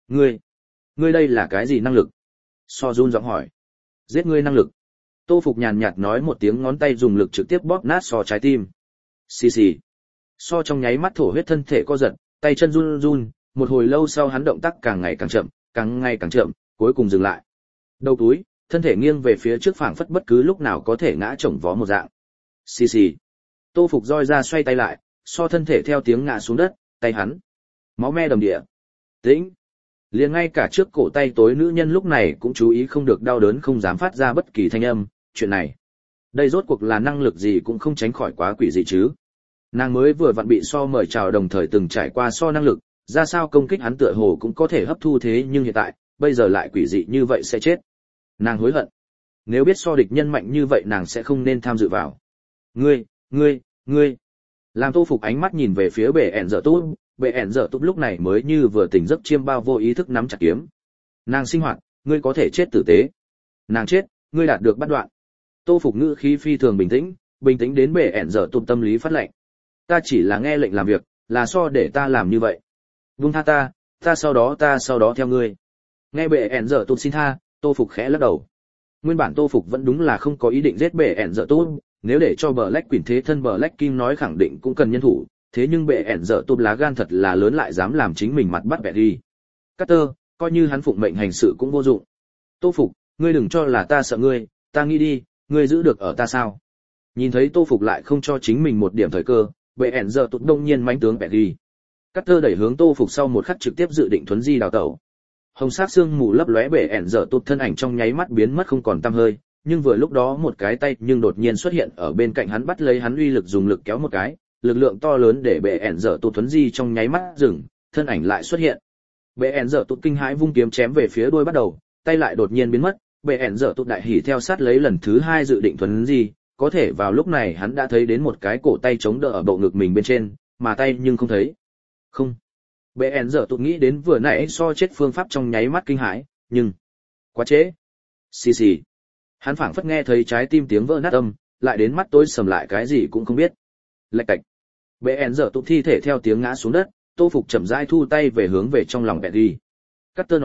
Ngươi đây là cái gì năng lực? So run giọng hỏi. Giết ngươi năng lực. Tô Phục nhàn nhạt nói một tiếng, ngón tay dùng lực trực tiếp bóp nát So trái tim. Xì xì. So trong nháy mắt thổ huyết, thân thể co giật, tay chân run run, một hồi lâu sau hắn động tác càng ngày càng chậm, cuối cùng dừng lại. Đầu túi, thân thể nghiêng về phía trước phảng phất bất cứ lúc nào có thể ngã chồng vó một dạng. Xì xì. Tô Phục roi ra xoay tay lại, So thân thể theo tiếng ngã xuống đất, tay hắn máu me đầm địa. Tĩnh. Liền ngay cả trước cổ tay tối nữ nhân lúc này cũng chú ý không được đau đớn, không dám phát ra bất kỳ thanh âm. Chuyện này, đây rốt cuộc là năng lực gì cũng không tránh khỏi quá quỷ dị chứ. Nàng mới vừa vặn bị So mời chào, đồng thời từng trải qua So năng lực, ra sao công kích hắn tựa hồ cũng có thể hấp thu, thế nhưng hiện tại, bây giờ lại quỷ dị như vậy sẽ chết. Nàng hối hận. Nếu biết So địch nhân mạnh như vậy nàng sẽ không nên tham dự vào. Ngươi. Làm Tô Phục ánh mắt nhìn về phía bệ ẻn dở tốt, bệ ẻn dở tốt lúc này mới như vừa tỉnh giấc chiêm bao vô ý thức nắm chặt kiếm. Nàng sinh hoạt, ngươi có thể chết tử tế. Nàng chết, ngươi đạt được bắt đoạn. Tô Phục ngữ khí phi thường bình tĩnh đến bệ ẻn dở tốt tâm lý phát lệnh. Ta chỉ là nghe lệnh làm việc, là So để ta làm như vậy. Buông tha ta sau đó theo ngươi. Nghe bệ ẻn dở tốt xin tha, Tô Phục khẽ lắc đầu. Nguyên bản Tô Phục vẫn đúng là không có ý định giết bệ ẻn dở tốt, nếu để cho Black Queen thế thân Black Kim nói khẳng định cũng cần nhân thủ, thế nhưng bệ ẻn dở tốt lá gan thật là lớn, lại dám làm chính mình mặt bắt bẻ đi. Carter, coi như hắn phụng mệnh hành sự cũng vô dụng. Tô Phục, ngươi đừng cho là ta sợ ngươi, ta nghĩ đi, ngươi giữ được ở ta sao? Nhìn thấy Tô Phục lại không cho chính mình một điểm thời cơ, bệ ẻn dở tốt đông nhiên mãnh tướng bẻ đi. Carter đẩy hướng Tô Phục sau một khắc trực tiếp dự định thuấn di đào tẩu. Hồng sắc sương mù lấp lóe, bệ ẻn dở tốt thân ảnh trong nháy mắt biến mất không còn tăm hơi, nhưng vừa lúc đó một cái tay nhưng đột nhiên xuất hiện ở bên cạnh hắn, bắt lấy hắn, uy lực dùng lực kéo một cái, lực lượng to lớn để bệ ẻn dở tốt thuấn di trong nháy mắt dừng, thân ảnh lại xuất hiện. Bệ ẻn dở tốt kinh hãi vung kiếm chém về phía đuôi bắt đầu, tay lại đột nhiên biến mất, bệ ẻn dở tốt đại hỉ theo sát lấy lần thứ 2 dự định thuấn di, có thể vào lúc này hắn đã thấy đến một cái cổ tay chống đỡ ở bộ ngực mình bên trên, mà tay nhưng không thấy. Không. Bệ ẻn dở tốt nghĩ đến vừa nãy So chết phương pháp trong nháy mắt kinh hãi, nhưng quá trễ. Xì xì. Hắn phảng phất nghe thấy trái tim tiếng vỡ nát âm, lại đến mắt tối sầm lại cái gì cũng không biết. Lạch cạch. Bệ ẻn dở tụt thi thể theo tiếng ngã xuống đất, Tô Phục chậm rãi thu tay về hướng về trong lòng Petty. Carter nói,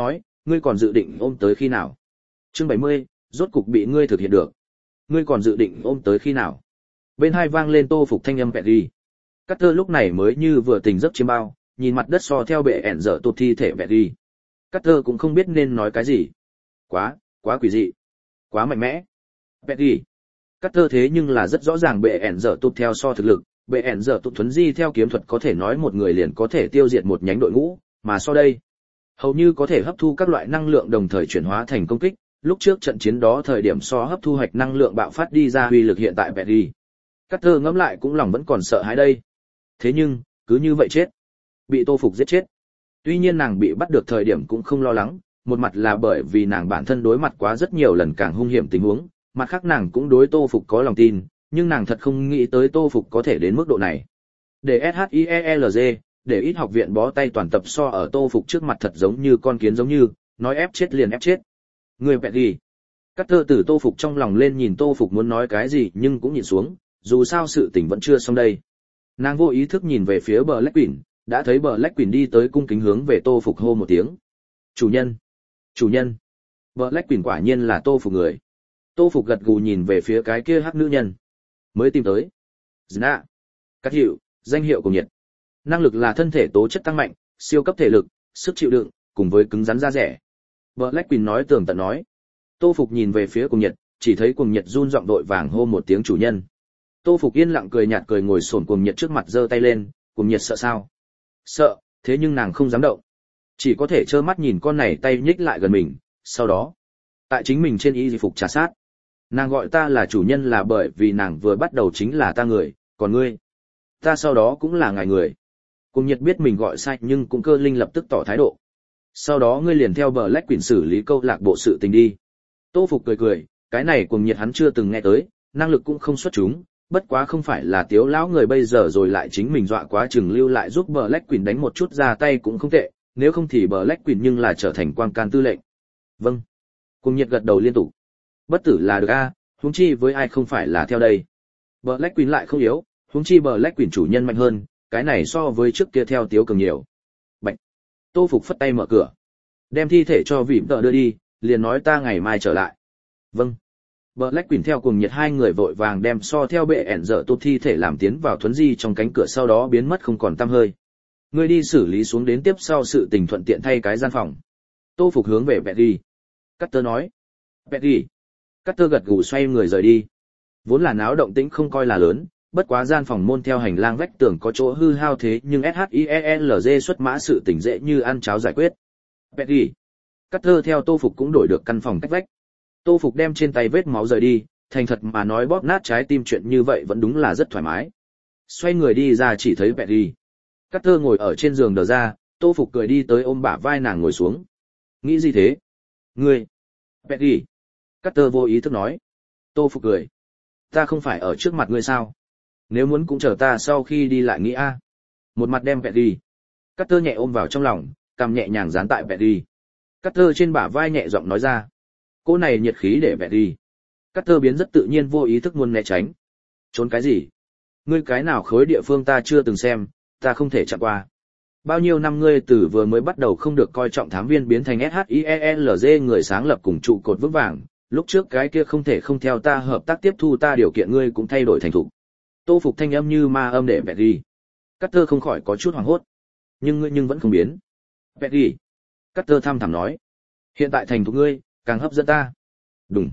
ngươi còn dự định ôm tới khi nào? Chương 70, rốt cục bị ngươi thực hiện được. Ngươi còn dự định ôm tới khi nào? Bên hai vang lên Tô Phục thanh âm Petty. Carter lúc này mới như vừa tỉnh giấc chiêm bao, nhìn mặt đất so theo bệ ẻn dở tụt thi thể Petty. Carter cũng không biết nên nói cái gì. Quá quỷ dị, quá mạnh mẽ. Petty. Carter thế nhưng là rất rõ ràng bệ ẻn dở tụt theo so thực lực, bệ ẻn dở tụt thuấn di theo kiếm thuật có thể nói một người liền có thể tiêu diệt một nhánh đội ngũ, mà so đây, hầu như có thể hấp thu các loại năng lượng đồng thời chuyển hóa thành công kích. Lúc trước trận chiến đó thời điểm so hấp thu hoạch năng lượng bạo phát đi ra uy lực hiện tại Petty. Carter ngẫm lại cũng lòng vẫn còn sợ hãi đây. Thế nhưng, cứ như vậy chết. Bị Tô Phục giết chết. Tuy nhiên nàng bị bắt được thời điểm cũng không lo lắng, một mặt là bởi vì nàng bản thân đối mặt quá rất nhiều lần càng hung hiểm tình huống, mặt khác nàng cũng đối Tô Phục có lòng tin, nhưng nàng thật không nghĩ tới Tô Phục có thể đến mức độ này. Để SHIELG, để ít học viện bó tay toàn tập so ở Tô Phục trước mặt thật giống như con kiến giống như, nói ép chết liền ép chết. Người bẹt đi. Carter từ Tô Phục trong lòng lên nhìn Tô Phục muốn nói cái gì nhưng cũng nhìn xuống, dù sao sự tình vẫn chưa xong đây. Nàng vô ý thức nhìn về phía Black Queen, đã thấy Black Queen đi tới cung kính hướng về Tô Phục hô một tiếng. Chủ nhân! Chủ nhân! Black Queen quả nhiên là Tô Phục người. Tô Phục gật gù nhìn về phía cái kia hắc nữ nhân. Mới tìm tới. Zna. Các hiệu, danh hiệu của nhiệt. Năng lực là thân thể tố chất tăng mạnh, siêu cấp thể lực, sức chịu đựng, cùng với cứng rắn da rẻ. Black Queen nói tường tận nói. Tô Phục nhìn về phía Cuồng Nhiệt, chỉ thấy Cuồng Nhiệt run giọng đội vàng hô một tiếng chủ nhân. Tô Phục yên lặng cười nhạt cười ngồi xổm Cuồng Nhiệt trước mặt giơ tay lên, Cuồng Nhiệt sợ sao? Sợ, thế nhưng nàng không dám động. Chỉ có thể trơ mắt nhìn con này tay nhích lại gần mình, sau đó, tại chính mình trên y phục trà sát. Nàng gọi ta là chủ nhân là bởi vì nàng vừa bắt đầu chính là ta người, còn ngươi, ta sau đó cũng là ngài người. Cuồng Nhiệt biết mình gọi sai nhưng cũng cơ linh lập tức tỏ thái độ. Sau đó ngươi liền theo Black Queen xử lý câu lạc bộ sự tình đi. Tô Phục cười cười, cái này Cuồng Nhiệt hắn chưa từng nghe tới, năng lực cũng không xuất chúng, bất quá không phải là tiếu lão người bây giờ rồi lại chính mình dọa quá chừng lưu lại giúp Black Queen đánh một chút ra tay cũng không tệ, nếu không thì Black Queen nhưng là trở thành quang can tư lệnh. Vâng. Cuồng Nhiệt gật đầu liên tục. Bất tử là được a, huống chi với ai không phải là theo đây. Black Queen lại không yếu, huống chi Black Queen chủ nhân mạnh hơn, cái này so với trước kia theo tiếu cường nhiều. Bạch. Tô Phục phất tay mở cửa. Đem thi thể cho Vịm Tợ đưa đi, liền nói ta ngày mai trở lại. Vâng. Black Queen theo Cuồng Nhiệt hai người vội vàng đem so theo bệ ẻn dở tốt thi thể làm tiến vào thuấn di trong cánh cửa sau đó biến mất không còn tăm hơi. Ngươi đi xử lý xuống đến tiếp sau sự tình thuận tiện thay cái gian phòng. Tô Phục hướng về Petty. Carter nói. Petty. Carter gật gù xoay người rời đi. Vốn là náo động tĩnh không coi là lớn, bất quá gian phòng môn theo hành lang vách tường có chỗ hư hao thế nhưng SHIELG xuất mã sự tình dễ như ăn cháo giải quyết. Petty. Carter theo Tô Phục cũng đổi được căn phòng cách vách. Tô Phục đem trên tay vết máu rời đi, thành thật mà nói bóp nát trái tim chuyện như vậy vẫn đúng là rất thoải mái. Xoay người đi ra chỉ thấy Petty. Carter ngồi ở trên giường đờ ra, Tô Phục cười đi tới ôm bả vai nàng ngồi xuống. Nghĩ gì thế? Ngươi. Petty. Carter vô ý thức nói. Tô Phục cười. Ta không phải ở trước mặt ngươi sao? Nếu muốn cũng chờ ta sau khi đi lại nghĩ a. Một mặt đem Petty. Carter nhẹ ôm vào trong lòng, cằm nhẹ nhàng dán tại Petty. Carter trên bả vai nhẹ giọng nói ra. Cô này nhiệt khí để Petty. Carter biến rất tự nhiên vô ý thức muốn né tránh. Trốn cái gì? Ngươi cái nào khối địa phương ta chưa từng xem, ta không thể chạm qua. Bao nhiêu năm ngươi từ vừa mới bắt đầu không được coi trọng thám viên biến thành SHIELG người sáng lập cùng trụ cột vững vàng, lúc trước cái kia không thể không theo ta hợp tác tiếp thu ta điều kiện ngươi cũng thay đổi thành thục. Tô Phục thanh âm như ma âm để Petty. Carter không khỏi có chút hoảng hốt. Nhưng ngươi vẫn không biến. Petty. Carter thăm thẳm nói. Hiện tại thành thục ngươi, càng hấp dẫn ta. Đúng.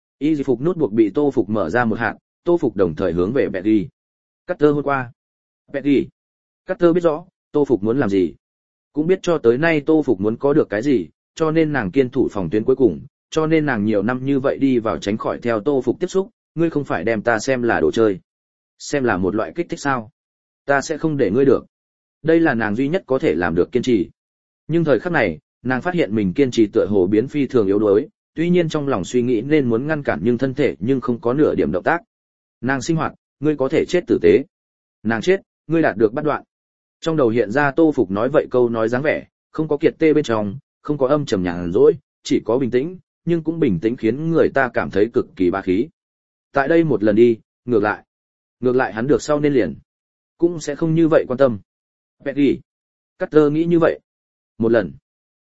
Y phục nút buộc bị Tô Phục mở ra một hạn, Tô Phục đồng thời hướng về Petty. Carter hôn qua. Petty. Carter biết rõ, Tô Phục muốn làm gì. Cũng biết cho tới nay Tô Phục muốn có được cái gì, cho nên nàng kiên thủ phòng tuyến cuối cùng, cho nên nàng nhiều năm như vậy đi vào tránh khỏi theo Tô Phục tiếp xúc, ngươi không phải đem ta xem là đồ chơi. Xem là một loại kích thích sao? Ta sẽ không để ngươi được. Đây là nàng duy nhất có thể làm được kiên trì. Nhưng thời khắc này, nàng phát hiện mình kiên trì tựa hồ biến phi thường yếu đuối, tuy nhiên trong lòng suy nghĩ nên muốn ngăn cản nhưng thân thể nhưng không có nửa điểm động tác. Nàng sinh hoạt, ngươi có thể chết tử tế. Nàng chết, ngươi đạt được bắt đoạn. Trong đầu hiện ra Tô Phục nói vậy câu nói dáng vẻ, không có kiệt tê bên trong, không có âm trầm nhàn rỗi, chỉ có bình tĩnh, nhưng cũng bình tĩnh khiến người ta cảm thấy cực kỳ bá khí. Tại đây một lần đi, ngược lại hắn được sau nên liền cũng sẽ không như vậy quan tâm. Petty. Carter nghĩ như vậy. Một lần.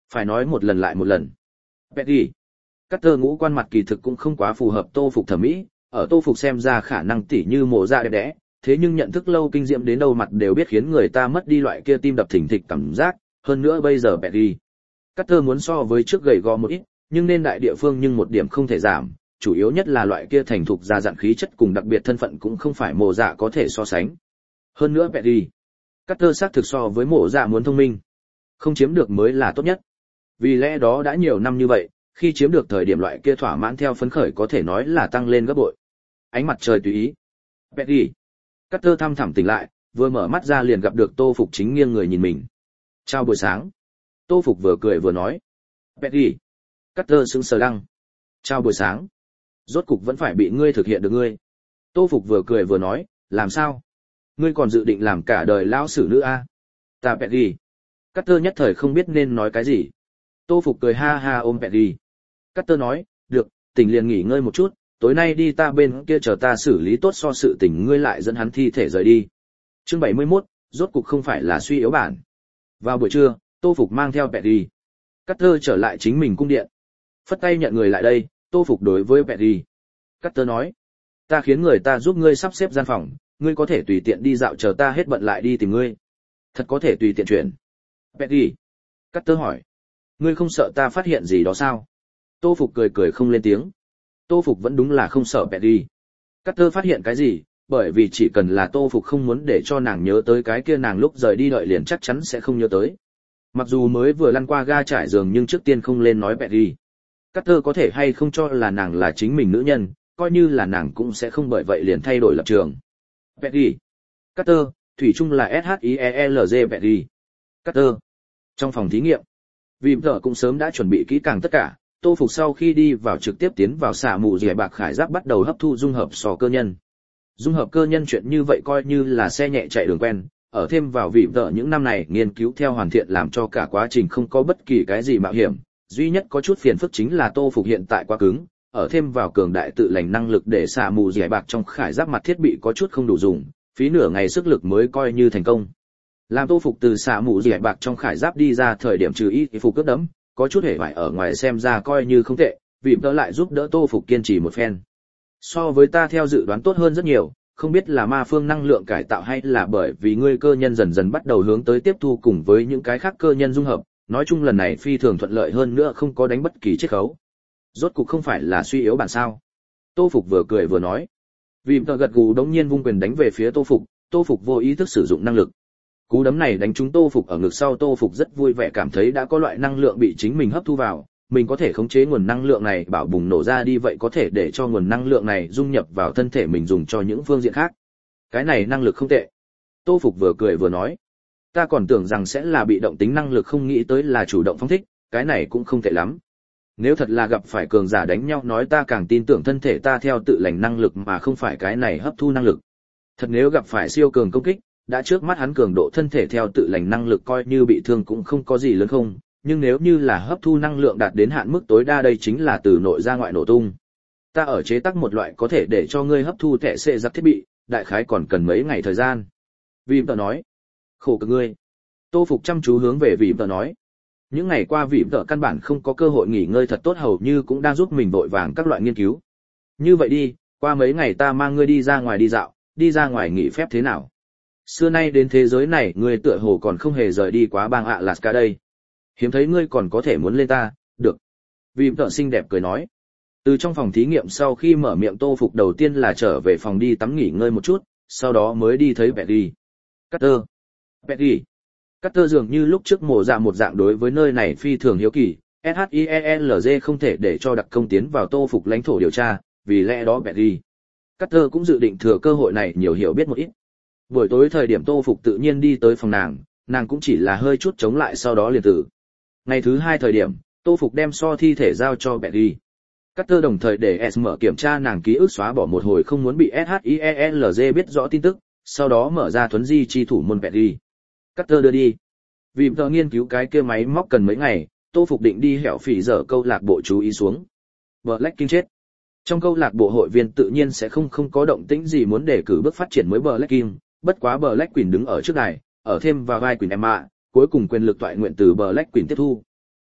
Phải nói một lần lại một lần. Petty. Carter ngũ quan mặt kỳ thực cũng không quá phù hợp Tô Phục thẩm mỹ, ở Tô Phục xem ra khả năng tỉ như mộ dạ đẹp đẽ, thế nhưng nhận thức lâu kinh diệm đến đâu mặt đều biết khiến người ta mất đi loại kia tim đập thình thịch cảm giác, hơn nữa bây giờ Petty. Carter muốn so với trước gầy gò một ít, nhưng nên đại địa phương nhưng một điểm không thể giảm, chủ yếu nhất là loại kia thành thục già dặn khí chất cùng đặc biệt thân phận cũng không phải mộ dạ có thể so sánh. Hơn nữa Petty. Carter xác thực so với mộ dạ muốn thông minh. Không chiếm được mới là tốt nhất. Vì lẽ đó đã nhiều năm như vậy, khi chiếm được thời điểm loại kia thỏa mãn theo phấn khởi có thể nói là tăng lên gấp bội. Ánh mặt trời tùy ý. Petty. Carter thăm thẳm tỉnh lại, vừa mở mắt ra liền gặp được Tô Phục chính nghiêng người nhìn mình. Chào buổi sáng. Tô Phục vừa cười vừa nói. Petty. Carter sững sờ đăng. Chào buổi sáng. Rốt cục vẫn phải bị ngươi thực hiện được ngươi. Tô Phục vừa cười vừa nói, làm sao? Ngươi còn dự định làm cả đời lão sử nữ a? Ta Petty. Carter nhất thời không biết nên nói cái gì. Tô Phục cười ha ha ôm Petty. Carter nói, được, tỉnh liền nghỉ ngơi một chút, tối nay đi ta bên kia chờ ta xử lý tốt so sự tình ngươi lại dẫn hắn thi thể rời đi. Chương 71, rốt cục không phải là suy yếu bản. Vào buổi trưa, Tô Phục mang theo Petty. Carter trở lại chính mình cung điện. Phất tay nhận người lại đây, Tô Phục đối với Petty. Carter nói, ta khiến người ta giúp ngươi sắp xếp gian phòng, ngươi có thể tùy tiện đi dạo chờ ta hết bận lại đi tìm ngươi. Thật có thể tùy tiện chuyển. Petty. Carter hỏi, ngươi không sợ ta phát hiện gì đó sao? Tô Phục cười cười không lên tiếng. Tô Phục vẫn đúng là không sợ Petty. Carter phát hiện cái gì, bởi vì chỉ cần là Tô Phục không muốn để cho nàng nhớ tới cái kia nàng lúc rời đi đợi liền chắc chắn sẽ không nhớ tới. Mặc dù mới vừa lăn qua ga trải giường nhưng trước tiên không lên nói Petty. Carter có thể hay không cho là nàng là chính mình nữ nhân, coi như là nàng cũng sẽ không bởi vậy liền thay đổi lập trường. Petty. Carter, thủy chung là SHIELZ Petty. Carter. Trong phòng thí nghiệm, vì vợ cũng sớm đã chuẩn bị kỹ càng tất cả, Tô Phục sau khi đi vào trực tiếp tiến vào xạ mù dẻ bạc khải giáp bắt đầu hấp thu dung hợp sò cơ nhân. Dung hợp cơ nhân chuyện như vậy coi như là xe nhẹ chạy đường quen, ở thêm vào vị vợ những năm này nghiên cứu theo hoàn thiện làm cho cả quá trình không có bất kỳ cái gì mạo hiểm, duy nhất có chút phiền phức chính là Tô Phục hiện tại quá cứng, ở thêm vào cường đại tự lành năng lực để xạ mù dẻ bạc trong khải giáp mặt thiết bị có chút không đủ dùng, phí nửa ngày sức lực mới coi như thành công. Làm Tô Phục từ xạ mù dẻ bạc trong khải giáp đi ra thời điểm trừ y phục cướp đấm, có chút hề bại ở ngoài xem ra coi như không tệ, vì đỡ lại giúp đỡ Tô Phục kiên trì một phen. So với ta theo dự đoán tốt hơn rất nhiều, không biết là ma phương năng lượng cải tạo hay là bởi vì ngươi cơ nhân dần dần bắt đầu hướng tới tiếp thu cùng với những cái khác cơ nhân dung hợp, nói chung lần này phi thường thuận lợi hơn nữa không có đánh bất kỳ chiết khấu. Rốt cục không phải là suy yếu bản sao? Tô Phục vừa cười vừa nói. Vì tờ gật gù đống nhiên vung quyền đánh về phía Tô Phục vô ý thức sử dụng năng lực. Cú đấm này đánh trúng Tô Phục ở ngực sau, Tô Phục rất vui vẻ cảm thấy đã có loại năng lượng bị chính mình hấp thu vào, mình có thể khống chế nguồn năng lượng này bảo bùng nổ ra đi, vậy có thể để cho nguồn năng lượng này dung nhập vào thân thể mình dùng cho những phương diện khác. Cái này năng lực không tệ. Tô Phục vừa cười vừa nói. Ta còn tưởng rằng sẽ là bị động tính năng lực, không nghĩ tới là chủ động phóng thích, cái này cũng không tệ lắm. Nếu thật là gặp phải cường giả đánh nhau nói ta càng tin tưởng thân thể ta theo tự lành năng lực mà không phải cái này hấp thu năng lực. Thật nếu gặp phải siêu cường công kích, đã trước mắt hắn cường độ thân thể theo tự lành năng lực coi như bị thương cũng không có gì lớn không, nhưng nếu như là hấp thu năng lượng đạt đến hạn mức tối đa đây chính là từ nội ra ngoại nổ tung. Ta ở chế tác một loại có thể để cho ngươi hấp thu thẻ xệ giặc thiết bị, đại khái còn cần mấy ngày thời gian. Vì tờ nói, khổ cực ngươi. Tô Phục chăm chú hướng về Vì tờ nói. Những ngày qua Vì tờ căn bản không có cơ hội nghỉ ngơi thật tốt, hầu như cũng đang giúp mình vội vàng các loại nghiên cứu. Như vậy đi, qua mấy ngày ta mang ngươi đi ra ngoài đi dạo, đi ra ngoài nghỉ phép thế nào? Xưa nay đến thế giới này ngươi tựa hồ còn không hề rời đi quá bang Alaska đây. Hiếm thấy ngươi còn có thể muốn lên ta, được. Vì tợ xinh đẹp cười nói. Từ trong phòng thí nghiệm sau khi mở miệng Tô Phục đầu tiên là trở về phòng đi tắm nghỉ ngơi một chút, sau đó mới đi thấy Petty. Carter. Petty. Carter dường như lúc trước mổ dạ một dạng đối với nơi này phi thường hiếu kỳ, SHIELZ không thể để cho đặc công tiến vào Tô Phục lãnh thổ điều tra, vì lẽ đó Petty. Carter cũng dự định thừa cơ hội này nhiều hiểu biết một ít. Buổi tối thời điểm Tô Phục tự nhiên đi tới phòng nàng cũng chỉ là hơi chút chống lại sau đó liền tử. Ngày thứ hai thời điểm, Tô Phục đem so thi thể giao cho Petty. Carter đồng thời để S mở kiểm tra nàng ký ức xóa bỏ một hồi không muốn bị SHIELZ biết rõ tin tức, sau đó mở ra thuấn di chi thủ môn Petty. Carter đưa đi. Vì tờ nghiên cứu cái kia máy móc cần mấy ngày, Tô Phục định đi hẻo phỉ dở câu lạc bộ chú ý xuống. Black King chết. Trong câu lạc bộ hội viên tự nhiên sẽ không có động tĩnh gì muốn đề cử bước phát triển mới Black King, bất quá Black Queen đứng ở trước đài, ở thêm vào vai Queen Emma, cuối cùng quyền lực toại nguyện từ Black Queen tiếp thu.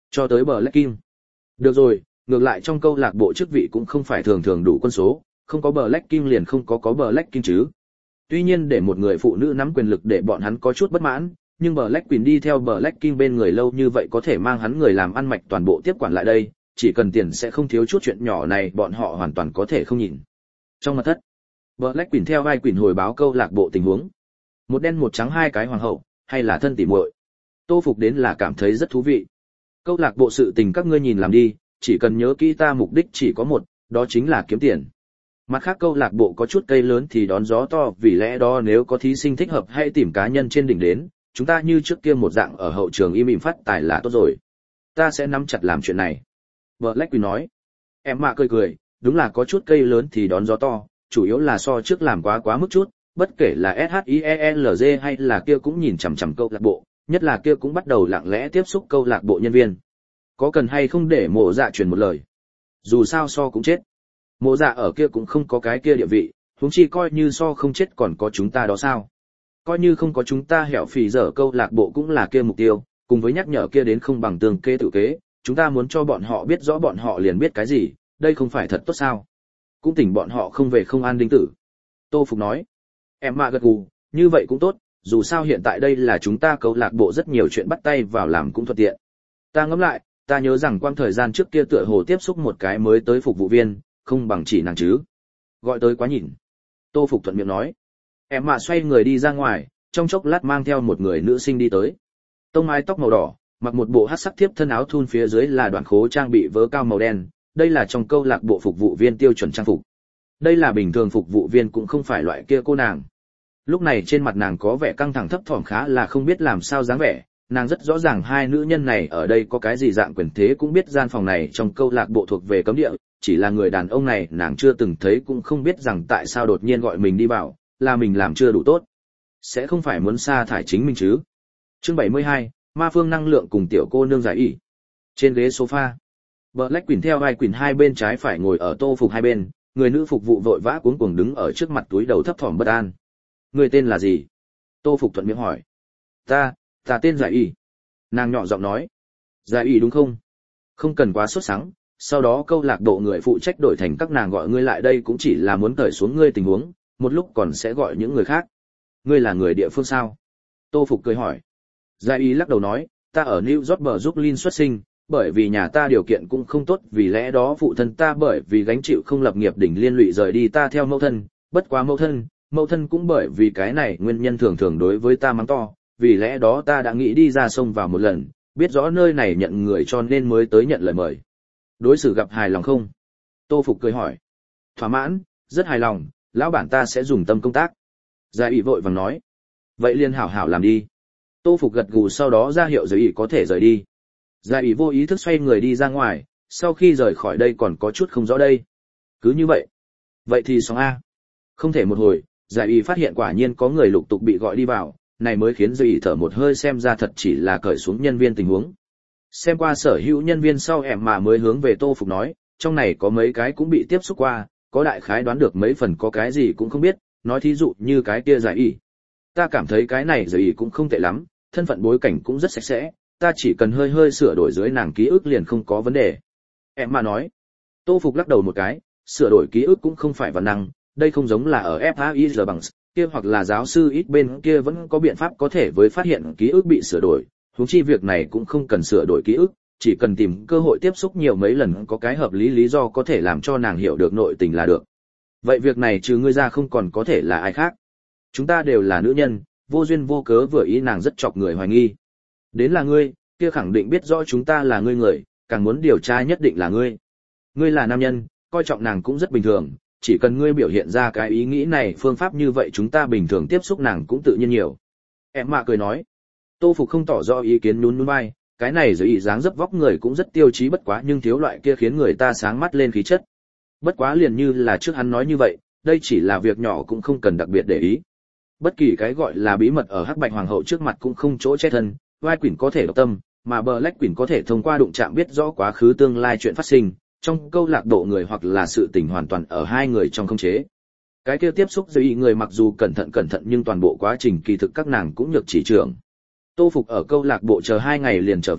Cho tới Black King. Được rồi, ngược lại trong câu lạc bộ chức vị cũng không phải thường thường đủ quân số, không có Black King liền không có Black King chứ. Tuy nhiên để một người phụ nữ nắm quyền lực để bọn hắn có chút bất mãn, nhưng Black Queen đi theo Black King bên người lâu như vậy có thể mang hắn người làm ăn mạch toàn bộ tiếp quản lại đây, chỉ cần tiền sẽ không thiếu chút chuyện nhỏ này, bọn họ hoàn toàn có thể không nhìn. Trong mật thất, Black Queen theo vai Queen hồi báo câu lạc bộ tình huống. Một đen một trắng hai cái hoàng hậu, hay là thân tỉ muội. Tô Phục đến là cảm thấy rất thú vị. Câu lạc bộ sự tình các ngươi nhìn làm đi, chỉ cần nhớ kỹ ta mục đích chỉ có một, đó chính là kiếm tiền. Mặt khác câu lạc bộ có chút cây lớn thì đón gió to, vì lẽ đó nếu có thí sinh thích hợp hãy tìm cá nhân trên đỉnh đến, chúng ta như trước kia một dạng ở hậu trường im ỉm phát tài là tốt rồi. Ta sẽ nắm chặt làm chuyện này. Black Queen nói. Em mạ cười cười, đúng là có chút cây lớn thì đón gió to, chủ yếu là so trước làm quá mức chút, bất kể là SHIELG hay là kia cũng nhìn chằm chằm câu lạc bộ, nhất là kia cũng bắt đầu lặng lẽ tiếp xúc câu lạc bộ nhân viên. Có cần hay không để Mộ Dạ truyền một lời? Dù sao so cũng chết. Mộ Dạ ở kia cũng không có cái kia địa vị, huống chi coi như so không chết còn có chúng ta đó sao? Coi như không có chúng ta hẻo phì dở câu lạc bộ cũng là kia mục tiêu, cùng với nhắc nhở kia đến không bằng tương kê tự kế, chúng ta muốn cho bọn họ biết rõ bọn họ liền biết cái gì, đây không phải thật tốt sao? Cũng tỉnh bọn họ không về không an đinh tử. Tô Phục nói. Em mà gật gù, như vậy cũng tốt, dù sao hiện tại đây là chúng ta câu lạc bộ rất nhiều chuyện bắt tay vào làm cũng thuận tiện. Ta ngẫm lại, ta nhớ rằng quang thời gian trước kia tựa hồ tiếp xúc một cái mới tới phục vụ viên, không bằng chỉ nàng chứ. Gọi tới quá nhìn. Tô Phục thuận miệng nói. Em mà xoay người đi ra ngoài, trong chốc lát mang theo một người nữ sinh đi tới. Tông mái tóc màu đỏ, mặc một bộ hắc sắc thiếp thân áo thun, phía dưới là đoạn khố trang bị vớ cao màu đen, đây là trong câu lạc bộ phục vụ viên tiêu chuẩn trang phục. Đây là bình thường phục vụ viên cũng không phải loại kia cô nàng. Lúc này trên mặt nàng có vẻ căng thẳng thấp thỏm, khá là không biết làm sao dáng vẻ, nàng rất rõ ràng hai nữ nhân này ở đây có cái gì dạng quyền thế, cũng biết gian phòng này trong câu lạc bộ thuộc về cấm địa, chỉ là người đàn ông này nàng chưa từng thấy, cũng không biết rằng tại sao đột nhiên gọi mình đi vào, là mình làm chưa đủ tốt. Sẽ không phải muốn sa thải chính mình chứ? Chương 72, Ma Phương năng lượng cùng tiểu cô nương giải ỷ. Trên ghế sofa, Black Queen theo vai Queen hai bên trái phải ngồi ở Tô Phục hai bên, người nữ phục vụ vội vã cuống cuồng đứng ở trước mặt túi đầu thấp thỏm bất an. Người tên là gì? Tô Phục thuận miệng hỏi. Ta tên Giải ỷ. Nàng nhỏ giọng nói. Giải ỷ đúng không? Không cần quá sốt sắng, sau đó câu lạc bộ người phụ trách đổi thành các nàng gọi ngươi lại đây cũng chỉ là muốn cởi xuống ngươi tình huống, một lúc còn sẽ gọi những người khác. Ngươi là người địa phương sao? Tô Phục cười hỏi. Giải ỷ lắc đầu nói, ta ở New York Brooklyn xuất sinh, bởi vì nhà ta điều kiện cũng không tốt, vì lẽ đó phụ thân ta bởi vì gánh chịu không lập nghiệp đỉnh liên lụy rời đi ta theo mẫu thân, bất quá mẫu thân cũng bởi vì cái này nguyên nhân thường thường đối với ta mắng to, vì lẽ đó ta đã nghĩ đi ra sông vào một lần, biết rõ nơi này nhận người cho nên mới tới nhận lời mời. Đối xử gặp hài lòng không? Tô Phục cười hỏi. Thỏa mãn, rất hài lòng, lão bản ta sẽ dùng tâm công tác. Giải ỷ vội vàng nói. Vậy liền hảo hảo làm đi. Tô Phục gật gù, sau đó ra hiệu Giải ỷ có thể rời đi. Giải ỷ vô ý thức xoay người đi ra ngoài, sau khi rời khỏi đây còn có chút không rõ đây. Cứ như vậy. Vậy thì xong a. Không thể một hồi, Giải ỷ phát hiện quả nhiên có người lục tục bị gọi đi vào, này mới khiến Giải ỷ thở một hơi, xem ra thật chỉ là cởi xuống nhân viên tình huống. Xem qua sở hữu nhân viên sau em mà mới hướng về Tô Phục nói, trong này có mấy cái cũng bị tiếp xúc qua, có đại khái đoán được mấy phần, có cái gì cũng không biết, nói thí dụ như cái kia Giải ỷ. Ta cảm thấy cái này Giải ỷ cũng không tệ lắm, thân phận bối cảnh cũng rất sạch sẽ, ta chỉ cần hơi sửa đổi dưới nàng ký ức liền không có vấn đề. Em mà nói. Tô Phục lắc đầu một cái, sửa đổi ký ức cũng không phải văn năng, đây không giống là ở FAIR bằng kia hoặc là giáo sư ít bên kia vẫn có biện pháp có thể với phát hiện ký ức bị sửa đổi, huống chi việc này cũng không cần sửa đổi ký ức, chỉ cần tìm cơ hội tiếp xúc nhiều mấy lần có cái hợp lý lý do có thể làm cho nàng hiểu được nội tình là được. Vậy việc này trừ ngươi ra không còn có thể là ai khác. Chúng ta đều là nữ nhân, vô duyên vô cớ vừa ý nàng rất chọc người hoài nghi. Đến là ngươi, kia khẳng định biết rõ chúng ta là ngươi người, càng muốn điều tra nhất định là ngươi. Ngươi là nam nhân, coi trọng nàng cũng rất bình thường, chỉ cần ngươi biểu hiện ra cái ý nghĩ này, phương pháp như vậy chúng ta bình thường tiếp xúc nàng cũng tự nhiên nhiều. Em mạ cười nói. Tô Phục không tỏ rõ ý kiến, nhún vai, cái này dưới ý dáng dấp vóc người cũng rất tiêu chí, bất quá nhưng thiếu loại kia khiến người ta sáng mắt lên khí chất. Bất quá liền như là trước hắn nói như vậy, đây chỉ là việc nhỏ cũng không cần đặc biệt để ý. Bất kỳ cái gọi là bí mật ở Hắc Bạch Hoàng hậu trước mặt cũng không chỗ che thân, vai Quỷ có thể độc tâm, mà Black Quỷ có thể thông qua đụng chạm biết rõ quá khứ tương lai chuyện phát sinh, trong câu lạc bộ người hoặc là sự tình hoàn toàn ở hai người trong khống chế. Cái kia tiếp xúc dưới ý người mặc dù cẩn thận nhưng toàn bộ quá trình kỳ thực các nàng cũng nhược chỉ trưởng. Tô Phục ở câu lạc bộ chờ 2 ngày liền trở về,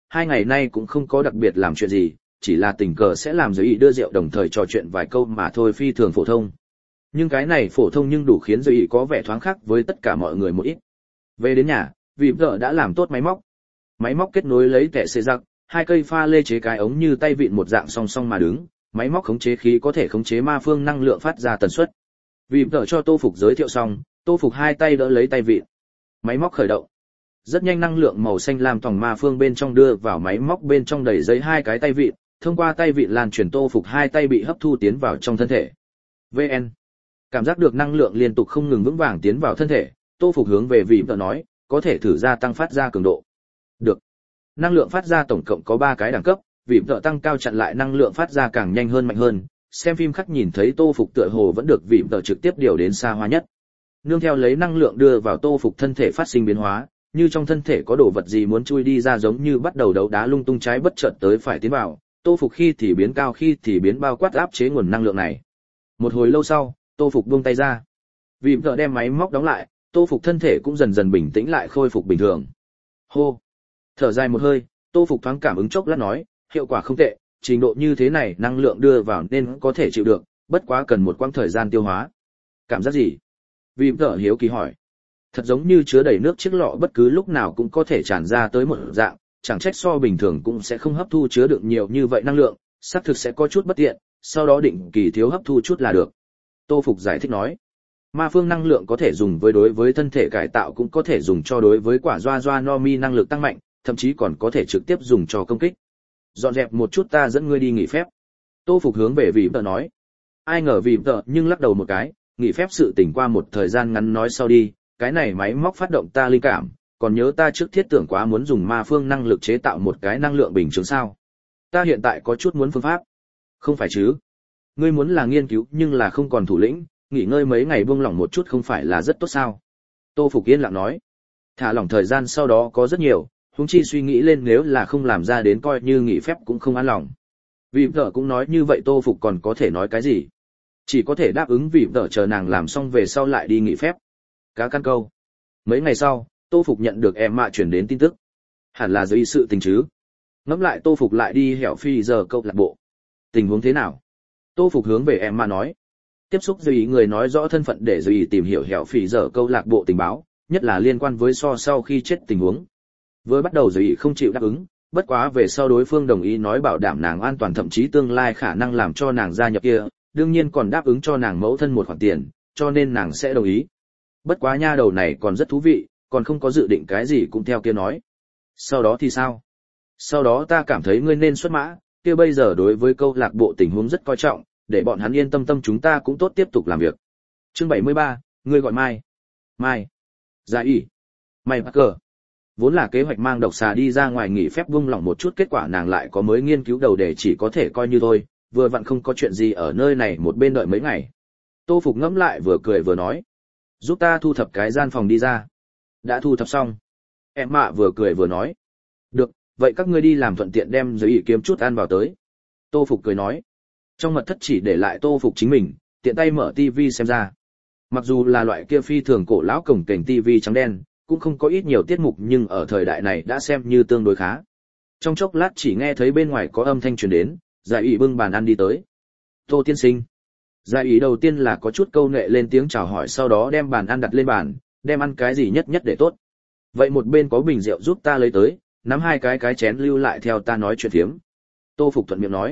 2 ngày nay cũng không có đặc biệt làm chuyện gì, chỉ là tình cờ sẽ làm giới ý đưa rượu đồng thời trò chuyện vài câu mà thôi, phi thường phổ thông. Nhưng cái này phổ thông nhưng đủ khiến giới ý có vẻ thoáng khác với tất cả mọi người một ít. Về đến nhà, vì vợ đã làm tốt máy móc. Máy móc kết nối lấy tẻ xê giặc, 2 cây pha lê chế cái ống như tay vịn một dạng song song mà đứng, máy móc khống chế khí có thể khống chế ma phương năng lượng phát ra tần suất. Vì vợ cho Tô Phục giới thiệu xong, Tô Phục 2 tay đỡ lấy tay vịn. Máy móc khởi động. Rất nhanh năng lượng màu xanh lam tòng ma phương bên trong đưa vào máy móc bên trong đầy giấy 2 cái tay vịn, thông qua tay vịn lan truyền Tô Phục 2 tay bị hấp thu tiến vào trong thân thể. VN. Cảm giác được năng lượng liên tục không ngừng vững vàng tiến vào thân thể, Tô Phục hướng về vị vợ nói, có thể thử gia tăng phát ra cường độ. Được. Năng lượng phát ra tổng cộng có 3 cái đẳng cấp, vị vợ tăng cao chặn lại năng lượng phát ra càng nhanh hơn mạnh hơn. Xem phim khắc nhìn thấy Tô Phục tựa hồ vẫn được vị vợ trực tiếp điều đến xa hoa nhất. Nương theo lấy năng lượng đưa vào Tô Phục thân thể phát sinh biến hóa, như trong thân thể có đồ vật gì muốn chui đi ra, giống như bắt đầu đấu đá lung tung trái bất chợt tới phải tiến vào, Tô Phục khi thì biến cao khi thì biến bao quát áp chế nguồn năng lượng này. Một hồi lâu sau, Tô Phục buông tay ra. Vì vợ đem máy móc đóng lại, Tô Phục thân thể cũng dần dần bình tĩnh lại, khôi phục bình thường. Hô. Thở dài một hơi, Tô Phục thoáng cảm ứng chốc lát nói, hiệu quả không tệ, trình độ như thế này năng lượng đưa vào nên có thể chịu được, bất quá cần một quãng thời gian tiêu hóa. Cảm giác gì? Vì vợ hiếu kỳ hỏi. Thật giống như chứa đầy nước chiếc lọ bất cứ lúc nào cũng có thể tràn ra tới một dạng, chẳng trách so bình thường cũng sẽ không hấp thu chứa được nhiều như vậy năng lượng, xác thực sẽ có chút bất tiện, sau đó định kỳ thiếu hấp thu chút là được. Tô Phục giải thích nói. Ma phương năng lượng có thể dùng với đối với thân thể cải tạo, cũng có thể dùng cho đối với quả doa no mi năng lực tăng mạnh, thậm chí còn có thể trực tiếp dùng cho công kích. Dọn dẹp một chút, ta dẫn ngươi đi nghỉ phép. Tô Phục hướng về vị vợ nói. Ai ngờ vị vợ nhưng lắc đầu một cái, nghỉ phép sự tỉnh qua một thời gian ngắn nói sau đi, cái này máy móc phát động ta linh cảm, còn nhớ ta trước thiết tưởng quá muốn dùng ma phương năng lực chế tạo một cái năng lượng bình chứng sao. Ta hiện tại có chút muốn phương pháp. Không phải chứ? Ngươi muốn là nghiên cứu nhưng là không còn thủ lĩnh, nghỉ ngơi mấy ngày buông lỏng một chút không phải là rất tốt sao? Tô Phục yên lặng nói. Thả lỏng thời gian sau đó có rất nhiều, huống chi suy nghĩ lên nếu là không làm ra đến coi như nghỉ phép cũng không an lòng. Vì vợ cũng nói như vậy, Tô Phục còn có thể nói cái gì? Chỉ có thể đáp ứng vì vợ chờ nàng làm xong về sau lại đi nghỉ phép. Cá căn câu. Mấy ngày sau, Tô Phục nhận được em mạ chuyển đến tin tức. Hẳn là dưới sự tình chứ. Ngẫm lại Tô Phục lại đi hẻo phi giờ câu lạc bộ. Tình huống thế nào? Tô Phục hướng về em mạ nói. Tiếp xúc dưới người nói rõ thân phận để dưới tìm hiểu hẻo phi giờ câu lạc bộ tình báo, nhất là liên quan với so sau khi chết tình huống. Vừa bắt đầu dưới không chịu đáp ứng, bất quá về sau đối phương đồng ý nói bảo đảm nàng an toàn, thậm chí tương lai khả năng làm cho nàng gia nhập kia, đương nhiên còn đáp ứng cho nàng mẫu thân một khoản tiền, cho nên nàng sẽ đồng ý. Bất quá nha đầu này còn rất thú vị, còn không có dự định cái gì cũng theo kia nói. Sau đó thì sao? Sau đó ta cảm thấy ngươi nên xuất mã, kia bây giờ đối với câu lạc bộ tình huống rất coi trọng, để bọn hắn yên tâm tâm chúng ta cũng tốt tiếp tục làm việc. Chương 73, ngươi gọi Mai. Mai. Gia Y. Mai Parker. Vốn là kế hoạch mang độc xà đi ra ngoài nghỉ phép vung lỏng một chút, kết quả nàng lại có mới nghiên cứu đầu để chỉ có thể coi như thôi, vừa vặn không có chuyện gì ở nơi này một bên đợi mấy ngày. Tô Phục ngẫm lại vừa cười vừa nói. Giúp ta thu thập cái gian phòng đi ra. Đã thu thập xong. Em mạ vừa cười vừa nói. Được, vậy các ngươi đi làm thuận tiện đem giấy kiếm chút ăn vào tới. Tô Phục cười nói. Trong mật thất chỉ để lại Tô Phục chính mình, tiện tay mở tivi xem ra. Mặc dù là loại kia phi thường cổ lão cổng kềnh tivi trắng đen, cũng không có ít nhiều tiết mục, nhưng ở thời đại này đã xem như tương đối khá. Trong chốc lát chỉ nghe thấy bên ngoài có âm thanh truyền đến, Giải Ý bưng bàn ăn đi tới. Tô tiên sinh. Giải Ý đầu tiên là có chút câu nệ lên tiếng chào hỏi, sau đó đem bàn ăn đặt lên bàn, đem ăn cái gì nhất nhất để tốt. Vậy một bên có bình rượu giúp ta lấy tới, nắm 2 cái chén lưu lại theo ta nói chuyện phiếm. Tô Phục thuận miệng nói.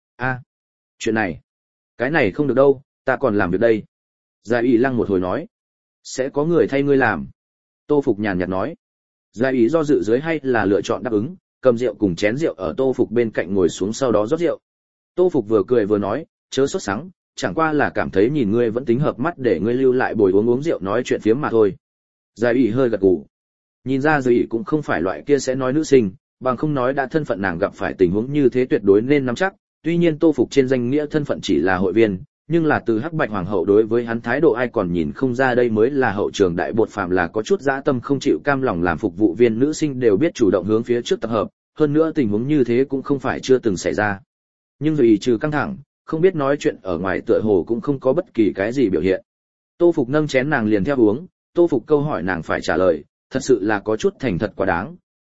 Chuyện này. Cái này không được đâu, ta còn làm việc đây. Giải Ý lăng một hồi nói. Sẽ có người thay ngươi làm. Tô Phục nhàn nhạt nói. Giải Ý do dự dưới hay là lựa chọn đáp ứng, cầm rượu cùng chén rượu ở Tô Phục bên cạnh ngồi xuống, sau đó rót rượu. Tô Phục vừa cười vừa nói, chớ sốt sắng, chẳng qua là cảm thấy nhìn ngươi vẫn tính hợp mắt để ngươi lưu lại bồi uống rượu nói chuyện phiếm mà thôi. Giải Ý hơi gật gù. Nhìn ra Giải Ý cũng không phải loại kia sẽ nói nữ sinh, bằng không nói đã thân phận nàng gặp phải tình huống như thế tuyệt đối nên nắm chắc. Tuy nhiên Tô Phục trên danh nghĩa thân phận chỉ là hội viên, nhưng là từ Hắc Bạch Hoàng hậu đối với hắn thái độ ai còn nhìn không ra đây mới là hậu trường đại bột, phạm là có chút dã tâm không chịu cam lòng làm phục vụ viên nữ sinh đều biết chủ động hướng phía trước tập hợp, hơn nữa tình huống như thế cũng không phải chưa từng xảy ra. Nhưng vì trừ căng thẳng, không biết nói chuyện ở ngoài tựa hồ cũng không có bất kỳ cái gì biểu hiện. Tô Phục nâng chén nàng liền theo uống, Tô Phục câu hỏi nàng phải trả lời, thật sự là có chút thành thật quá đáng,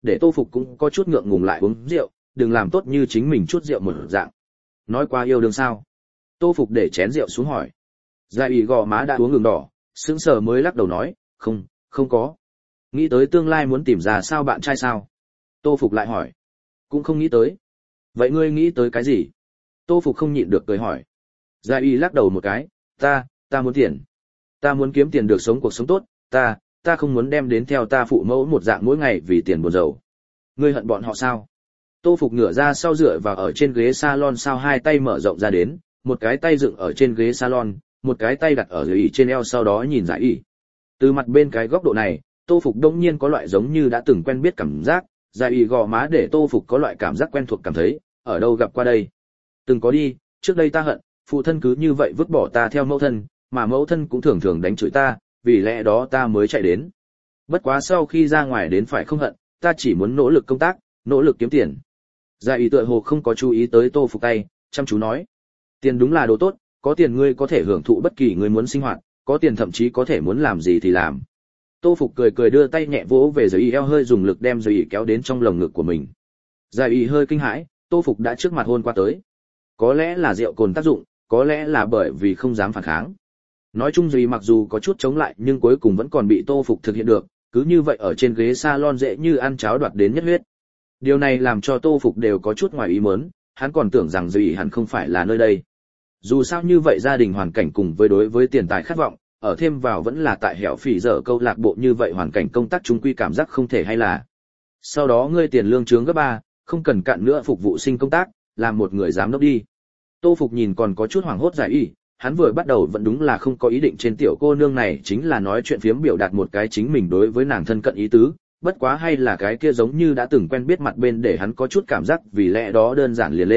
để Tô Phục cũng có chút ngượng ngùng lại uống rượu, đừng làm tốt như chính mình chút rượu một dạng. Nói qua yêu đương sao? Tô Phục để chén rượu xuống hỏi. Gia Y gò má đã uống ửng đỏ, sững sờ mới lắc đầu nói, không có. Nghĩ tới tương lai muốn tìm ra sao bạn trai sao? Tô Phục lại hỏi. Cũng không nghĩ tới. Vậy ngươi nghĩ tới cái gì? Tô Phục không nhịn được cười hỏi. Gia Y lắc đầu một cái, ta muốn tiền. Ta muốn kiếm tiền được sống cuộc sống tốt, ta không muốn đem đến theo ta phụ mẫu một dạng mỗi ngày vì tiền buồn rầu. Ngươi hận bọn họ sao? Tô Phục ngửa ra sau dựa vào ở trên ghế salon, sao hai tay mở rộng ra đến, một cái tay dựng ở trên ghế salon, một cái tay đặt ở dưới ỉ trên eo, sau đó nhìn Giải Y. Từ mặt bên cái góc độ này, Tô Phục đông nhiên có loại giống như đã từng quen biết cảm giác, Giải Y gò má để Tô Phục có loại cảm giác quen thuộc, cảm thấy ở đâu gặp qua đây. Từng có đi, trước đây ta hận, phụ thân cứ như vậy vứt bỏ ta theo mẫu thân, mà mẫu thân cũng thường thường đánh chửi ta, vì lẽ đó ta mới chạy đến. Bất quá sau khi ra ngoài đến phải không hận, ta chỉ muốn nỗ lực công tác, nỗ lực kiếm tiền. Giải Y tựa hồ không có chú ý tới Tô Phục tay, chăm chú nói. Tiền đúng là đồ tốt, có tiền ngươi có thể hưởng thụ bất kỳ ngươi muốn sinh hoạt, có tiền thậm chí có thể muốn làm gì thì làm. Tô Phục cười cười đưa tay nhẹ vỗ về Giải Y eo, hơi dùng lực đem Giải Y kéo đến trong lồng ngực của mình. Giải Y hơi kinh hãi, Tô Phục đã trước mặt hôn qua tới. Có lẽ là rượu cồn tác dụng, có lẽ là bởi vì không dám phản kháng. Nói chung Giải Y mặc dù có chút chống lại nhưng cuối cùng vẫn còn bị Tô Phục thực hiện được, cứ như vậy ở trên ghế salon dễ như ăn cháo đoạt đến nhất huyết. Điều này làm cho Tô Phục đều có chút ngoài ý muốn, hắn còn tưởng rằng Giải Y hẳn không phải là nơi đây. Dù sao như vậy gia đình hoàn cảnh cùng với đối với tiền tài khát vọng, ở thêm vào vẫn là tại hẻo phỉ dở câu lạc bộ, như vậy hoàn cảnh công tác chúng quy cảm giác không thể hay là. Sau đó ngươi tiền lương chướng gấp 3, không cần cạn nữa phục vụ sinh công tác, làm một người giám đốc đi. Tô Phục nhìn còn có chút hoảng hốt Giải Y, hắn vừa bắt đầu vẫn đúng là không có ý định trên tiểu cô nương này chính là nói chuyện phiếm biểu đạt một cái chính mình đối với nàng thân cận ý tứ, bất quá hay là cái kia giống như đã từng quen biết mặt bên để hắn có chút cảm giác, vì lẽ đó đơn giản liền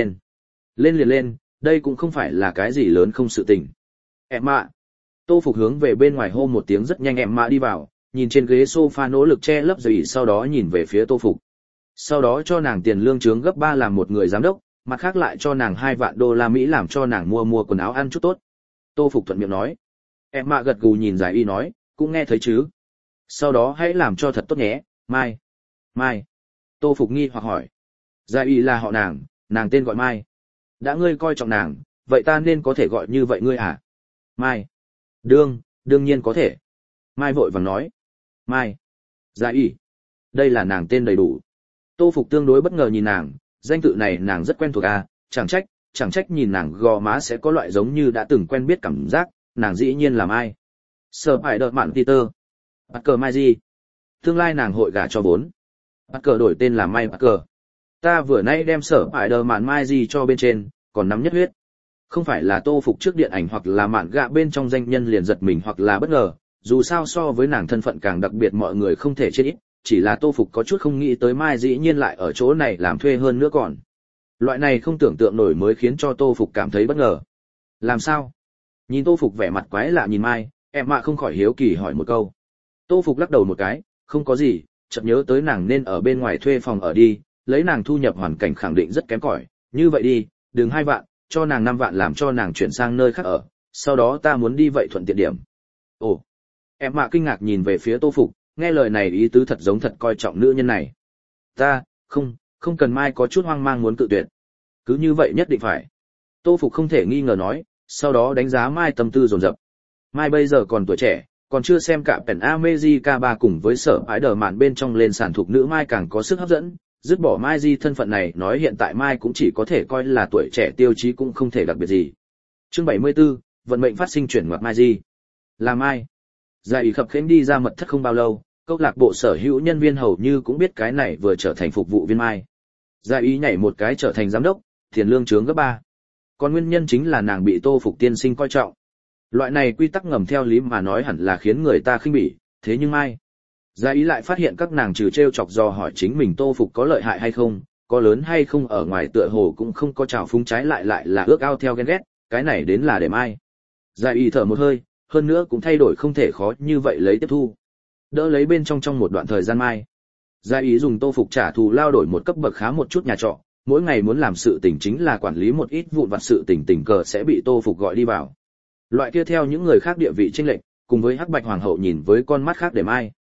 lên, đây cũng không phải là cái gì lớn không sự tình. Em ạ. Tô Phục hướng về bên ngoài hô một tiếng, rất nhanh em ạ đi vào, nhìn trên ghế sofa nỗ lực che lấp Giải Y, sau đó nhìn về phía Tô Phục. Sau đó cho nàng tiền lương chướng gấp 3 làm một người giám đốc, mặt khác lại cho nàng 2 vạn đô la Mỹ làm cho nàng mua quần áo ăn chút tốt. Tô Phục thuận miệng nói. Em ạ gật gù nhìn Giải Y nói, cũng nghe thấy chứ. Sau đó hãy làm cho thật tốt nhé, Mai. Tô Phục nghi hoặc hỏi. Giải Y là họ nàng tên gọi Mai. Đã ngươi coi trọng nàng, vậy ta nên có thể gọi như vậy ngươi à? Mai. Đương nhiên có thể. Mai vội vàng nói. Mai. Giải Y. Đây là nàng tên đầy đủ. Tô Phục tương đối bất ngờ nhìn nàng, danh tự này nàng rất quen thuộc à, chẳng trách nhìn nàng gò má sẽ có loại giống như đã từng quen biết cảm giác, nàng dĩ nhiên là Mai. Sở phải đợi mạn Peter. Bắt cờ Mai gì? Tương lai nàng hội gả cho vốn. Bắt cờ đổi tên là Mai Bắt cờ. Ta vừa nãy đem sở phải đợi mạn Mai gì cho bên trên, còn nắm nhất huyết. Không phải là Tô Phục trước điện ảnh hoặc là mạn gạ bên trong danh nhân liền giật mình hoặc là bất ngờ, dù sao so với nàng thân phận càng đặc biệt mọi người không thể chết ít, chỉ là Tô Phục có chút không nghĩ tới Mai dĩ nhiên lại ở chỗ này làm thuê hơn nữa còn. Loại này không tưởng tượng nổi mới khiến cho Tô Phục cảm thấy bất ngờ. Làm sao? Nhìn Tô Phục vẻ mặt quái lạ nhìn Mai, em ạ không khỏi hiếu kỳ hỏi một câu. Tô Phục lắc đầu một cái, không có gì, chợt nhớ tới nàng nên ở bên ngoài thuê phòng ở đi, lấy nàng thu nhập hoàn cảnh khẳng định rất kém cỏi, như vậy đi, đừng 2 vạn, cho nàng 5 vạn làm cho nàng chuyển sang nơi khác ở, sau đó ta muốn đi vậy thuận tiện điểm. Ồ. Em ạ kinh ngạc nhìn về phía Tô Phục, nghe lời này ý tứ thật giống thật coi trọng nữ nhân này. Ta, không cần. Mai có chút hoang mang muốn cự tuyệt. Cứ như vậy nhất định phải. Tô Phục không thể nghi ngờ nói, sau đó đánh giá Mai tâm tư dồn dập. Mai bây giờ còn tuổi trẻ, còn chưa xem cả Pen America 3 cùng với sở ái đờ mạn bên trong lên sản thuộc nữ Mai càng có sức hấp dẫn, dứt bỏ Mai Di thân phận này nói hiện tại Mai cũng chỉ có thể coi là tuổi trẻ tiêu chí cũng không thể đặc biệt gì. Chương 74, vận mệnh phát sinh chuyển ngoặt Mai Di. Là Mai. Giải Y khập khiễng đi ra mật thất không bao lâu, câu lạc bộ sở hữu nhân viên hầu như cũng biết cái này vừa trở thành phục vụ viên Mai. Giải Y nhảy một cái trở thành giám đốc, tiền lương chướng gấp 3. Còn nguyên nhân chính là nàng bị Tô Phục tiên sinh coi trọng. Loại này quy tắc ngầm theo lý mà nói hẳn là khiến người ta khinh bỉ, thế nhưng Mai. Giải Y lại phát hiện các nàng trừ trêu chọc dò hỏi chính mình Tô Phục có lợi hại hay không, có lớn hay không ở ngoài tựa hồ cũng không có trào phúng, trái lại là ước ao theo ghen ghét, cái này đến là để Mai. Giải Y thở một hơi, hơn nữa cũng thay đổi không thể khó như vậy lấy tiếp thu. Đỡ lấy bên trong một đoạn thời gian Mai. Giải Y dùng Tô Phục trả thù lao đổi một cấp bậc khá một chút nhà trọ, mỗi ngày muốn làm sự tình chính là quản lý một ít vụn vặt sự tình, tình cờ sẽ bị Tô Phục gọi đi vào. Loại kia theo những người khác địa vị chênh lệch, cùng với Hắc Bạch Hoàng hậu nhìn với con mắt khác để Mai.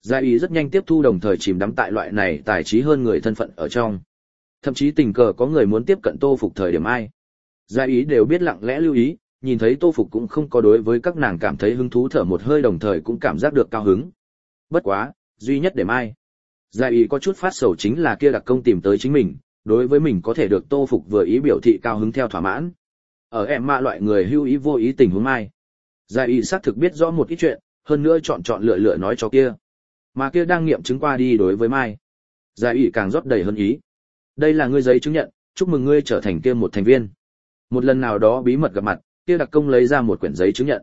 Gia ý rất nhanh tiếp thu đồng thời chìm đắm tại loại này tài trí hơn người thân phận ở trong. Thậm chí tình cờ có người muốn tiếp cận Tô Phục thời điểm ai. Gia ý đều biết lặng lẽ lưu ý, nhìn thấy Tô Phục cũng không có đối với các nàng cảm thấy hứng thú thở một hơi đồng thời cũng cảm giác được cao hứng. Bất quá, duy nhất để mai. Gia ý có chút phát sầu chính là kia đặc công tìm tới chính mình, đối với mình có thể được Tô Phục vừa ý biểu thị cao hứng theo thỏa mãn. Ở em mạ loại người hưu ý vô ý tình huống mai. Gia ý xác thực biết rõ một ít chuyện, hơn nữa chọn lựa lựa nói cho kia. Mà kia đang nghiệm chứng qua đi đối với mai. Gia ý càng rót đầy hơn ý. Đây là ngươi giấy chứng nhận, chúc mừng ngươi trở thành kia một thành viên. Một lần nào đó bí mật gặp mặt, kia đặc công lấy ra một quyển giấy chứng nhận.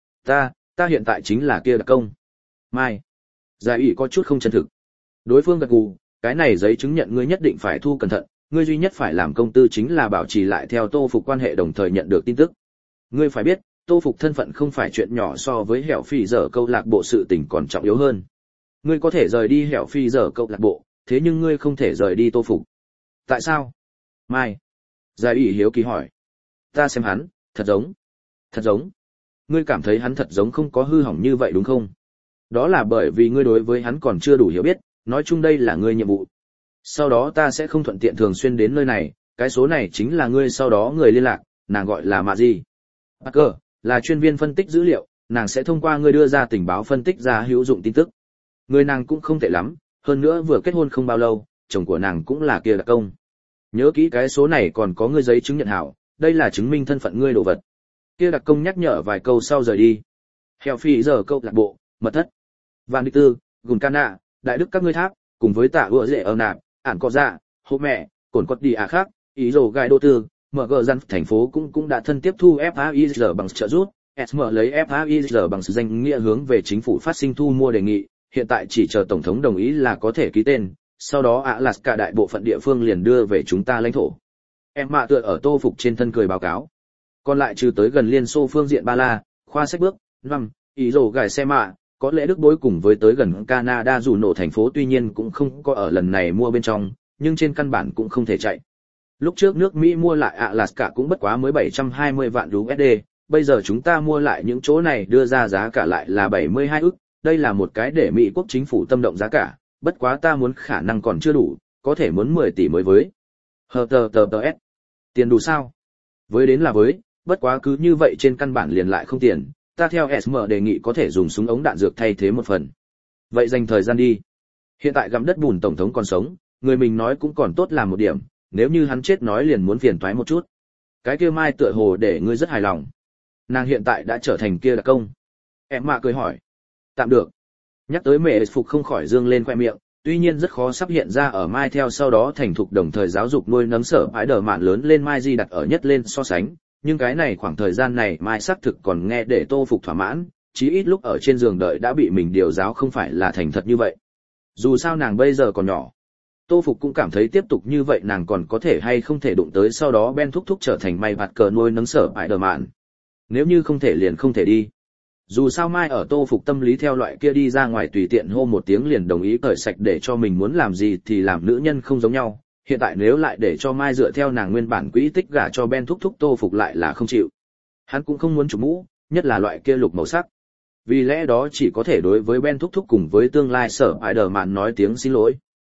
Ta hiện tại chính là kia đặc công. Mai. Gia ý có chút không chân thực. Đối phương gật gù, cái này giấy chứng nhận ngươi nhất định phải thu cẩn thận, ngươi duy nhất phải làm công tư chính là bảo trì lại theo Tô Phục quan hệ đồng thời nhận được tin tức. Ngươi phải biết, Tô Phục thân phận không phải chuyện nhỏ so với Hẻo Phi Giờ câu lạc bộ sự tình còn trọng yếu hơn. Ngươi có thể rời đi Hẻo Phi Giờ câu lạc bộ, thế nhưng ngươi không thể rời đi Tô Phục. Tại sao? Mai. Gia ủy hiếu kỳ hỏi. Ta xem hắn, thật giống. Ngươi cảm thấy hắn thật giống không có hư hỏng như vậy đúng không? Đó là bởi vì ngươi đối với hắn còn chưa đủ hiểu biết, nói chung đây là ngươi nhiệm vụ. Sau đó ta sẽ không thuận tiện thường xuyên đến nơi này, cái số này chính là ngươi sau đó người liên lạc, nàng gọi là Mạ gì? Parker, là chuyên viên phân tích dữ liệu, nàng sẽ thông qua ngươi đưa ra tình báo phân tích ra hữu dụng tin tức. Người nàng cũng không tệ lắm, hơn nữa vừa kết hôn không bao lâu, chồng của nàng cũng là kia đặc công. Nhớ kỹ cái số này còn có ngươi giấy chứng nhận hảo, đây là chứng minh thân phận ngươi đồ vật. Kia đặc công nhắc nhở vài câu sau rời đi. Hẻo Phi Giờ câu lạc bộ, mật thất. Van Đức Tư, Gùn Cana, Đại Đức các ngươi tháp, cùng với Tạ Ưa Dệ ở nạp, ản có dạ, hô mẹ, cồn quật đi à khác, ý đồ gai đô tư, mở gờ dân thành phố cũng đã thân tiếp thu FAIR bằng trợ giúp, SM lấy FAIR bằng sự danh nghĩa hướng về chính phủ phát sinh thu mua đề nghị, hiện tại chỉ chờ tổng thống đồng ý là có thể ký tên, sau đó Alaska đại bộ phận địa phương liền đưa về chúng ta lãnh thổ. Em mạ tựa ở Tô Phục trên thân cười báo cáo. Còn lại trừ tới gần Liên Xô phương diện Ba La, khoa sách bước, ý đồ gài xe mạ, có lẽ Đức bối cùng với tới gần Canada dù nổ thành phố tuy nhiên cũng không có ở lần này mua bên trong, nhưng trên căn bản cũng không thể chạy. Lúc trước nước Mỹ mua lại Alaska cũng bất quá mới 720 vạn USD, bây giờ chúng ta mua lại những chỗ này đưa ra giá cả lại là 72 ức, đây là một cái để Mỹ quốc chính phủ tâm động giá cả, bất quá ta muốn khả năng còn chưa đủ, có thể muốn 10 tỷ mới với. HTTPS. Tiền đủ sao? Với đến là với, bất quá cứ như vậy trên căn bản liền lại không tiền, ta theo SM đề nghị có thể dùng súng ống đạn dược thay thế một phần. Vậy dành thời gian đi. Hiện tại gặm đất bùn tổng thống còn sống, người mình nói cũng còn tốt làm một điểm, nếu như hắn chết nói liền muốn phiền toái một chút. Cái kia Mai tựa hồ để ngươi rất hài lòng. Nàng hiện tại đã trở thành kia đặc công. Em mạ cười hỏi. Tạm được. Nhắc tới mẹ phục không khỏi dương lên khoe miệng, tuy nhiên rất khó sắp hiện ra ở Mai theo sau đó thành thục đồng thời giáo dục nuôi nấng sở ái đờ mạn lớn lên Mai Di đặt ở nhất lên so sánh, nhưng cái này khoảng thời gian này Mai xác thực còn nghe để Tô Phục thỏa mãn, chí ít lúc ở trên giường đợi đã bị mình điều giáo không phải là thành thật như vậy. Dù sao nàng bây giờ còn nhỏ. Tô Phục cũng cảm thấy tiếp tục như vậy nàng còn có thể hay không thể đụng tới sau đó Ben thúc thúc trở thành Mai bạt cờ nuôi nấng sở ái đờ mạn. Nếu như không thể liền không thể đi. Dù sao Mai ở Tô Phục tâm lý theo loại kia đi ra ngoài tùy tiện hô một tiếng liền đồng ý cởi sạch để cho mình muốn làm gì thì làm nữ nhân không giống nhau. Hiện tại nếu lại để cho Mai dựa theo nàng nguyên bản quỹ tích gả cho Ben thúc thúc Tô Phục lại là không chịu. Hắn cũng không muốn chụp mũ, nhất là loại kia lục màu sắc. Vì lẽ đó chỉ có thể đối với Ben thúc thúc cùng với tương lai sở ái đờ mạn nói tiếng xin lỗi.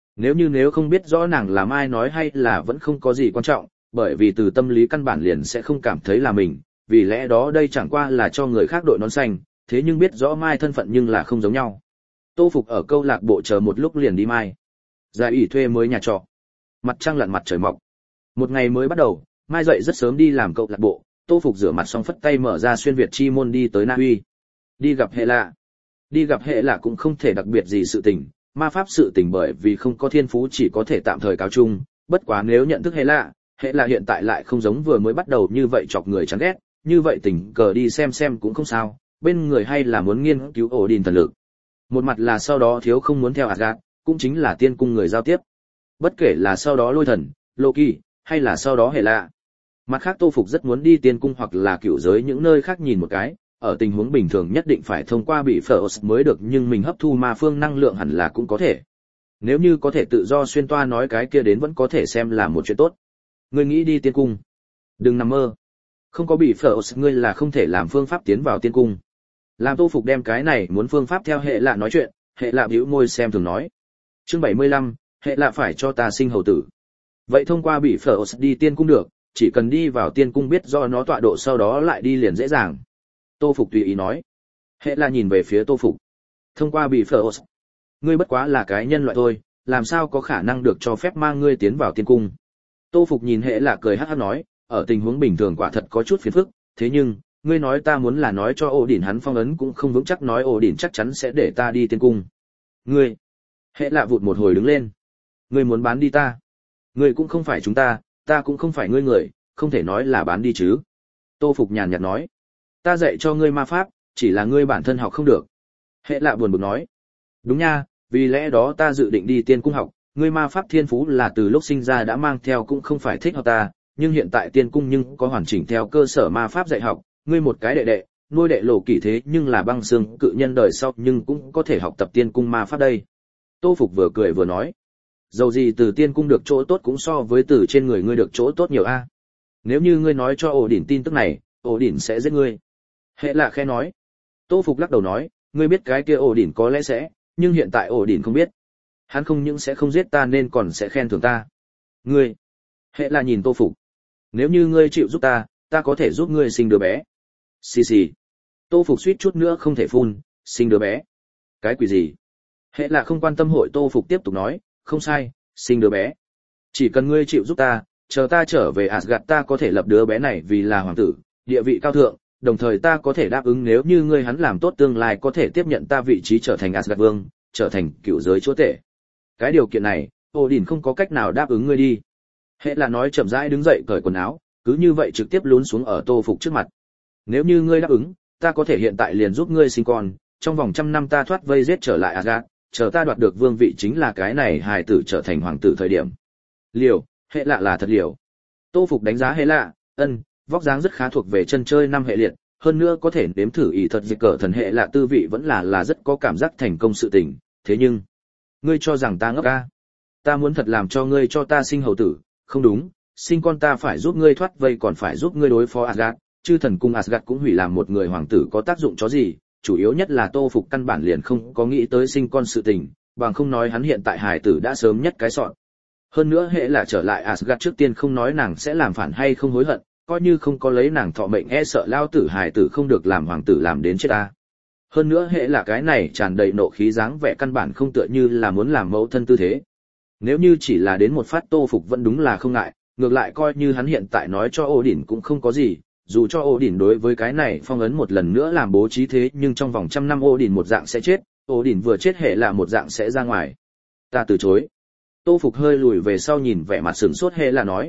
Nếu không biết rõ nàng là Mai nói hay là vẫn không có gì quan trọng, bởi vì từ tâm lý căn bản liền sẽ không cảm thấy là mình, vì lẽ đó đây chẳng qua là cho người khác đội nón xanh, thế nhưng biết rõ Mai thân phận nhưng là không giống nhau. Tô Phục ở câu lạc bộ chờ một lúc liền đi Mai. Gia ủy thuê mới nhà trọ. Mặt trăng lặn mặt trời mọc. Một ngày mới bắt đầu, Mai dậy rất sớm đi làm câu lạc bộ, Tô Phục rửa mặt xong phất tay mở ra xuyên Việt chi môn đi tới Na Uy. Đi gặp hệ lạ. Đi gặp hệ lạ cũng không thể đặc biệt gì sự tình, ma pháp sự tình bởi vì không có thiên phú chỉ có thể tạm thời cáo chung, bất quá nếu nhận thức hệ lạ hiện tại lại không giống vừa mới bắt đầu như vậy chọc người chán ghét, như vậy tình cờ đi xem cũng không sao, bên người hay là muốn nghiên cứu ổ đình thần lực. Một mặt là sau đó thiếu không muốn theo Asgard, cũng chính là tiên cung người giao tiếp. Bất kể là sau đó lôi thần, Loki, hay là sau đó hệ lạ. Mặt khác Tô Phục rất muốn đi tiên cung hoặc là cựu giới những nơi khác nhìn một cái, ở tình huống bình thường nhất định phải thông qua bị phở mới được nhưng mình hấp thu ma phương năng lượng hẳn là cũng có thể. Nếu như có thể tự do xuyên toa nói cái kia đến vẫn có thể xem là một chuyện tốt. Ngươi nghĩ đi tiên cung? Đừng nằm mơ. Không có bị phở ngươi là không thể làm phương pháp tiến vào tiên cung. Làm Tô Phục đem cái này muốn phương pháp theo hệ lạ nói chuyện, hệ lạ bĩu môi xem thường nói. Chương 75, hệ lạ phải cho ta sinh hầu tử. Vậy thông qua bị phở đi tiên cung được, chỉ cần đi vào tiên cung biết do nó tọa độ sau đó lại đi liền dễ dàng. Tô Phục tùy ý nói. Hệ lạ nhìn về phía Tô Phục. Thông qua bị phở, ngươi bất quá là cái nhân loại thôi, làm sao có khả năng được cho phép mang ngươi tiến vào tiên cung. Tô Phục nhìn hệ lạ cười hắc hắc nói, ở tình huống bình thường quả thật có chút phiền phức, thế nhưng, ngươi nói ta muốn là nói cho ổ đỉnh hắn phong ấn cũng không vững chắc nói ổ đỉnh chắc chắn sẽ để ta đi tiên cung. Ngươi, hệ lạ vụt một hồi đứng lên. Ngươi muốn bán đi ta. Ngươi cũng không phải chúng ta cũng không phải ngươi người, không thể nói là bán đi chứ. Tô Phục nhàn nhạt nói. Ta dạy cho ngươi ma pháp, chỉ là ngươi bản thân học không được. Hệ lạ buồn bực nói. Đúng nha, vì lẽ đó ta dự định đi tiên cung học, ngươi ma pháp thiên phú là từ lúc sinh ra đã mang theo cũng không phải thích học ta, nhưng hiện tại tiên cung nhưng có hoàn chỉnh theo cơ sở ma pháp dạy học, ngươi một cái đệ đệ, nuôi đệ lộ kỳ thế nhưng là băng xương cự nhân đời sau nhưng cũng có thể học tập tiên cung ma pháp đây. Tô Phục vừa cười vừa nói. Dầu gì từ tiên cung được chỗ tốt cũng so với từ trên người ngươi được chỗ tốt nhiều a. Nếu như ngươi nói cho ổ đỉnh tin tức này, ổ đỉnh sẽ giết ngươi. Hệ lạ khẽ nói. Tô Phục lắc đầu nói, ngươi biết cái kia ổ đỉnh có lẽ sẽ, nhưng hiện tại ổ đỉnh không biết. Hắn không những sẽ không giết ta nên còn sẽ khen thưởng ta. Ngươi. Hệ lạ nhìn Tô Phục. Nếu như ngươi chịu giúp ta có thể giúp ngươi sinh đứa bé. Xì xì. Tô Phục suýt chút nữa không thể phun, sinh đứa bé. Cái quỷ gì? Hệ lạ không quan tâm hội Tô Phục tiếp tục nói, không sai, sinh đứa bé. Chỉ cần ngươi chịu giúp ta, chờ ta trở về Asgard ta có thể lập đứa bé này vì là hoàng tử, địa vị cao thượng, đồng thời ta có thể đáp ứng nếu như ngươi hắn làm tốt tương lai có thể tiếp nhận ta vị trí trở thành Asgard vương, trở thành cựu giới chúa tể. Cái điều kiện này, Odin không có cách nào đáp ứng ngươi đi. Hệ là nói chậm rãi đứng dậy cởi quần áo, cứ như vậy trực tiếp lún xuống ở Tô Phục trước mặt. Nếu như ngươi đáp ứng, ta có thể hiện tại liền giúp ngươi sinh con, trong vòng 100 năm ta thoát vây giết trở lại Asgard, chờ ta đoạt được vương vị chính là cái này hài tử trở thành hoàng tử thời điểm. Liều, hệ lạ là thật liều. Tô Phục đánh giá hệ lạ, vóc dáng rất khá thuộc về chân chơi năm hệ liệt, hơn nữa có thể nếm thử ý thật dịch cờ thần hệ lạ tư vị vẫn là rất có cảm giác thành công sự tình, thế nhưng, ngươi cho rằng ta ngốc à? Ta muốn thật làm cho ngươi cho ta sinh hầu tử, không đúng, sinh con ta phải giúp ngươi thoát vây còn phải giúp ngươi đối phó Asgard, chư thần cung Asgard cũng hủy làm một người hoàng tử có tác dụng chó gì, chủ yếu nhất là Tô Phục căn bản liền không có nghĩ tới sinh con sự tình, bằng không nói hắn hiện tại hài tử đã sớm nhất cái sọn. Hơn nữa hệ là trở lại Asgard trước tiên không nói nàng sẽ làm phản hay không hối hận, coi như không có lấy nàng thọ mệnh e sợ lao tử hài tử không được làm hoàng tử làm đến chết ta. Hơn nữa hệ là cái này tràn đầy nộ khí dáng vẻ căn bản không tựa như là muốn làm mẫu thân tư thế. Nếu như chỉ là đến một phát Tô Phục vẫn đúng là không ngại, ngược lại coi như hắn hiện tại nói cho Odin cũng không có gì, dù cho Odin đối với cái này phong ấn một lần nữa làm bố trí thế nhưng trong vòng 100 năm Odin một dạng sẽ chết, Odin vừa chết hệ là một dạng sẽ ra ngoài. Ta từ chối. Tô Phục hơi lùi về sau nhìn vẻ mặt sửng sốt hệ là nói.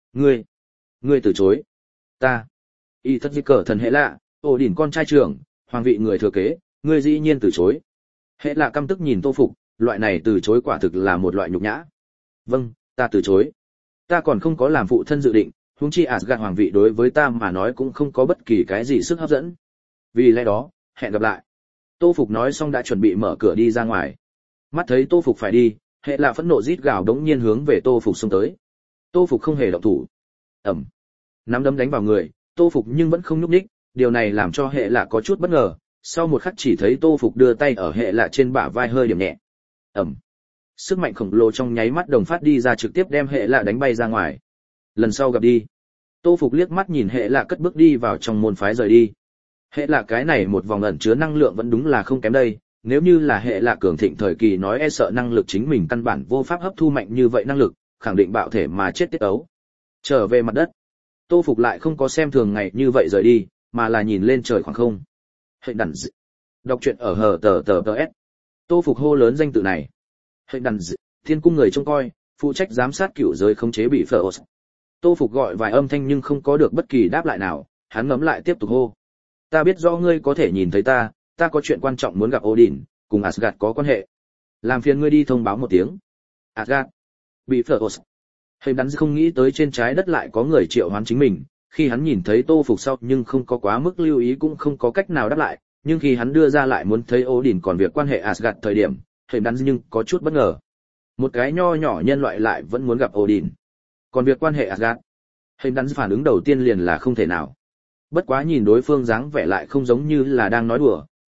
Ngươi từ chối. Ta. Y thất di cờ thần hệ lạ, Odin con trai trưởng, hoàng vị người thừa kế, ngươi dĩ nhiên từ chối. Hệ là căm tức nhìn Tô Phục, loại này từ chối quả thực là một loại nhục nhã. Vâng, ta từ chối. Ta còn không có làm phụ thân dự định, huống chi Asgard hoàng vị đối với ta mà nói cũng không có bất kỳ cái gì sức hấp dẫn. Vì lẽ đó, hẹn gặp lại. Tô Phục nói xong đã chuẩn bị mở cửa đi ra ngoài. Mắt thấy Tô Phục phải đi, hệ là phẫn nộ rít gào đống nhiên hướng về Tô Phục xông tới. Tô Phục không hề động thủ. Ầm. Nắm đấm đánh vào người, Tô Phục nhưng vẫn không nhúc nhích, điều này làm cho hệ là có chút bất ngờ. Sau một khắc chỉ thấy Tô Phục đưa tay ở hệ là trên bả vai hơi điểm nhẹ. Ầm. Sức mạnh khổng lồ trong nháy mắt đồng phát đi ra trực tiếp đem hệ là đánh bay ra ngoài. Lần sau gặp đi. Tô Phục liếc mắt nhìn hệ là cất bước đi vào trong môn phái rời đi. Hệ là cái này một vòng ẩn chứa năng lượng vẫn đúng là không kém đây, nếu như là hệ là cường thịnh thời kỳ nói e sợ năng lực chính mình căn bản vô pháp hấp thu mạnh như vậy năng lực, khẳng định bạo thể mà chết tiết ấu. Trở về mặt đất, Tô Phục lại không có xem thường ngày như vậy rời đi, mà là nhìn lên trời khoảng không. Hệ đàn dị. Đọc truyện ở hờ tờ S. Tô Phục hô lớn danh tự này. Hệ đàn dị, thiên cung người trông coi, phụ trách giám sát cựu giới khống chế bị phở. Tô Phục gọi vài âm thanh nhưng không có được bất kỳ đáp lại nào, hắn ngấm lại tiếp tục hô. Ta biết rõ ngươi có thể nhìn thấy ta có chuyện quan trọng muốn gặp Odin, cùng Asgard có quan hệ. Làm phiền ngươi đi thông báo một tiếng. Asgard. Bị phở. Hệ đắn không nghĩ tới trên trái đất lại có người triệu hoán chính mình, khi hắn nhìn thấy Tô Phục sau nhưng không có quá mức lưu ý cũng không có cách nào đáp lại, nhưng khi hắn đưa ra lại muốn thấy Odin còn việc quan hệ Asgard thời điểm, hệ đắn nhưng có chút bất ngờ. Một cái nho nhỏ nhân loại lại vẫn muốn gặp Odin. Còn việc quan hệ Asgard, hệ đắn phản ứng đầu tiên liền là không thể nào. Bất quá nhìn đối phương dáng vẻ lại không giống như là đang nói đùa,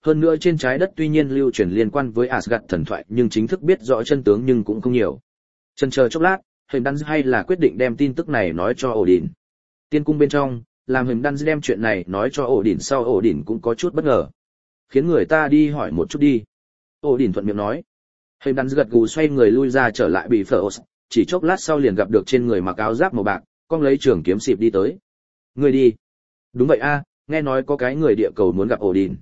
hơn nữa trên trái đất tuy nhiên lưu truyền liên quan với Asgard thần thoại nhưng chính thức biết rõ chân tướng nhưng cũng không nhiều. Chần chờ chốc lát, Hình Đan hay là quyết định đem tin tức này nói cho Odin. Tiên cung bên trong, làm Hình Đan đem chuyện này nói cho Odin sau Odin cũng có chút bất ngờ. Khiến người ta đi hỏi một chút đi. Odin thuận miệng nói. Hình Đan gật gù xoay người lui ra trở lại bị phở, chỉ chốc lát sau liền gặp được trên người mặc áo giáp màu bạc, con lấy trường kiếm xịp đi tới. Người đi. Đúng vậy a, nghe nói có cái người địa cầu muốn gặp Odin.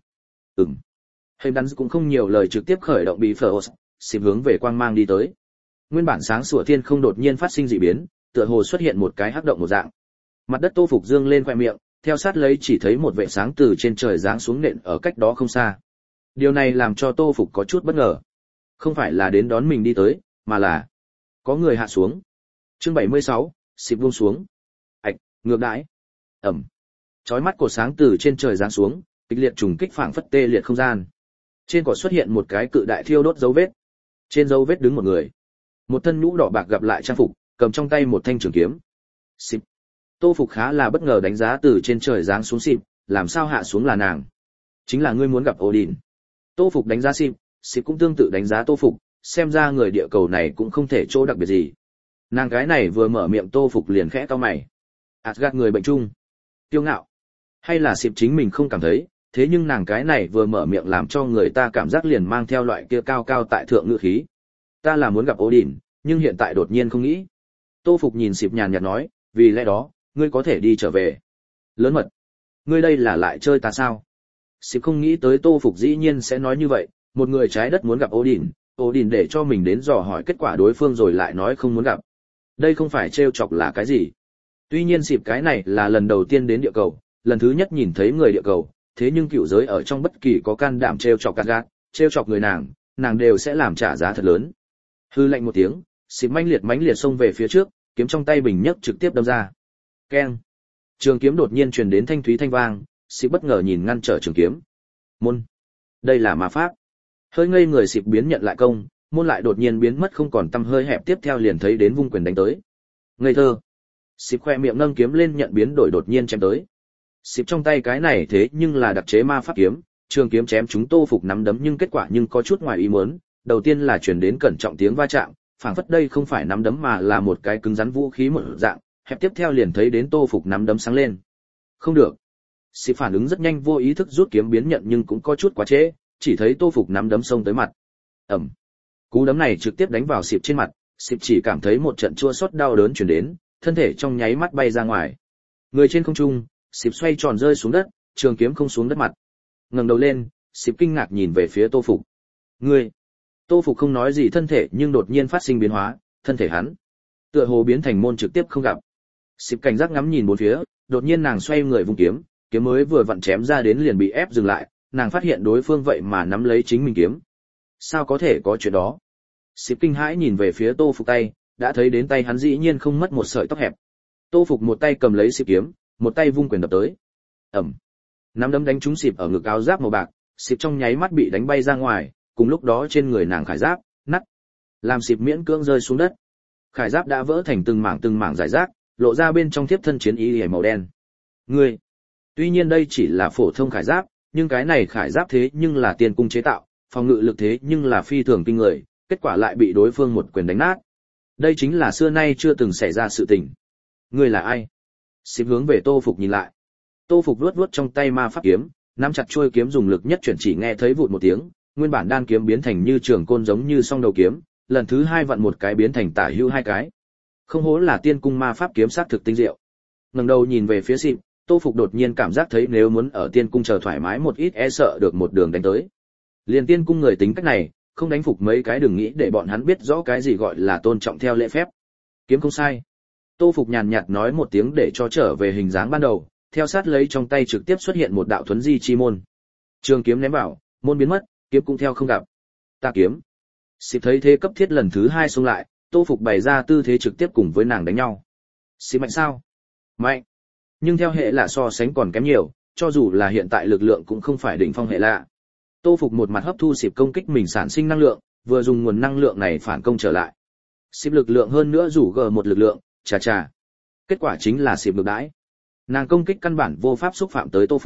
Hình Đan cũng không nhiều lời trực tiếp khởi động bị phở, xịp hướng về quang mang đi tới. Nguyên bản sáng sủa thiên không đột nhiên phát sinh dị biến, tựa hồ xuất hiện một cái hắc động một dạng. Mặt đất Tô Phục dương lên khóe miệng, theo sát lấy chỉ thấy một vệt sáng từ trên trời giáng xuống nện ở cách đó không xa. Điều này làm cho Tô Phục có chút bất ngờ. Không phải là đến đón mình đi tới, mà là có người hạ xuống. Chương 76, xịp buông xuống. Ạch, ngược đãi. Ầm. Chói mắt cột sáng từ trên trời giáng xuống, kịch liệt trùng kích phảng phất tê liệt không gian. Trên cỏ xuất hiện một cái cự đại thiêu đốt dấu vết. Trên dấu vết đứng một người. Một thân nhũ đỏ bạc gặp lại trang phục, cầm trong tay một thanh trường kiếm. Xịp. Tô Phục khá là bất ngờ đánh giá từ trên trời giáng xuống xịp, làm sao hạ xuống là nàng? Chính là ngươi muốn gặp Odin. Tô Phục đánh giá xịp, xịp cũng tương tự đánh giá Tô Phục, xem ra người địa cầu này cũng không thể chỗ đặc biệt gì. Nàng cái này vừa mở miệng Tô Phục liền khẽ cau mày. Asgard người bệnh chung, kiêu ngạo, hay là xịp chính mình không cảm thấy, thế nhưng nàng cái này vừa mở miệng làm cho người ta cảm giác liền mang theo loại kia cao cao tại thượng ngữ khí. Ta là muốn gặp Odin, nhưng hiện tại đột nhiên không nghĩ. Tô Phục nhìn xịp nhàn nhạt nói, vì lẽ đó, ngươi có thể đi trở về. Lớn mật, ngươi đây là lại chơi ta sao? Xịp không nghĩ tới Tô Phục dĩ nhiên sẽ nói như vậy, một người trái đất muốn gặp Odin, Odin để cho mình đến dò hỏi kết quả đối phương rồi lại nói không muốn gặp. Đây không phải trêu chọc là cái gì? Tuy nhiên xịp cái này là lần đầu tiên đến địa cầu, lần thứ nhất nhìn thấy người địa cầu, thế nhưng cựu giới ở trong bất kỳ có can đảm trêu chọc Asgard, trêu chọc người nàng đều sẽ làm trả giá thật lớn. Hư lạnh một tiếng, xịp mãnh liệt xông về phía trước, kiếm trong tay bình nhấc trực tiếp đâm ra. Keng. Trường kiếm đột nhiên truyền đến thanh thúy thanh vang, xịp bất ngờ nhìn ngăn trở trường kiếm. Môn. Đây là ma pháp. Hơi ngây người xịp biến nhận lại công, môn lại đột nhiên biến mất không còn tăm hơi hẹp tiếp theo liền thấy đến vung quyền đánh tới. Ngây thơ. Xịp khoe miệng nâng kiếm lên nhận biến đổi đột nhiên chém tới. Xịp trong tay cái này thế nhưng là đặc chế ma pháp kiếm, trường kiếm chém chúng Tô Phục nắm đấm nhưng kết quả nhưng có chút ngoài ý muốn, đầu tiên là truyền đến cẩn trọng tiếng va chạm, phảng phất đây không phải nắm đấm mà là một cái cứng rắn vũ khí một dạng, hẹp tiếp theo liền thấy đến Tô Phục nắm đấm sáng lên. Không được. Xịp phản ứng rất nhanh vô ý thức rút kiếm biến nhận nhưng cũng có chút quá trễ, chỉ thấy Tô Phục nắm đấm xông tới mặt. Ầm. Cú đấm này trực tiếp đánh vào xịp trên mặt, xịp chỉ cảm thấy một trận chua xót đau đớn truyền đến, thân thể trong nháy mắt bay ra ngoài. Người trên không trung, xịp xoay tròn rơi xuống đất, trường kiếm không xuống đất mặt. Ngẩng đầu lên, xịp kinh ngạc nhìn về phía Tô Phục. Ngươi. Tô Phục không nói gì thân thể nhưng đột nhiên phát sinh biến hóa, thân thể hắn tựa hồ biến thành môn trực tiếp không gặp. Xịp cảnh giác ngắm nhìn bốn phía, đột nhiên nàng xoay người vung kiếm, kiếm mới vừa vặn chém ra đến liền bị ép dừng lại, nàng phát hiện đối phương vậy mà nắm lấy chính mình kiếm. Sao có thể có chuyện đó? Xịp kinh hãi nhìn về phía Tô Phục tay, đã thấy đến tay hắn dĩ nhiên không mất một sợi tóc hẹp. Tô Phục một tay cầm lấy xịp kiếm, một tay vung quyền đập tới. Ầm. Nắm đấm đánh trúng xịp ở ngực áo giáp màu bạc, xịp trong nháy mắt bị đánh bay ra ngoài, cùng lúc đó trên người nàng khải giáp nát, làm xịp miễn cưỡng rơi xuống đất. Khải giáp đã vỡ thành từng mảng rải rác, lộ ra bên trong thiếp thân chiến y màu đen. Ngươi. Tuy nhiên đây chỉ là phổ thông khải giáp, nhưng cái này khải giáp thế nhưng là tiên cung chế tạo, phòng ngự lực thế nhưng là phi thường kinh người, kết quả lại bị đối phương một quyền đánh nát. Đây chính là xưa nay chưa từng xảy ra sự tình. Ngươi là ai? Xịp hướng về Tô Phục nhìn lại. Tô Phục vuốt trong tay ma pháp kiếm, nắm chặt chuôi kiếm dùng lực nhất chuyển chỉ nghe thấy vụt một tiếng, nguyên bản đan kiếm biến thành như trường côn giống như song đầu kiếm, lần thứ hai vặn một cái biến thành tả hữu hai cái. Không hổ là tiên cung ma pháp kiếm sát thực tinh diệu. Ngẩng đầu nhìn về phía xịp, Tô Phục đột nhiên cảm giác thấy nếu muốn ở tiên cung chờ thoải mái một ít e sợ được một đường đánh tới. Liền tiên cung người tính cách này, không đánh phục mấy cái đừng nghĩ để bọn hắn biết rõ cái gì gọi là tôn trọng theo lễ phép. Kiếm không sai. Tô Phục nhàn nhạt nói một tiếng để cho trở về hình dáng ban đầu, theo sát lấy trong tay trực tiếp xuất hiện một đạo thuấn di chi môn. Trường kiếm ném vào, môn biến mất, kiếm cũng theo không gặp. Ta kiếm. Xịp thấy thế cấp thiết lần thứ hai xông lại, Tô Phục bày ra tư thế trực tiếp cùng với nàng đánh nhau. Xịp mạnh sao? Mạnh. Nhưng theo hệ lạ so sánh còn kém nhiều, cho dù là hiện tại lực lượng cũng không phải đỉnh phong hệ lạ. Tô Phục một mặt hấp thu xịp công kích mình sản sinh năng lượng, vừa dùng nguồn năng lượng này phản công trở lại. Xịp lực lượng hơn nữa rủ g một lực lượng, chà. Kết quả chính là xịp ngược đãi. Nàng công kích căn bản vô pháp xúc phạm tới Tô Phục,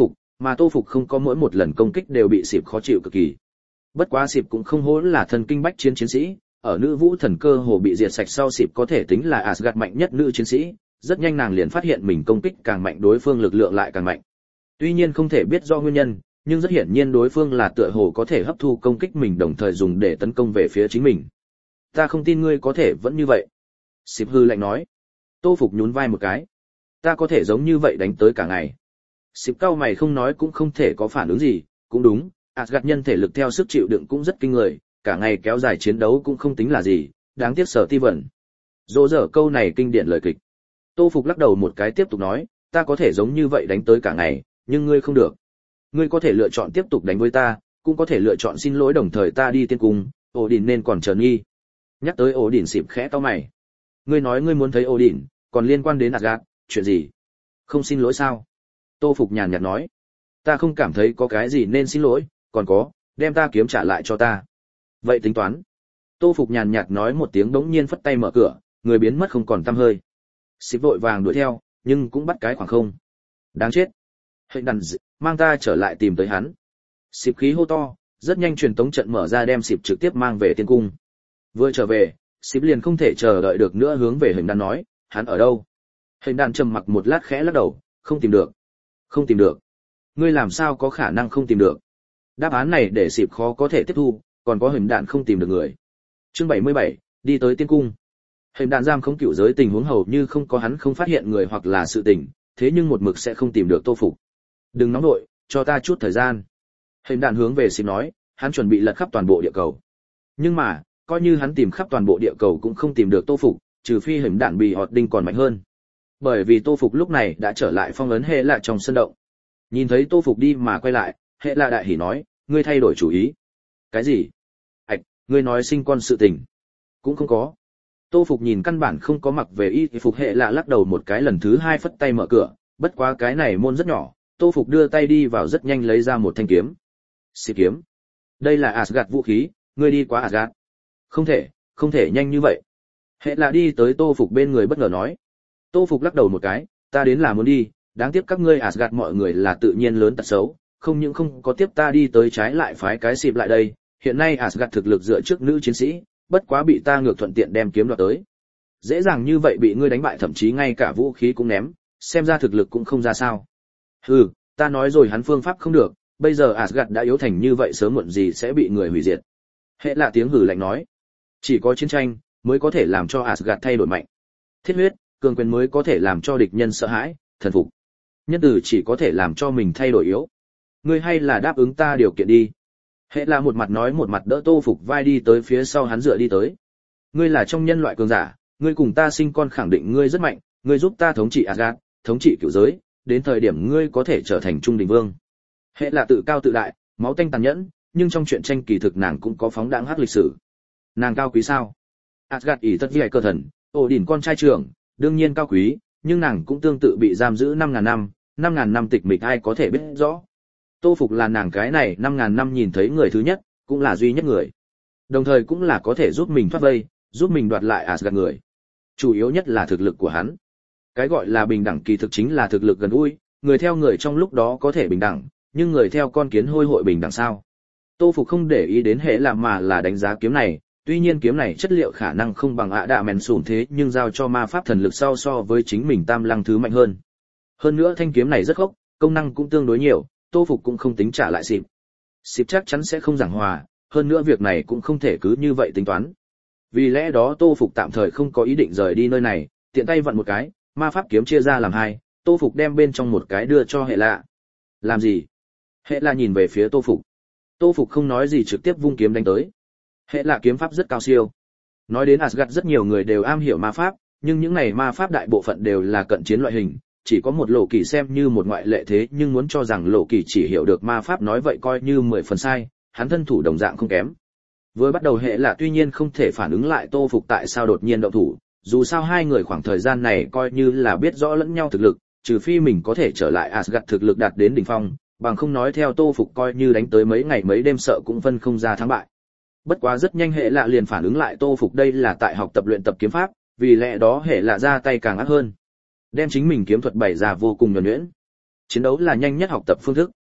mà Tô Phục không có mỗi một lần công kích đều bị xịp khó chịu cực kỳ. Bất quá xịp cũng không hổ là thần kinh bách chiến chiến sĩ, ở nữ vũ thần cơ hồ bị diệt sạch sau xịp có thể tính là Asgard mạnh nhất nữ chiến sĩ, rất nhanh nàng liền phát hiện mình công kích càng mạnh đối phương lực lượng lại càng mạnh. Tuy nhiên không thể biết do nguyên nhân, nhưng rất hiển nhiên đối phương là tựa hồ có thể hấp thu công kích mình đồng thời dùng để tấn công về phía chính mình. Ta không tin ngươi có thể vẫn như vậy. Xịp hư lạnh nói. Tô Phục nhún vai một cái. Ta có thể giống như vậy đánh tới cả ngày. Xịp cau mày không nói cũng không thể có phản ứng gì, cũng đúng, Asgard nhân thể lực theo sức chịu đựng cũng rất kinh người, cả ngày kéo dài chiến đấu cũng không tính là gì, đáng tiếc Sở Ti Vẩn. Dỗ dở câu này kinh điển lời kịch. Tô Phục lắc đầu một cái tiếp tục nói, ta có thể giống như vậy đánh tới cả ngày, nhưng ngươi không được. Ngươi có thể lựa chọn tiếp tục đánh với ta, cũng có thể lựa chọn xin lỗi đồng thời ta đi tiên cung, ổ đỉnh nên còn chờ nghi. Nhắc tới ổ đỉnh xịp khẽ cau mày. Ngươi nói ngươi muốn thấy ổ đỉnh, còn liên quan đến Asgard, chuyện gì? Không xin lỗi sao? Tô Phục nhàn nhạt nói. Ta không cảm thấy có cái gì nên xin lỗi, còn có, đem ta kiếm trả lại cho ta. Vậy tính toán. Tô Phục nhàn nhạt nói một tiếng đống nhiên phất tay mở cửa, người biến mất không còn tăm hơi. Xịp vội vàng đuổi theo, nhưng cũng bắt cái khoảng không. Đáng chết. Hệnh đàn mang ta trở lại tìm tới hắn. Xịp khí hô to, rất nhanh truyền tống trận mở ra đem xịp trực tiếp mang về tiên cung. Vừa trở về, xịp liền không thể chờ đợi được nữa hướng về hình đàn nói, hắn ở đâu? Hình đàn trầm mặc một lát khẽ lắc đầu, không tìm được. Không tìm được. Ngươi làm sao có khả năng không tìm được? Đáp án này để xịp khó có thể tiếp thu, còn có hình đàn không tìm được người. Chương 77, đi tới tiên cung. Hình đàn giam không cựu giới tình huống hầu như không có hắn không phát hiện người hoặc là sự tình, thế nhưng một mực sẽ không tìm được Tô Phục. Đừng nóng nội, cho ta chút thời gian. Hình đàn hướng về xịp nói, hắn chuẩn bị lật khắp toàn bộ địa cầu. Nhưng mà, coi như hắn tìm khắp toàn bộ địa cầu cũng không tìm được Tô Phục, trừ phi hình đàn bị họt đinh còn mạnh hơn. Bởi vì Tô Phục lúc này đã trở lại phong ấn hệ lạ trong sân động. Nhìn thấy Tô Phục đi mà quay lại, hệ lạ đại hỉ nói, ngươi thay đổi chủ ý. Cái gì? Ảch, ngươi nói sinh con sự tình. Cũng không có. Tô Phục nhìn căn bản không có mặc về y phục hệ lạ lắc đầu một cái lần thứ hai phất tay mở cửa, bất quá cái này môn rất nhỏ, Tô Phục đưa tay đi vào rất nhanh lấy ra một thanh kiếm. Xịp kiếm. Đây là Asgard vũ khí, ngươi đi qua Asgard. Không thể nhanh như vậy. Hệ lạ đi tới Tô Phục bên người bất ngờ nói. Tô Phục lắc đầu một cái, ta đến là muốn đi, đáng tiếc các ngươi Asgard mọi người là tự nhiên lớn tật xấu, không những không có tiếp ta đi tới trái lại phái cái xịp lại đây, hiện nay Asgard thực lực dựa trước nữ chiến sĩ, bất quá bị ta ngược thuận tiện đem kiếm đoạt tới. Dễ dàng như vậy bị ngươi đánh bại thậm chí ngay cả vũ khí cũng ném, xem ra thực lực cũng không ra sao. Hừ, ta nói rồi hắn phương pháp không được, bây giờ Asgard đã yếu thành như vậy sớm muộn gì sẽ bị người hủy diệt. Hệ lạ tiếng hừ lạnh nói, chỉ có chiến tranh mới có thể làm cho Asgard thay đổi mạnh. Thiết huyết, cường quyền mới có thể làm cho địch nhân sợ hãi, thần phục. Nhân từ chỉ có thể làm cho mình thay đổi yếu. Ngươi hay là đáp ứng ta điều kiện đi. Hệ là một mặt nói một mặt đỡ Tô Phục vai đi tới phía sau hắn dựa đi tới. Ngươi là trong nhân loại cường giả, ngươi cùng ta sinh con khẳng định ngươi rất mạnh, ngươi giúp ta thống trị Asgard, thống trị cửu giới, đến thời điểm ngươi có thể trở thành trung đỉnh vương. Hệ là tự cao tự đại, máu tanh tàn nhẫn, nhưng trong chuyện tranh kỳ thực nàng cũng có phóng đãng hắc lịch sử. Nàng cao quý sao? Asgard ỷ tất vi cơ thần, Odin con trai trưởng, đương nhiên cao quý, nhưng nàng cũng tương tự bị giam giữ 5.000 năm tịch mịch ai có thể biết rõ. Tô Phục là nàng cái này 5.000 năm nhìn thấy người thứ nhất, cũng là duy nhất người. Đồng thời cũng là có thể giúp mình thoát vây, giúp mình đoạt lại Asgard người. Chủ yếu nhất là thực lực của hắn. Cái gọi là bình đẳng kỳ thực chính là thực lực gần gũi, người theo người trong lúc đó có thể bình đẳng, nhưng người theo con kiến hôi hội bình đẳng sao? Tô Phục không để ý đến hệ làm mà là đánh giá kiếm này, tuy nhiên kiếm này chất liệu khả năng không bằng ạ đạ mèn sùn thế nhưng giao cho ma pháp thần lực so với chính mình tam lăng thứ mạnh hơn. Hơn nữa thanh kiếm này rất khốc, công năng cũng tương đối nhiều, Tô Phục cũng không tính trả lại xịp. Xịp chắc chắn sẽ không giảng hòa, hơn nữa việc này cũng không thể cứ như vậy tính toán. Vì lẽ đó Tô Phục tạm thời không có ý định rời đi nơi này, tiện tay vặn một cái, ma pháp kiếm chia ra làm hai, Tô Phục đem bên trong một cái đưa cho hệ lạ. Làm gì? Hệ lạ nhìn về phía Tô Phục. Tô Phục không nói gì trực tiếp vung kiếm đánh tới. Hệ lạ kiếm pháp rất cao siêu. Nói đến Asgard rất nhiều người đều am hiểu ma pháp, nhưng những này ma pháp đại bộ phận đều là cận chiến loại hình, chỉ có một Lộ Kỳ xem như một ngoại lệ thế nhưng muốn cho rằng Lộ Kỳ chỉ hiểu được ma pháp nói vậy coi như 10 phần sai, hắn thân thủ đồng dạng không kém. Vừa bắt đầu hệ lạ tuy nhiên không thể phản ứng lại Tô Phục tại sao đột nhiên động thủ, dù sao hai người khoảng thời gian này coi như là biết rõ lẫn nhau thực lực, trừ phi mình có thể trở lại Asgard thực lực đạt đến đỉnh phong, bằng không nói theo Tô Phục coi như đánh tới mấy ngày mấy đêm sợ cũng phân không ra thắng bại. Bất quá rất nhanh hệ lạ liền phản ứng lại Tô Phục đây là tại học tập luyện tập kiếm pháp, vì lẽ đó hệ lạ ra tay càng ác hơn, đem chính mình kiếm thuật bày ra vô cùng nhuần nhuyễn. Chiến đấu là nhanh nhất học tập phương thức.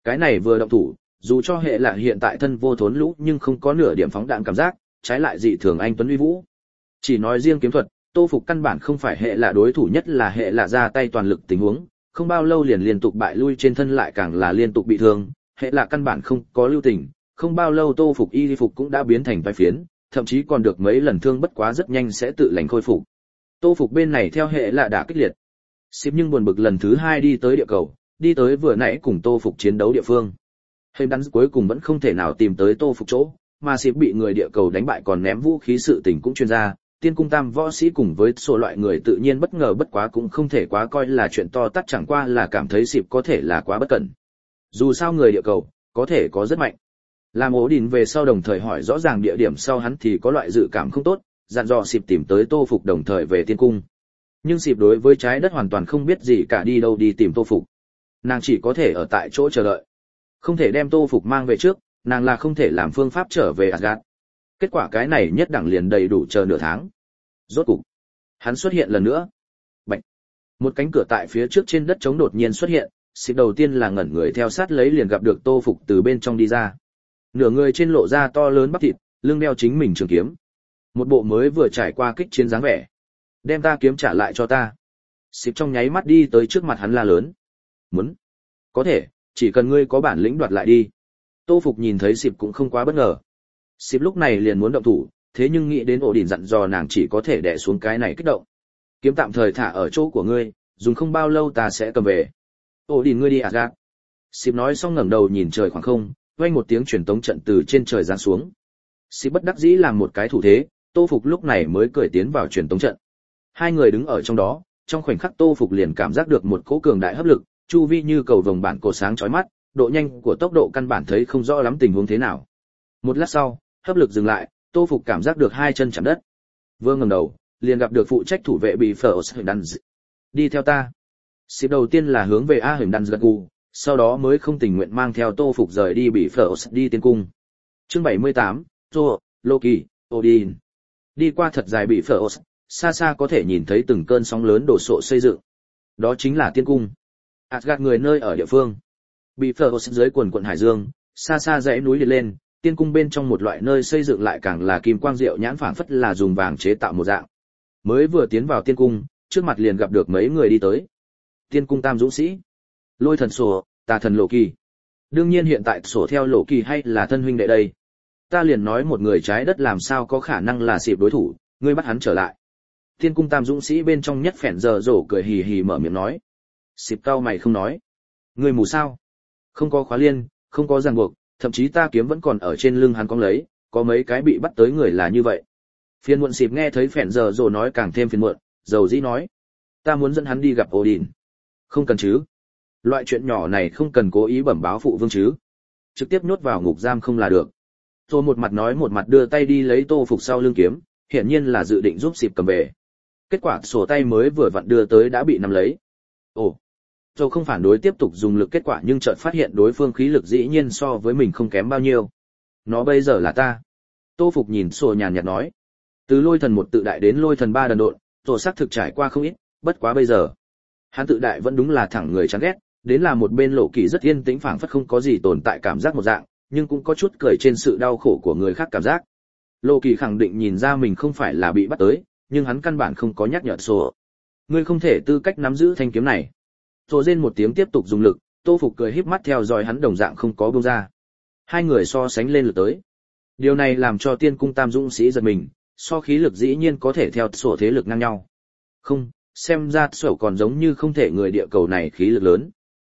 Cái này vừa động thủ, dù cho hệ là hiện tại thân vô thốn lũ nhưng không có nửa điểm phóng đạn cảm giác, trái lại dị thường anh tuấn uy vũ. Chỉ nói riêng kiếm thuật, Tô Phục căn bản không phải hệ là đối thủ, nhất là hệ là ra tay toàn lực tình huống, không bao lâu liền liên tục bại lui, trên thân lại càng là liên tục bị thương, hệ là căn bản không có lưu tình, không bao lâu Tô Phục y phục cũng đã biến thành vài phiến, thậm chí còn được mấy lần thương, bất quá rất nhanh sẽ tự lành khôi phục. Tô Phục bên này theo hệ là đã kích liệt. Xịp nhưng buồn bực lần thứ 2 đi tới địa cầu, đi tới vừa nãy cùng Tô Phục chiến đấu địa phương. Hình đắn cuối cùng vẫn không thể nào tìm tới Tô Phục chỗ, mà Xịp bị người địa cầu đánh bại còn ném vũ khí, sự tình cũng truyền ra. Tiên cung tam võ sĩ cùng với số loại người tự nhiên bất ngờ, bất quá cũng không thể quá coi là chuyện to tát, chẳng qua là cảm thấy Xịp có thể là quá bất cẩn. Dù sao người địa cầu có thể có rất mạnh. Làm ố đỉnh về sau đồng thời hỏi rõ ràng địa điểm sau, hắn thì có loại dự cảm không tốt, dặn dò Xịp tìm tới Tô Phục đồng thời về tiên cung. Nhưng Xịp đối với trái đất hoàn toàn không biết gì cả, đi đâu đi tìm Tô Phục. Nàng chỉ có thể ở tại chỗ chờ đợi. Không thể đem Tô Phục mang về trước, nàng là không thể làm phương pháp trở về Asgard. Kết quả cái này nhất đẳng liền đầy đủ chờ nửa tháng. Rốt cục, hắn xuất hiện lần nữa. Bạch. Một cánh cửa tại phía trước trên đất trống đột nhiên xuất hiện, Xịp đầu tiên là ngẩn người, theo sát lấy liền gặp được Tô Phục từ bên trong đi ra. Nửa người trên lộ ra to lớn bắp thịt, lưng đeo chính mình trường kiếm. Một bộ mới vừa trải qua kích chiến dáng vẻ. Đem ta kiếm trả lại cho ta. Xịp trong nháy mắt đi tới trước mặt hắn la lớn. Muốn? Có thể, chỉ cần ngươi có bản lĩnh đoạt lại đi. Tô Phục nhìn thấy Xịp cũng không quá bất ngờ. Xịp lúc này liền muốn động thủ, thế nhưng nghĩ đến ổ đỉnh dặn dò nàng chỉ có thể đè xuống cái này kích động. Kiếm tạm thời thả ở chỗ của ngươi, dùng không bao lâu ta sẽ cầm về. Ổ đỉnh ngươi đi Asgard. Xịp nói xong ngẩng đầu nhìn trời khoảng không, vang một tiếng truyền tống trận từ trên trời giáng xuống. Xịp bất đắc dĩ làm một cái thủ thế, Tô Phục lúc này mới cởi tiến vào truyền tống trận. Hai người đứng ở trong đó, trong khoảnh khắc Tô Phục liền cảm giác được một cỗ cường đại hấp lực, chu vi như cầu vồng bản cột sáng chói mắt, độ nhanh của tốc độ căn bản thấy không rõ lắm tình huống thế nào. Một lát sau, hấp lực dừng lại, Tô Phục cảm giác được hai chân chạm đất. Vừa ngẩng đầu, liền gặp được phụ trách thủ vệ bị phở đan. Đi theo ta. Xịp đầu tiên là hướng về A Hửng đan gật gù, sau đó mới không tình nguyện mang theo Tô Phục rời đi bị phở đi tiên cung. Chương 78, Thor, Loki, Odin. Đi qua thật dài bị phở, xa xa có thể nhìn thấy từng cơn sóng lớn đổ sộ xây dựng. Đó chính là tiên cung. Asgard người nơi ở địa phương. Bị phở dưới quần quận hải dương, xa xa dãy núi liệt lên, tiên cung bên trong một loại nơi xây dựng lại càng là kim quang diệu nhãn, phảng phất là dùng vàng chế tạo một dạng. Mới vừa tiến vào tiên cung, trước mặt liền gặp được mấy người đi tới. Tiên cung tam dũng sĩ, Lôi thần Sổ, Tà thần Lộ Kỳ. Đương nhiên hiện tại Sổ theo Lộ Kỳ hay là thân huynh đệ đây. Ta liền nói một người trái đất làm sao có khả năng là Xịp đối thủ, ngươi bắt hắn trở lại. Tiên cung tam dũng sĩ bên trong nhất phèn giờ rổ cười hì hì mở miệng nói. Xịp cau mày không nói. Ngươi mù sao? Không có khóa liên, không có ràng buộc, thậm chí ta kiếm vẫn còn ở trên lưng hắn cong lấy, có mấy cái bị bắt tới người là như vậy. Phiền muộn Xịp nghe thấy phèn giờ rổ nói càng thêm phiền muộn, dầu dĩ nói. Ta muốn dẫn hắn đi gặp Odin. Không cần chứ. Loại chuyện nhỏ này không cần cố ý bẩm báo phụ vương chứ. Trực tiếp nhốt vào ngục giam không là được. Rồi một mặt nói một mặt đưa tay đi lấy Tô Phục sau lưng kiếm, hiển nhiên là dự định giúp Xịp cầm về. Kết quả sổ tay mới vừa vặn đưa tới đã bị nắm lấy. Ồ. Rồi không phản đối tiếp tục dùng lực, kết quả nhưng chợt phát hiện đối phương khí lực dĩ nhiên so với mình không kém bao nhiêu. Nó bây giờ là ta. Tô Phục nhìn sổ nhàn nhạt nói. Từ lôi thần một tự đại đến lôi thần ba đần độn, rồi xác thực trải qua không ít, bất quá bây giờ. Hắn tự đại vẫn đúng là thẳng người chán ghét, đến là một bên Lộ Kỳ rất yên tĩnh, phảng phất không có gì tồn tại cảm giác một dạng, nhưng cũng có chút cười trên sự đau khổ của người khác cảm giác. Lộ Kỳ khẳng định nhìn ra mình không phải là bị bắt tới, nhưng hắn căn bản không có nhắc nhở sổ. Ngươi không thể tư cách nắm giữ thanh kiếm này. Rồi rên một tiếng tiếp tục dùng lực, Tô Phục cười híp mắt theo dõi hắn, đồng dạng không có buông ra. Hai người so sánh lên lực tới. Điều này làm cho tiên cung tam dũng sĩ giật mình, so khí lực dĩ nhiên có thể theo sổ thế lực ngang nhau. Không, xem ra sổ còn giống như không thể người địa cầu này khí lực lớn.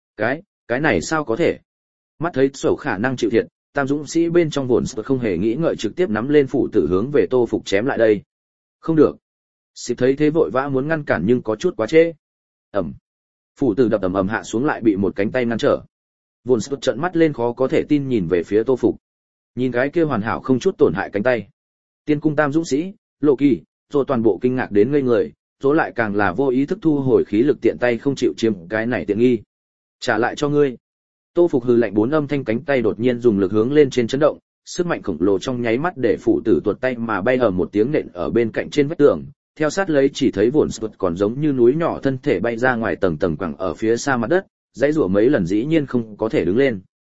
Cái này sao có thể? Mắt thấy sổ khả năng chịu thiệt, tam dũng sĩ bên trong vồn không hề nghĩ ngợi trực tiếp nắm lên phủ tử hướng về Tô Phục chém lại đây. Không được. Xịp thấy thế vội vã muốn ngăn cản nhưng có chút quá trễ. Ầm. Phủ tử đập ầm ầm hạ xuống lại bị một cánh tay ngăn trở. Vồn trợn mắt lên khó có thể tin nhìn về phía Tô Phục. Nhìn cái kia hoàn hảo không chút tổn hại cánh tay. Tiên cung tam dũng sĩ, Lộ Kỳ, rồi toàn bộ kinh ngạc đến ngây người, rồi lại càng là vô ý thức thu hồi khí lực, tiện tay không chịu chiếm cái này tiện nghi. Trả lại cho ngươi. Tô Phục hừ lạnh, bốn âm thanh cánh tay đột nhiên dùng lực hướng lên trên chấn động, sức mạnh khổng lồ trong nháy mắt để phủ tử tuột tay mà bay ở một tiếng nện ở bên cạnh trên vách tường, theo sát lấy chỉ thấy vồn sụt còn giống như núi nhỏ thân thể bay ra ngoài, tầng tầng quẳng ở phía xa mặt đất, dãy rủa mấy lần dĩ nhiên không có thể đứng lên.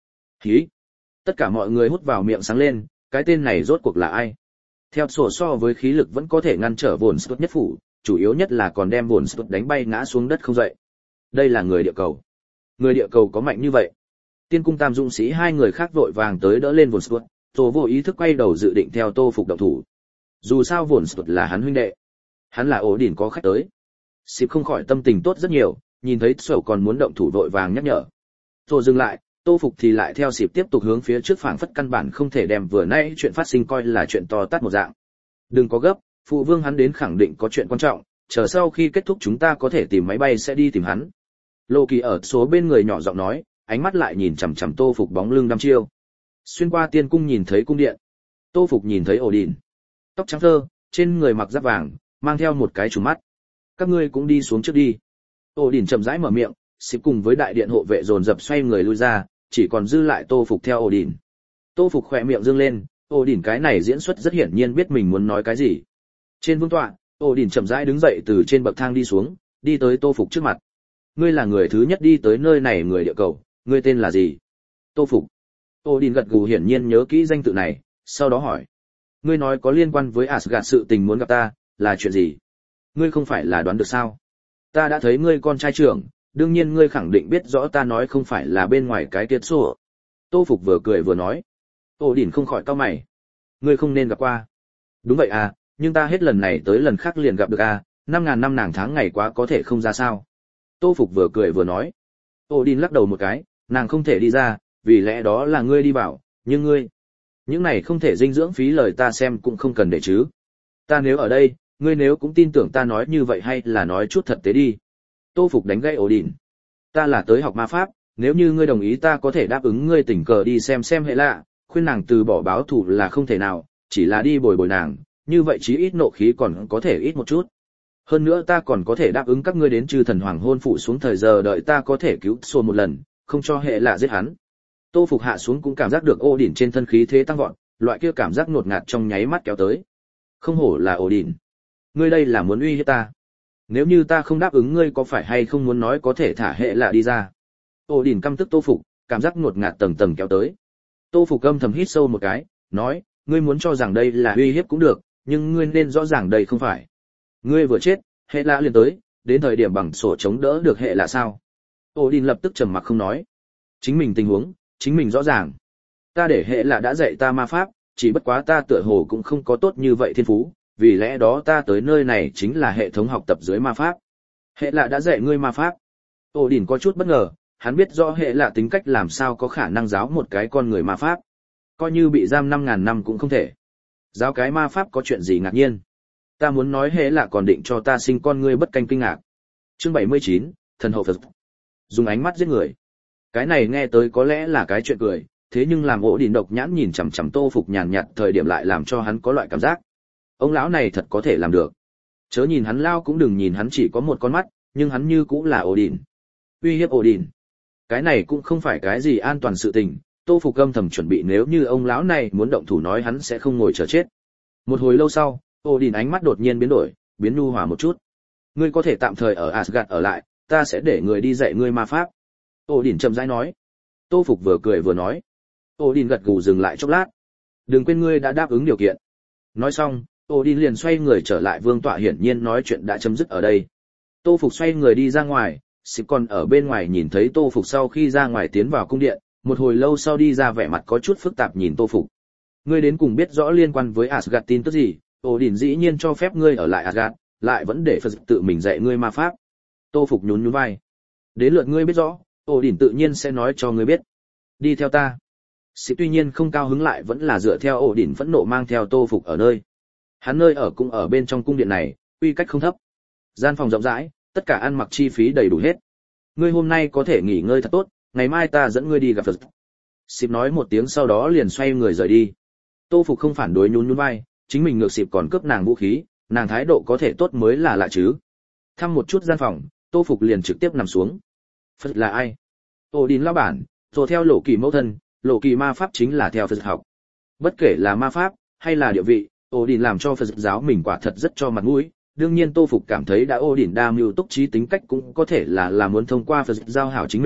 Hí. Tất cả mọi người hút vào miệng sáng lên, cái tên này rốt cuộc là ai? Theo sổ so với khí lực vẫn có thể ngăn trở Vồn Scott nhất phủ, chủ yếu nhất là còn đem Vồn Scott đánh bay ngã xuống đất không dậy. Đây là người địa cầu. Người địa cầu có mạnh như vậy? Tiên cung tam dũng sĩ hai người khác vội vàng tới đỡ lên Vồn Scott, Tô vô ý thức quay đầu dự định theo Tô Phục động thủ. Dù sao Vồn Scott là hắn huynh đệ. Hắn là ổ đỉnh có khách tới. Xịp không khỏi tâm tình tốt rất nhiều, nhìn thấy sổ còn muốn động thủ vội vàng nhắc nhở. Rồi dừng lại, Tô Phục thì lại theo Xịp tiếp tục hướng phía trước, phảng phất căn bản không thể đem vừa nãy chuyện phát sinh coi là chuyện to tát một dạng. Đừng có gấp, phụ vương hắn đến khẳng định có chuyện quan trọng, chờ sau khi kết thúc chúng ta có thể tìm máy bay sẽ đi tìm hắn. Lô Kỳ ở số bên người nhỏ giọng nói, ánh mắt lại nhìn chằm chằm Tô Phục bóng lưng đăm chiêu. Xuyên qua tiên cung nhìn thấy cung điện. Tô Phục nhìn thấy ổ đỉnh. Tóc trắng thơ, trên người mặc giáp vàng, mang theo một cái trùm mắt. Các ngươi cũng đi xuống trước đi. Ổ đỉnh chậm rãi mở miệng, xếp cùng với đại điện hộ vệ dồn dập xoay người lui ra, chỉ còn dư lại Tô Phục theo ổ đỉnh. Tô Phục khỏe miệng dương lên, ổ đỉnh cái này diễn xuất rất hiển nhiên biết mình muốn nói cái gì. Trên vương tọa, ổ đỉnh chậm rãi đứng dậy từ trên bậc thang đi xuống, đi tới Tô Phục trước mặt. Ngươi là người thứ nhất đi tới nơi này người địa cầu, ngươi tên là gì? Tô Phục. Ổ đỉnh gật gù, hiển nhiên nhớ kỹ danh tự này, sau đó hỏi. Ngươi nói có liên quan với Asgard sự tình muốn gặp ta, là chuyện gì? Ngươi không phải là đoán được sao? Ta đã thấy ngươi con trai trưởng, đương nhiên ngươi khẳng định biết rõ ta nói không phải là bên ngoài cái tiết sổ. Tô Phục vừa cười vừa nói. Ổ đỉnh không khỏi cau mày. Ngươi không nên gặp qua. Đúng vậy à, nhưng ta hết lần này tới lần khác liền gặp được à, 5.000 năm nàng tháng ngày quá có thể không ra sao. Tô Phục vừa cười vừa nói. Ổ đỉnh lắc đầu một cái, nàng không thể đi ra, vì lẽ đó là ngươi đi bảo, nhưng ngươi. Những này không thể dinh dưỡng phí lời ta xem cũng không cần để chứ. Ta nếu ở đây, ngươi nếu cũng tin tưởng ta nói như vậy hay là nói chút thật tế đi. Tô Phục đánh gãy ổ đỉnh. Ta là tới học ma pháp, nếu như ngươi đồng ý ta có thể đáp ứng ngươi tình cờ đi xem hệ lạ, khuyên nàng từ bỏ báo thù là không thể nào, chỉ là đi bồi bồi nàng, như vậy chí ít nộ khí còn có thể ít một chút. Hơn nữa ta còn có thể đáp ứng các ngươi đến Chư Thần Hoàng hôn phụ xuống thời giờ đợi ta có thể cứu xô một lần, không cho hệ lạ giết hắn. Tô Phục hạ xuống cũng cảm giác được ổ đỉnh trên thân khí thế tăng vọt, loại kia cảm giác ngột ngạt trong nháy mắt kéo tới. Không hổ là ổ đỉnh. Ngươi đây là muốn uy hiếp ta. Nếu như ta không đáp ứng ngươi có phải hay không muốn nói có thể thả hệ lạ đi ra. Ổ đỉnh căm tức Tô Phục, cảm giác ngột ngạt tầng tầng kéo tới. Tô Phục âm thầm hít sâu một cái, nói, ngươi muốn cho rằng đây là uy hiếp cũng được, nhưng ngươi nên rõ ràng đây không phải. Ngươi vừa chết, hệ lạ liền tới, đến thời điểm bằng sổ chống đỡ được hệ lạ sao? Ổ đỉnh lập tức trầm mặc không nói. Chính mình tình huống, chính mình rõ ràng. Ta để hệ lạ đã dạy ta ma pháp, chỉ bất quá ta tựa hồ cũng không có tốt như vậy thiên phú, vì lẽ đó ta tới nơi này chính là hệ thống học tập dưới ma pháp. Hệ lạ đã dạy ngươi ma pháp. Ổ đỉnh có chút bất ngờ, hắn biết rõ hệ lạ tính cách làm sao có khả năng giáo một cái con người ma pháp. Coi như bị giam 5.000 năm cũng không thể. Giáo cái ma pháp có chuyện gì ngạc nhiên. Ta muốn nói hệ lạ còn định cho ta sinh con ngươi bất canh kinh ngạc. Chương 79, thần hậu Phật. Dùng ánh mắt giết người. Cái này nghe tới có lẽ là cái chuyện cười, thế nhưng làm ổ đỉnh độc nhãn nhìn chằm chằm Tô Phục nhàn nhạt thời điểm lại làm cho hắn có loại cảm giác. Ông lão này thật có thể làm được. Chớ nhìn hắn lao cũng đừng nhìn hắn chỉ có một con mắt, nhưng hắn như cũng là ổ đỉnh. Uy hiếp ổ đỉnh. Cái này cũng không phải cái gì an toàn sự tình, Tô Phục âm thầm chuẩn bị nếu như ông lão này muốn động thủ nói hắn sẽ không ngồi chờ chết. Một hồi lâu sau, ổ đỉnh ánh mắt đột nhiên biến đổi, biến nhu hòa một chút. Ngươi có thể tạm thời ở Asgard ở lại, ta sẽ để người đi dạy ngươi ma pháp. Ổ đỉnh chậm rãi nói. Tô Phục vừa cười vừa nói. Ổ đỉnh gật gù dừng lại chốc lát. Đừng quên ngươi đã đáp ứng điều kiện. Nói xong, Ổ đỉnh liền xoay người trở lại vương tọa, hiển nhiên nói chuyện đã chấm dứt ở đây. Tô Phục xoay người đi ra ngoài, Xịp còn ở bên ngoài nhìn thấy Tô Phục sau khi ra ngoài tiến vào cung điện, một hồi lâu sau đi ra vẻ mặt có chút phức tạp nhìn Tô Phục. Ngươi đến cùng biết rõ liên quan với Asgard tin tức gì? Ổ đỉnh dĩ nhiên cho phép ngươi ở lại Asgard, lại vẫn để Phật tự mình dạy ngươi ma pháp. Tô Phục nhún nhún vai. Đến lượt ngươi biết rõ, Ổ đỉnh tự nhiên sẽ nói cho ngươi biết. Đi theo ta. Xịp tuy nhiên không cao hứng lại vẫn là dựa theo Ổ đỉnh phẫn nộ mang theo Tô Phục ở nơi. Hắn nơi ở cũng ở bên trong cung điện này, quy cách không thấp. Gian phòng rộng rãi, tất cả ăn mặc chi phí đầy đủ hết. Ngươi hôm nay có thể nghỉ ngơi thật tốt, ngày mai ta dẫn ngươi đi gặp Phật. Xịp nói một tiếng sau đó liền xoay người rời đi. Tô Phục không phản đối, nhún nhún vai, chính mình ngược Xịp còn cướp nàng vũ khí, nàng thái độ có thể tốt mới là lạ chứ. Thăm một chút gian phòng, Tô Phục liền trực tiếp nằm xuống. Phật là ai? Ổ đỉnh lão bản, rồi theo Lộ Kỳ mẫu thân, Lộ Kỳ ma pháp chính là theo Phật học. Bất kể là ma pháp hay là địa vị, Ổ đỉnh làm cho Phật giáo mình quả thật rất cho mặt mũi. Đương nhiên Tô Phục cảm thấy đã Ổ đỉnh đa mưu túc trí tính cách cũng có thể là muốn thông qua Phật giao hảo chính mình,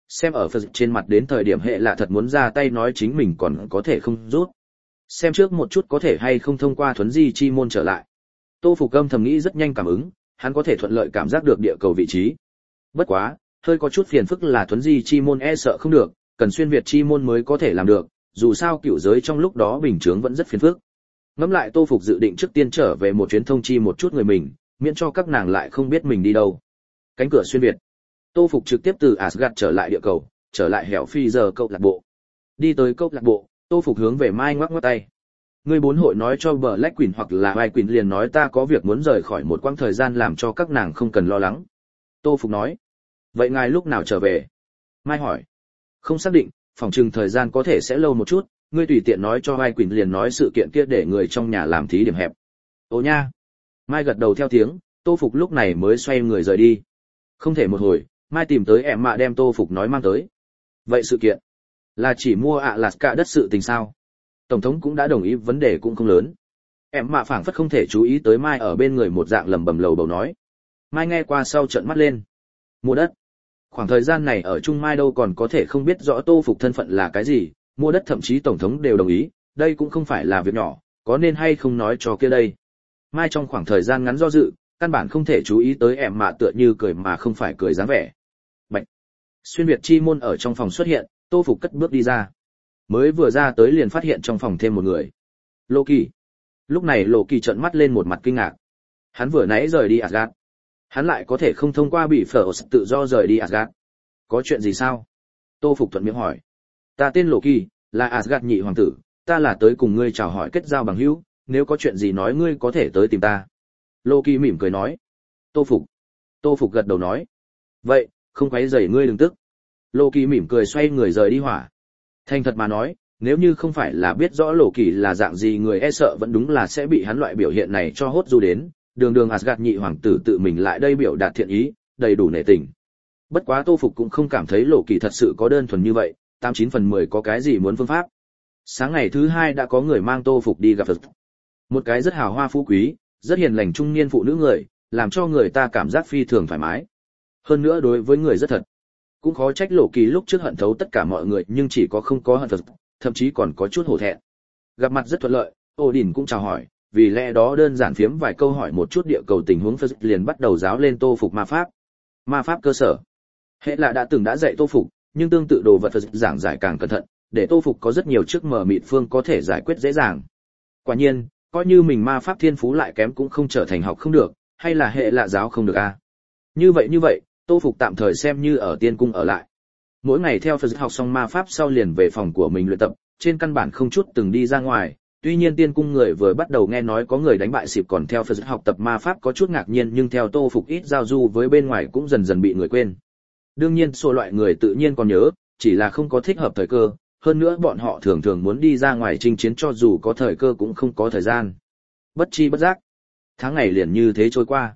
Xem ở Phật trên mặt đến thời điểm hệ là thật muốn ra tay nói chính mình còn có thể không rút. Xem trước một chút có thể hay không thông qua thuấn di chi môn trở lại. Tô Phục âm thầm nghĩ rất nhanh cảm ứng, hắn có thể thuận lợi cảm giác được địa cầu vị trí. Bất quá, hơi có chút phiền phức là thuấn di chi môn e sợ không được, cần xuyên việt chi môn mới có thể làm được, dù sao cựu giới trong lúc đó bình chướng vẫn rất phiền phức. Ngẫm lại Tô Phục dự định trước tiên trở về một chuyến thông chi một chút người mình, miễn cho các nàng lại không biết mình đi đâu. Cánh cửa xuyên việt. Tô Phục trực tiếp từ Asgard trở lại địa cầu, trở lại hẻo phi giờ câu lạc bộ. Đi tới câu lạc bộ, Tô Phục hướng về Mai ngoắc ngoắc tay. Người bốn hội nói cho Black Queen hoặc là White Queen liền nói ta có việc muốn rời khỏi một quãng thời gian làm cho các nàng không cần lo lắng. Tô Phục nói. Vậy ngài lúc nào trở về? Mai hỏi. Không xác định, phòng trừng thời gian có thể sẽ lâu một chút, ngươi tùy tiện nói cho White Queen liền nói sự kiện kia để người trong nhà làm thí điểm hẹp. Ồ nha. Mai gật đầu theo tiếng, Tô Phục lúc này mới xoay người rời đi. Không thể một hồi, Mai tìm tới em mạ đem Tô Phục nói mang tới. Vậy sự kiện là chỉ mua Alaska đất sự tình sao? Tổng thống cũng đã đồng ý, vấn đề cũng không lớn. Em mạ phảng phất không thể chú ý tới Mai ở bên người một dạng lẩm bẩm lầu bầu nói. Mai nghe qua sau trợn mắt lên. Mua đất? Khoảng thời gian này ở Trung Mai đâu còn có thể không biết rõ Tô Phục thân phận là cái gì, mua đất thậm chí tổng thống đều đồng ý, đây cũng không phải là việc nhỏ, có nên hay không nói cho kia đây. Mai trong khoảng thời gian ngắn do dự, căn bản không thể chú ý tới em mạ tựa như cười mà không phải cười dáng vẻ. Bạch. Xuyên việt chi môn ở trong phòng xuất hiện, Tô Phục cất bước đi ra. Mới vừa ra tới liền phát hiện trong phòng thêm một người. Loki. Lúc này Loki trợn mắt lên một mặt kinh ngạc. Hắn vừa nãy rời đi Asgard. Hắn lại có thể không thông qua bị phở tự do rời đi Asgard. Có chuyện gì sao? Tô Phục thuận miệng hỏi. Ta tên Loki, là Asgard nhị hoàng tử, ta là tới cùng ngươi chào hỏi kết giao bằng hữu, nếu có chuyện gì nói ngươi có thể tới tìm ta. Loki mỉm cười nói. Tô Phục gật đầu nói. Vậy, không quấy rầy ngươi đừng tức. Loki mỉm cười xoay người rời đi hỏa. Thành thật mà nói, nếu như không phải là biết rõ Loki là dạng gì người e sợ vẫn đúng là sẽ bị hắn loại biểu hiện này cho hốt du đến, đường Asgard nhị hoàng tử tự mình lại đây biểu đạt thiện ý, đầy đủ nể tình. Bất quá Tô Phục cũng không cảm thấy Loki thật sự có đơn thuần như vậy, 89/10 có cái gì muốn phương pháp. Sáng ngày thứ hai đã có người mang Tô Phục đi gặp Phật. Một cái rất hào hoa phú quý, rất hiền lành trung niên phụ nữ người, làm cho người ta cảm giác phi thường thoải mái. Hơn nữa đối với người rất thật. Cũng khó trách Loki lúc trước hận thấu tất cả mọi người nhưng chỉ có không có hận Phật, thậm chí còn có chút hổ thẹn. Gặp mặt rất thuận lợi, Odin cũng chào hỏi, vì lẽ đó đơn giản phiếm vài câu hỏi một chút địa cầu tình huống Phật liền bắt đầu giáo lên Tô Phục ma pháp. Ma pháp cơ sở. Hệ là đã dạy Tô Phục, nhưng tương tự đồ vật Phật giảng giải càng cẩn thận, để Tô Phục có rất nhiều trước mờ mịt phương có thể giải quyết dễ dàng. Quả nhiên, coi như mình ma pháp thiên phú lại kém cũng không trở thành học không được, hay là hệ lạ giáo không được a. Như vậy, Tô Phục tạm thời xem như ở tiên cung ở lại. Mỗi ngày theo Phật học xong ma pháp sau liền về phòng của mình luyện tập, trên căn bản không chút từng đi ra ngoài. Tuy nhiên tiên cung người vừa bắt đầu nghe nói có người đánh bại xịp còn theo Phật học tập ma pháp có chút ngạc nhiên, nhưng theo Tô Phục ít giao du với bên ngoài cũng dần dần bị người quên. Đương nhiên số loại người tự nhiên còn nhớ, chỉ là không có thích hợp thời cơ, hơn nữa bọn họ thường thường muốn đi ra ngoài chinh chiến cho dù có thời cơ cũng không có thời gian. Bất chi bất giác, tháng ngày liền như thế trôi qua.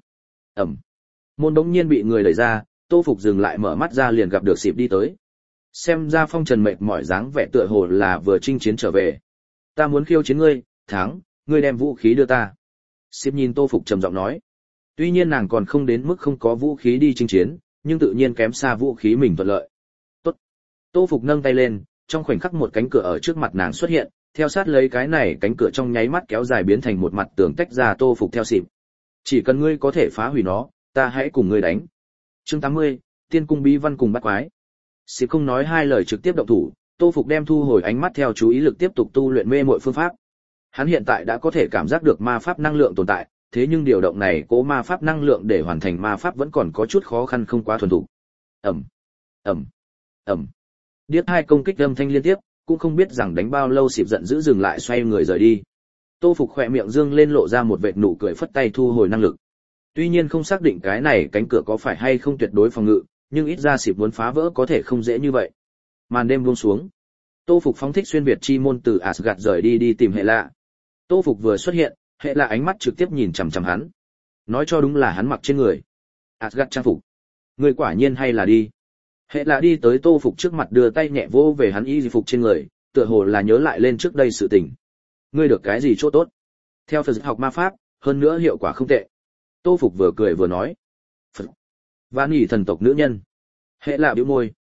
Môn bỗng nhiên bị người đẩy ra, Tô Phục dừng lại mở mắt ra liền gặp được xịp đi tới. Xem ra phong trần mệt mỏi dáng vẻ tựa hồ là vừa chinh chiến trở về. Ta muốn khiêu chiến ngươi, thắng, ngươi đem vũ khí đưa ta. Xịp nhìn Tô Phục trầm giọng nói. Tuy nhiên nàng còn không đến mức không có vũ khí đi chinh chiến, nhưng tự nhiên kém xa vũ khí mình thuận lợi. Tốt. Tô Phục nâng tay lên, trong khoảnh khắc một cánh cửa ở trước mặt nàng xuất hiện, theo sát lấy cái này cánh cửa trong nháy mắt kéo dài biến thành một mặt tường tách ra. Tô Phục theo xịp. Chỉ cần ngươi có thể phá hủy nó, ta hãy cùng ngươi đánh. Chương 80, Tiên cung bí văn cùng bắt quái. Xịp không nói hai lời trực tiếp động thủ, Tô Phục đem thu hồi ánh mắt theo chú ý lực tiếp tục tu luyện mê muội phương pháp. Hắn hiện tại đã có thể cảm giác được ma pháp năng lượng tồn tại, thế nhưng điều động này cố ma pháp năng lượng để hoàn thành ma pháp vẫn còn có chút khó khăn không quá thuần thục. Điếc hai công kích âm thanh liên tiếp, cũng không biết rằng đánh bao lâu xịp giận dữ dừng lại xoay người rời đi. Tô Phục khỏe miệng dương lên lộ ra một vệt nụ cười phất tay thu hồi năng lực. Tuy nhiên không xác định cái này cánh cửa có phải hay không tuyệt đối phòng ngự, nhưng ít ra xịp muốn phá vỡ có thể không dễ như vậy. Màn đêm buông xuống. Tô Phục phóng thích xuyên việt chi môn từ Asgard rời đi tìm hệ lạ. Tô Phục vừa xuất hiện, hệ lạ ánh mắt trực tiếp nhìn chằm chằm hắn. Nói cho đúng là hắn mặc trên người Asgard trang phục. Người quả nhiên hay là đi. Hệ lạ đi tới Tô Phục trước mặt đưa tay nhẹ vỗ về hắn y phục trên người, tựa hồ là nhớ lại lên trước đây sự tình. Ngươi được cái gì chỗ tốt? Theo Phật học ma pháp, hơn nữa hiệu quả không tệ. Tô Phục vừa cười vừa nói. Phật. Vạn nhỉ thần tộc nữ nhân. Hệ lạ bĩu môi.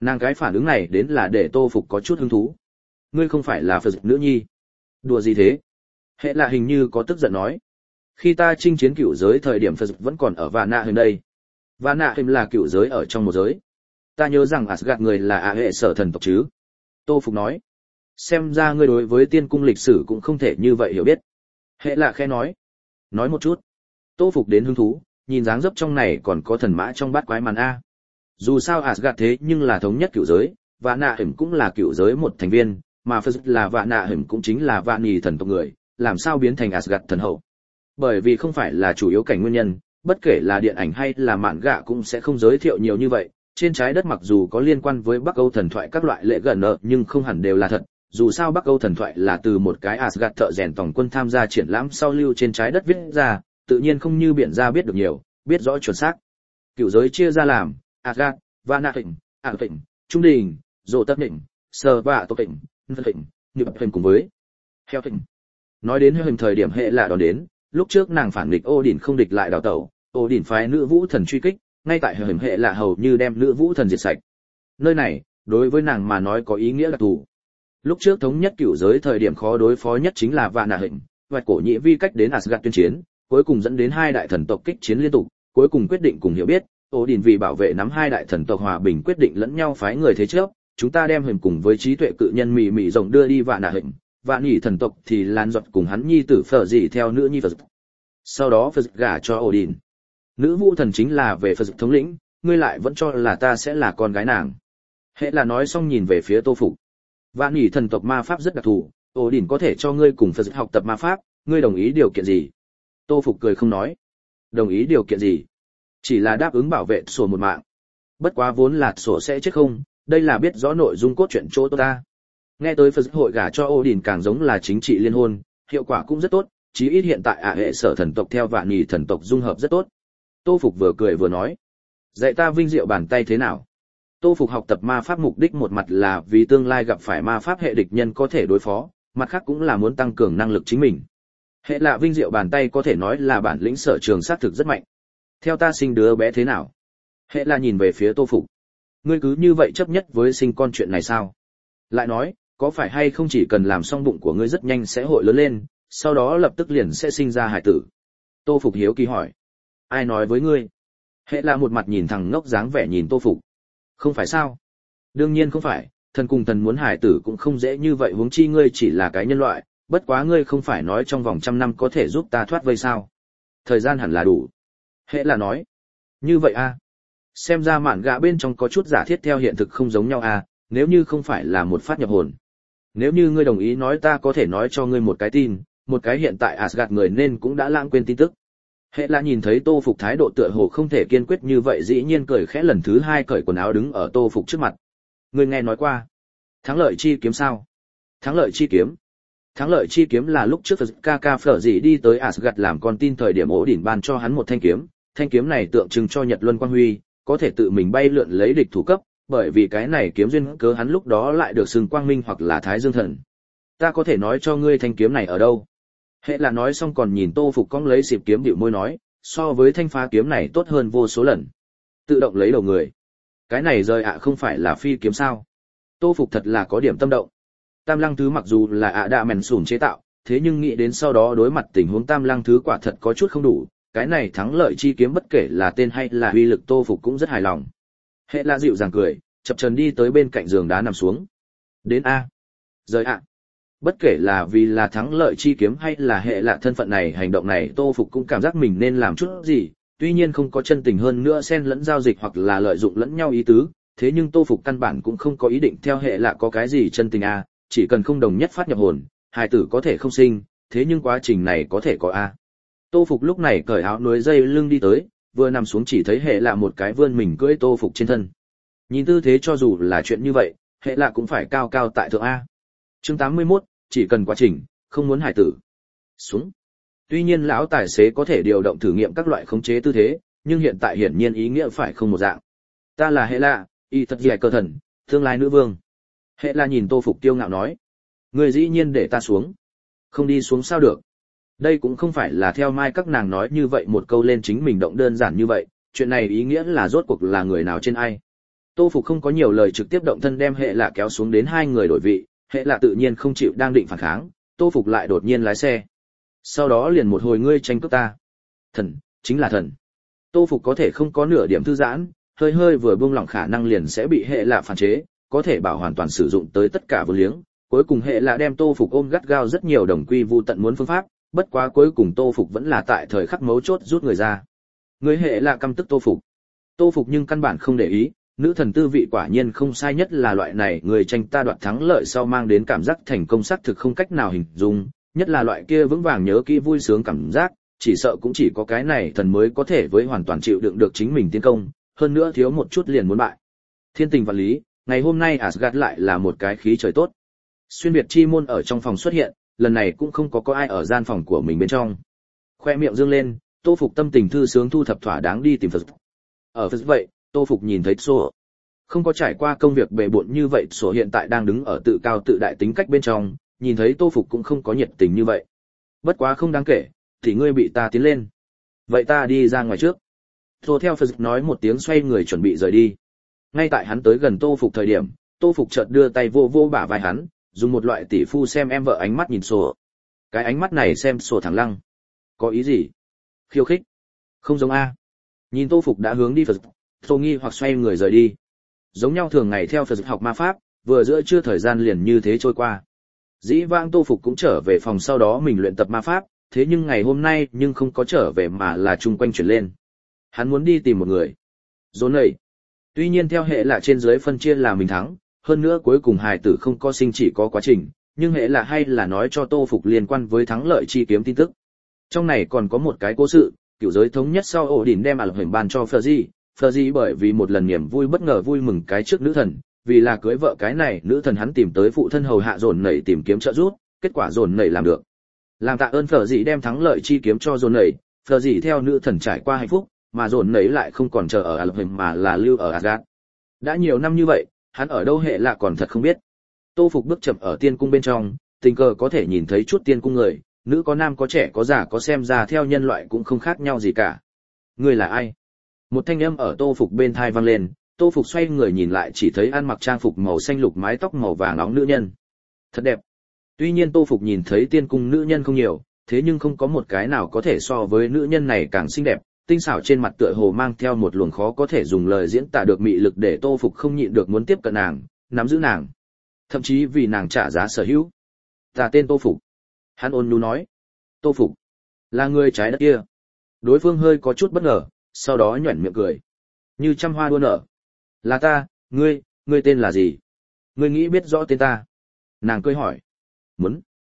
Nàng cái phản ứng này đến là để Tô Phục có chút hứng thú. Ngươi không phải là Phật nữ nhi? Đùa gì thế? Hệ là hình như có tức giận nói. Khi ta chinh chiến cựu giới thời điểm Phật vẫn còn ở Vạn Nạ Hìm đây. Vạn Nạ Hìm là cựu giới ở trong một giới. Ta nhớ rằng Asgard người là hệ sở thần tộc chứ? Tô Phục nói. Xem ra ngươi đối với tiên cung lịch sử cũng không thể như vậy hiểu biết. Hệ là khẽ nói. Nói một chút. Tô Phục đến hứng thú, nhìn dáng dấp trong này còn có thần mã trong bát quái màn A. Dù sao Asgard thế nhưng là thống nhất cựu giới, Vạn Nạ Hìm cũng là cựu giới một thành viên, mà Phật là Vạn Nạ Hìm cũng chính là Vạn Nhì thần tộc người, làm sao biến thành Asgard thần hậu? Bởi vì không phải là chủ yếu cảnh nguyên nhân, bất kể là điện ảnh hay là mạn gạ cũng sẽ không giới thiệu nhiều như vậy. Trên trái đất mặc dù có liên quan với Bắc Âu thần thoại các loại lệ gần nợ nhưng không hẳn đều là thật. Dù sao Bắc Âu thần thoại là từ một cái Asgard thợ rèn tổng quân tham gia triển lãm sau lưu trên trái đất viết ra, tự nhiên không như biển ra biết được nhiều, biết rõ chuẩn xác. Cựu giới chia ra làm Asgard, Vạn Nạ Hìm, Ảng Hìm, Trung Đình, Dỗ Tất Hìm, Sơ Vạ Tộc Hìm, Nân Hìm, Nhịp Hìm cùng với Heo Hìm. Nói đến Heo Hìm thời điểm hệ là đón đến, lúc trước nàng phản địch Odin không địch lại đào tẩu, Odin phái nữ vũ thần truy kích, ngay tại Heo Hìm hệ là hầu như đem nữ vũ thần diệt sạch. Nơi này, đối với nàng mà nói có ý nghĩa đặc thù. Lúc trước thống nhất cửu giới thời điểm khó đối phó nhất chính là Vạn Nạ Hìm, Hoạch Cổ Nhĩ Vi cách đến Asgard tuyên chiến, cuối cùng dẫn đến hai đại thần tộc kích chiến liên tục, cuối cùng quyết định cùng hiểu biết, Odin vì bảo vệ nắm hai đại thần tộc hòa bình quyết định lẫn nhau phái người thế trước, chúng ta đem Hìm cùng với trí tuệ cự nhân mị mị rồng đưa đi Vạn Nạ Hìm, Vạn Nhì thần tộc thì lan giọt cùng hắn nhi tử Phở Dị theo nữ nhi Phật. Sau đó Phật gả cho Odin. Nữ vũ thần chính là về Phật thống lĩnh, ngươi lại vẫn cho là ta sẽ là con gái nàng. Hệ là nói xong nhìn về phía Tô Phục. Vạn Nhì thần tộc ma pháp rất đặc thù, Odin có thể cho ngươi cùng Phật học tập ma pháp, ngươi đồng ý điều kiện gì? Tô Phục cười không nói. Đồng ý điều kiện gì? Chỉ là đáp ứng bảo vệ sổ một mạng. Bất quá vốn là sổ sẽ chết không, đây là biết rõ nội dung cốt truyện chỗ ta. Nghe tới Phật hội gả cho Odin càng giống là chính trị liên hôn, hiệu quả cũng rất tốt, chí ít hiện tại hệ sở thần tộc theo Vạn Nhì thần tộc dung hợp rất tốt. Tô Phục vừa cười vừa nói, dạy ta vinh diệu bàn tay thế nào? Tô Phục học tập ma pháp mục đích một mặt là vì tương lai gặp phải ma pháp hệ địch nhân có thể đối phó, mặt khác cũng là muốn tăng cường năng lực chính mình. Hệ là vinh diệu bàn tay có thể nói là bản lĩnh sở trường sát thực rất mạnh. Theo ta sinh đứa bé thế nào? Hệ là nhìn về phía Tô Phục. Ngươi cứ như vậy chấp nhất với sinh con chuyện này sao? Lại nói, có phải hay không chỉ cần làm xong bụng của ngươi rất nhanh sẽ hội lớn lên, sau đó lập tức liền sẽ sinh ra hải tử? Tô Phục hiếu kỳ hỏi. Ai nói với ngươi? Hệ là một mặt nhìn thằng ngốc dáng vẻ nhìn Tô Phục. Không phải sao? Đương nhiên không phải, thần cùng thần muốn hải tử cũng không dễ như vậy, huống chi ngươi chỉ là cái nhân loại, bất quá ngươi không phải nói trong vòng 100 năm có thể giúp ta thoát vây sao? Thời gian hẳn là đủ. Hệ là nói. Như vậy a? Xem ra mạn gạ bên trong có chút giả thiết theo hiện thực không giống nhau a, nếu như không phải là một phát nhập hồn. Nếu như ngươi đồng ý nói ta có thể nói cho ngươi một cái tin, một cái hiện tại Asgard người nên cũng đã lãng quên tin tức. Hệ là nhìn thấy Tô Phục thái độ tựa hồ không thể kiên quyết như vậy, dĩ nhiên cười khẽ lần thứ hai cởi quần áo đứng ở Tô Phục trước mặt. Ngươi nghe nói qua thắng lợi chi kiếm sao? Thắng lợi chi kiếm? Thắng lợi chi kiếm là lúc trước Kaka Phở Dị đi tới Asgard làm con tin thời điểm Odin ban cho hắn một thanh kiếm này tượng trưng cho Nhật Luân Quang Huy, có thể tự mình bay lượn lấy địch thủ cấp, bởi vì cái này kiếm duyên cớ hắn lúc đó lại được xưng Quang Minh hoặc là Thái Dương Thần. Ta có thể nói cho ngươi thanh kiếm này ở đâu? Hệ là nói xong còn nhìn Tô Phục cong lấy xịp kiếm bĩu môi nói, so với thanh phá kiếm này tốt hơn vô số lần. Tự động lấy đầu người. Cái này rời không phải là phi kiếm sao? Tô Phục thật là có điểm tâm động. Tam Lăng Thứ mặc dù là đạ mèn sủn chế tạo, thế nhưng nghĩ đến sau đó đối mặt tình huống Tam Lăng Thứ quả thật có chút không đủ, cái này thắng lợi chi kiếm bất kể là tên hay là uy lực Tô Phục cũng rất hài lòng. Hệ là dịu dàng cười, chập chờn đi tới bên cạnh giường đá nằm xuống. Đến a. Rời Bất kể là vì là thắng lợi chi kiếm hay là hệ là thân phận này, hành động này Tô Phục cũng cảm giác mình nên làm chút gì, tuy nhiên không có chân tình hơn nữa xen lẫn giao dịch hoặc là lợi dụng lẫn nhau ý tứ, thế nhưng Tô Phục căn bản cũng không có ý định theo hệ là có cái gì chân tình a, chỉ cần không đồng nhất phát nhập hồn, hài tử có thể không sinh, thế nhưng quá trình này có thể có a. Tô Phục lúc này cởi áo núi dây lưng đi tới, vừa nằm xuống chỉ thấy hệ là một cái vươn mình cưỡi Tô Phục trên thân. Nhìn tư thế cho dù là chuyện như vậy, hệ là cũng phải cao cao tại thượng a. Chương 81, chỉ cần quá trình, không muốn hài tử. Xuống. Tuy nhiên lão tài xế có thể điều động thử nghiệm các loại khống chế tư thế, nhưng hiện tại hiển nhiên ý nghĩa phải không một dạng. Ta là hệ lạ, y thật dẻ cơ thần, tương lai nữ vương. Hệ là nhìn Tô Phục kiêu ngạo nói. Người dĩ nhiên để ta xuống. Không đi xuống sao được. Đây cũng không phải là theo mai các nàng nói như vậy một câu lên chính mình động đơn giản như vậy, chuyện này ý nghĩa là rốt cuộc là người nào trên ai. Tô Phục không có nhiều lời trực tiếp động thân đem hệ lạ kéo xuống đến hai người đổi vị, hệ lạ tự nhiên không chịu đang định phản kháng, Tô Phục lại đột nhiên lái xe. Sau đó liền một hồi ngươi tranh cướp ta. Thần, chính là thần. Tô Phục có thể không có nửa điểm thư giãn, hơi hơi vừa buông lỏng khả năng liền sẽ bị hệ lạ phản chế, có thể bảo hoàn toàn sử dụng tới tất cả vô liếng. Cuối cùng hệ lạ đem Tô Phục ôm gắt gao rất nhiều đồng quy vu tận muốn phương pháp, bất quá cuối cùng Tô Phục vẫn là tại thời khắc mấu chốt rút người ra. Người hệ lạ căm tức Tô Phục. Tô Phục nhưng căn bản không để ý, nữ thần tư vị quả nhiên không sai, nhất là loại này người tranh ta đoạt thắng lợi sau mang đến cảm giác thành công xác thực không cách nào hình dung, nhất là loại kia vững vàng nhớ kỹ vui sướng cảm giác, chỉ sợ cũng chỉ có cái này thần mới có thể với hoàn toàn chịu đựng được chính mình tiến công, hơn nữa thiếu một chút liền muốn bại. Thiên tình vạn lý, ngày hôm nay Asgard lại là một cái khí trời tốt. Xuyên Việt chi môn ở trong phòng xuất hiện, lần này cũng không có ai ở gian phòng của mình bên trong. Khoe miệng dương lên, Tô Phục tâm tình thư sướng thu thập thỏa đáng đi tìm Phật. Ở Phật vậy, Tô Phục nhìn thấy Sổ. Không có trải qua công việc bề bộn như vậy, Sổ hiện tại đang đứng ở tự cao tự đại tính cách bên trong, nhìn thấy Tô Phục cũng không có nhiệt tình như vậy. Bất quá không đáng kể, thì ngươi bị ta tiến lên. Vậy ta đi ra ngoài trước. Sổ theo Phật nói một tiếng xoay người chuẩn bị rời đi. Ngay tại hắn tới gần Tô Phục thời điểm, Tô Phục chợt đưa tay vô vô bả vai hắn, dùng một loại tỷ phu xem em vợ ánh mắt nhìn Sổ. Cái ánh mắt này xem Sổ thẳng lăng. Có ý gì? Khiêu khích? Không giống a. Nhìn Tô Phục đã hướng đi Phật, Tô nghi hoặc xoay người rời đi. Giống nhau thường ngày theo Phật học ma pháp, vừa giữa trưa thời gian liền như thế trôi qua. Dĩ vãng Tô Phục cũng trở về phòng sau đó mình luyện tập ma pháp, thế nhưng ngày hôm nay nhưng không có trở về mà là chung quanh chuyển lên. Hắn muốn đi tìm một người. Rốn nảy. Tuy nhiên theo hệ là trên dưới phân chia là mình thắng, hơn nữa cuối cùng hài tử không có sinh chỉ có quá trình, nhưng hệ là hay là nói cho Tô Phục liên quan với thắng lợi chi kiếm tin tức. Trong này còn có một cái cố sự, cựu giới thống nhất sau ổ đỉnh đem ả lập hình ban cho Fergie bởi vì một lần niềm vui bất ngờ vui mừng cái trước nữ thần, vì là cưới vợ cái này nữ thần hắn tìm tới phụ thân hầu hạ dồn nảy tìm kiếm trợ giúp, kết quả dồn nảy làm được. Làm tạ ơn Fergie đem thắng lợi chi kiếm cho dồn nảy, Fergie theo nữ thần trải qua hạnh phúc, mà dồn nảy lại không còn chờ ở ả lập hình mà là lưu ở Asgard. Đã nhiều năm như vậy, hắn ở đâu hệ lạ còn thật không biết. Tô Phục bước chậm ở tiên cung bên trong, tình cờ có thể nhìn thấy chút tiên cung người, nữ có nam có trẻ có già có xem ra theo nhân loại cũng không khác nhau gì cả. Ngươi là ai? Một thanh âm ở Tô Phục bên tai vang lên, Tô Phục xoay người nhìn lại chỉ thấy ăn mặc trang phục màu xanh lục mái tóc màu vàng nóng nữ nhân. Thật đẹp. Tuy nhiên Tô Phục nhìn thấy tiên cung nữ nhân không nhiều, thế nhưng không có một cái nào có thể so với nữ nhân này càng xinh đẹp, tinh xảo trên mặt tựa hồ mang theo một luồng khó có thể dùng lời diễn tả được mị lực để Tô Phục không nhịn được muốn tiếp cận nàng, nắm giữ nàng. Thậm chí vì nàng trả giá sở hữu. Ta tên Tô Phục. Hắn ôn nhu nói. Tô Phục. Là người trái đất kia. Đối phương hơi có chút bất ngờ, sau đó nhoẻn miệng cười. Như trăm hoa đua nở. Là ta, ngươi tên là gì? Ngươi nghĩ biết rõ tên ta? Nàng cười hỏi. Muốn.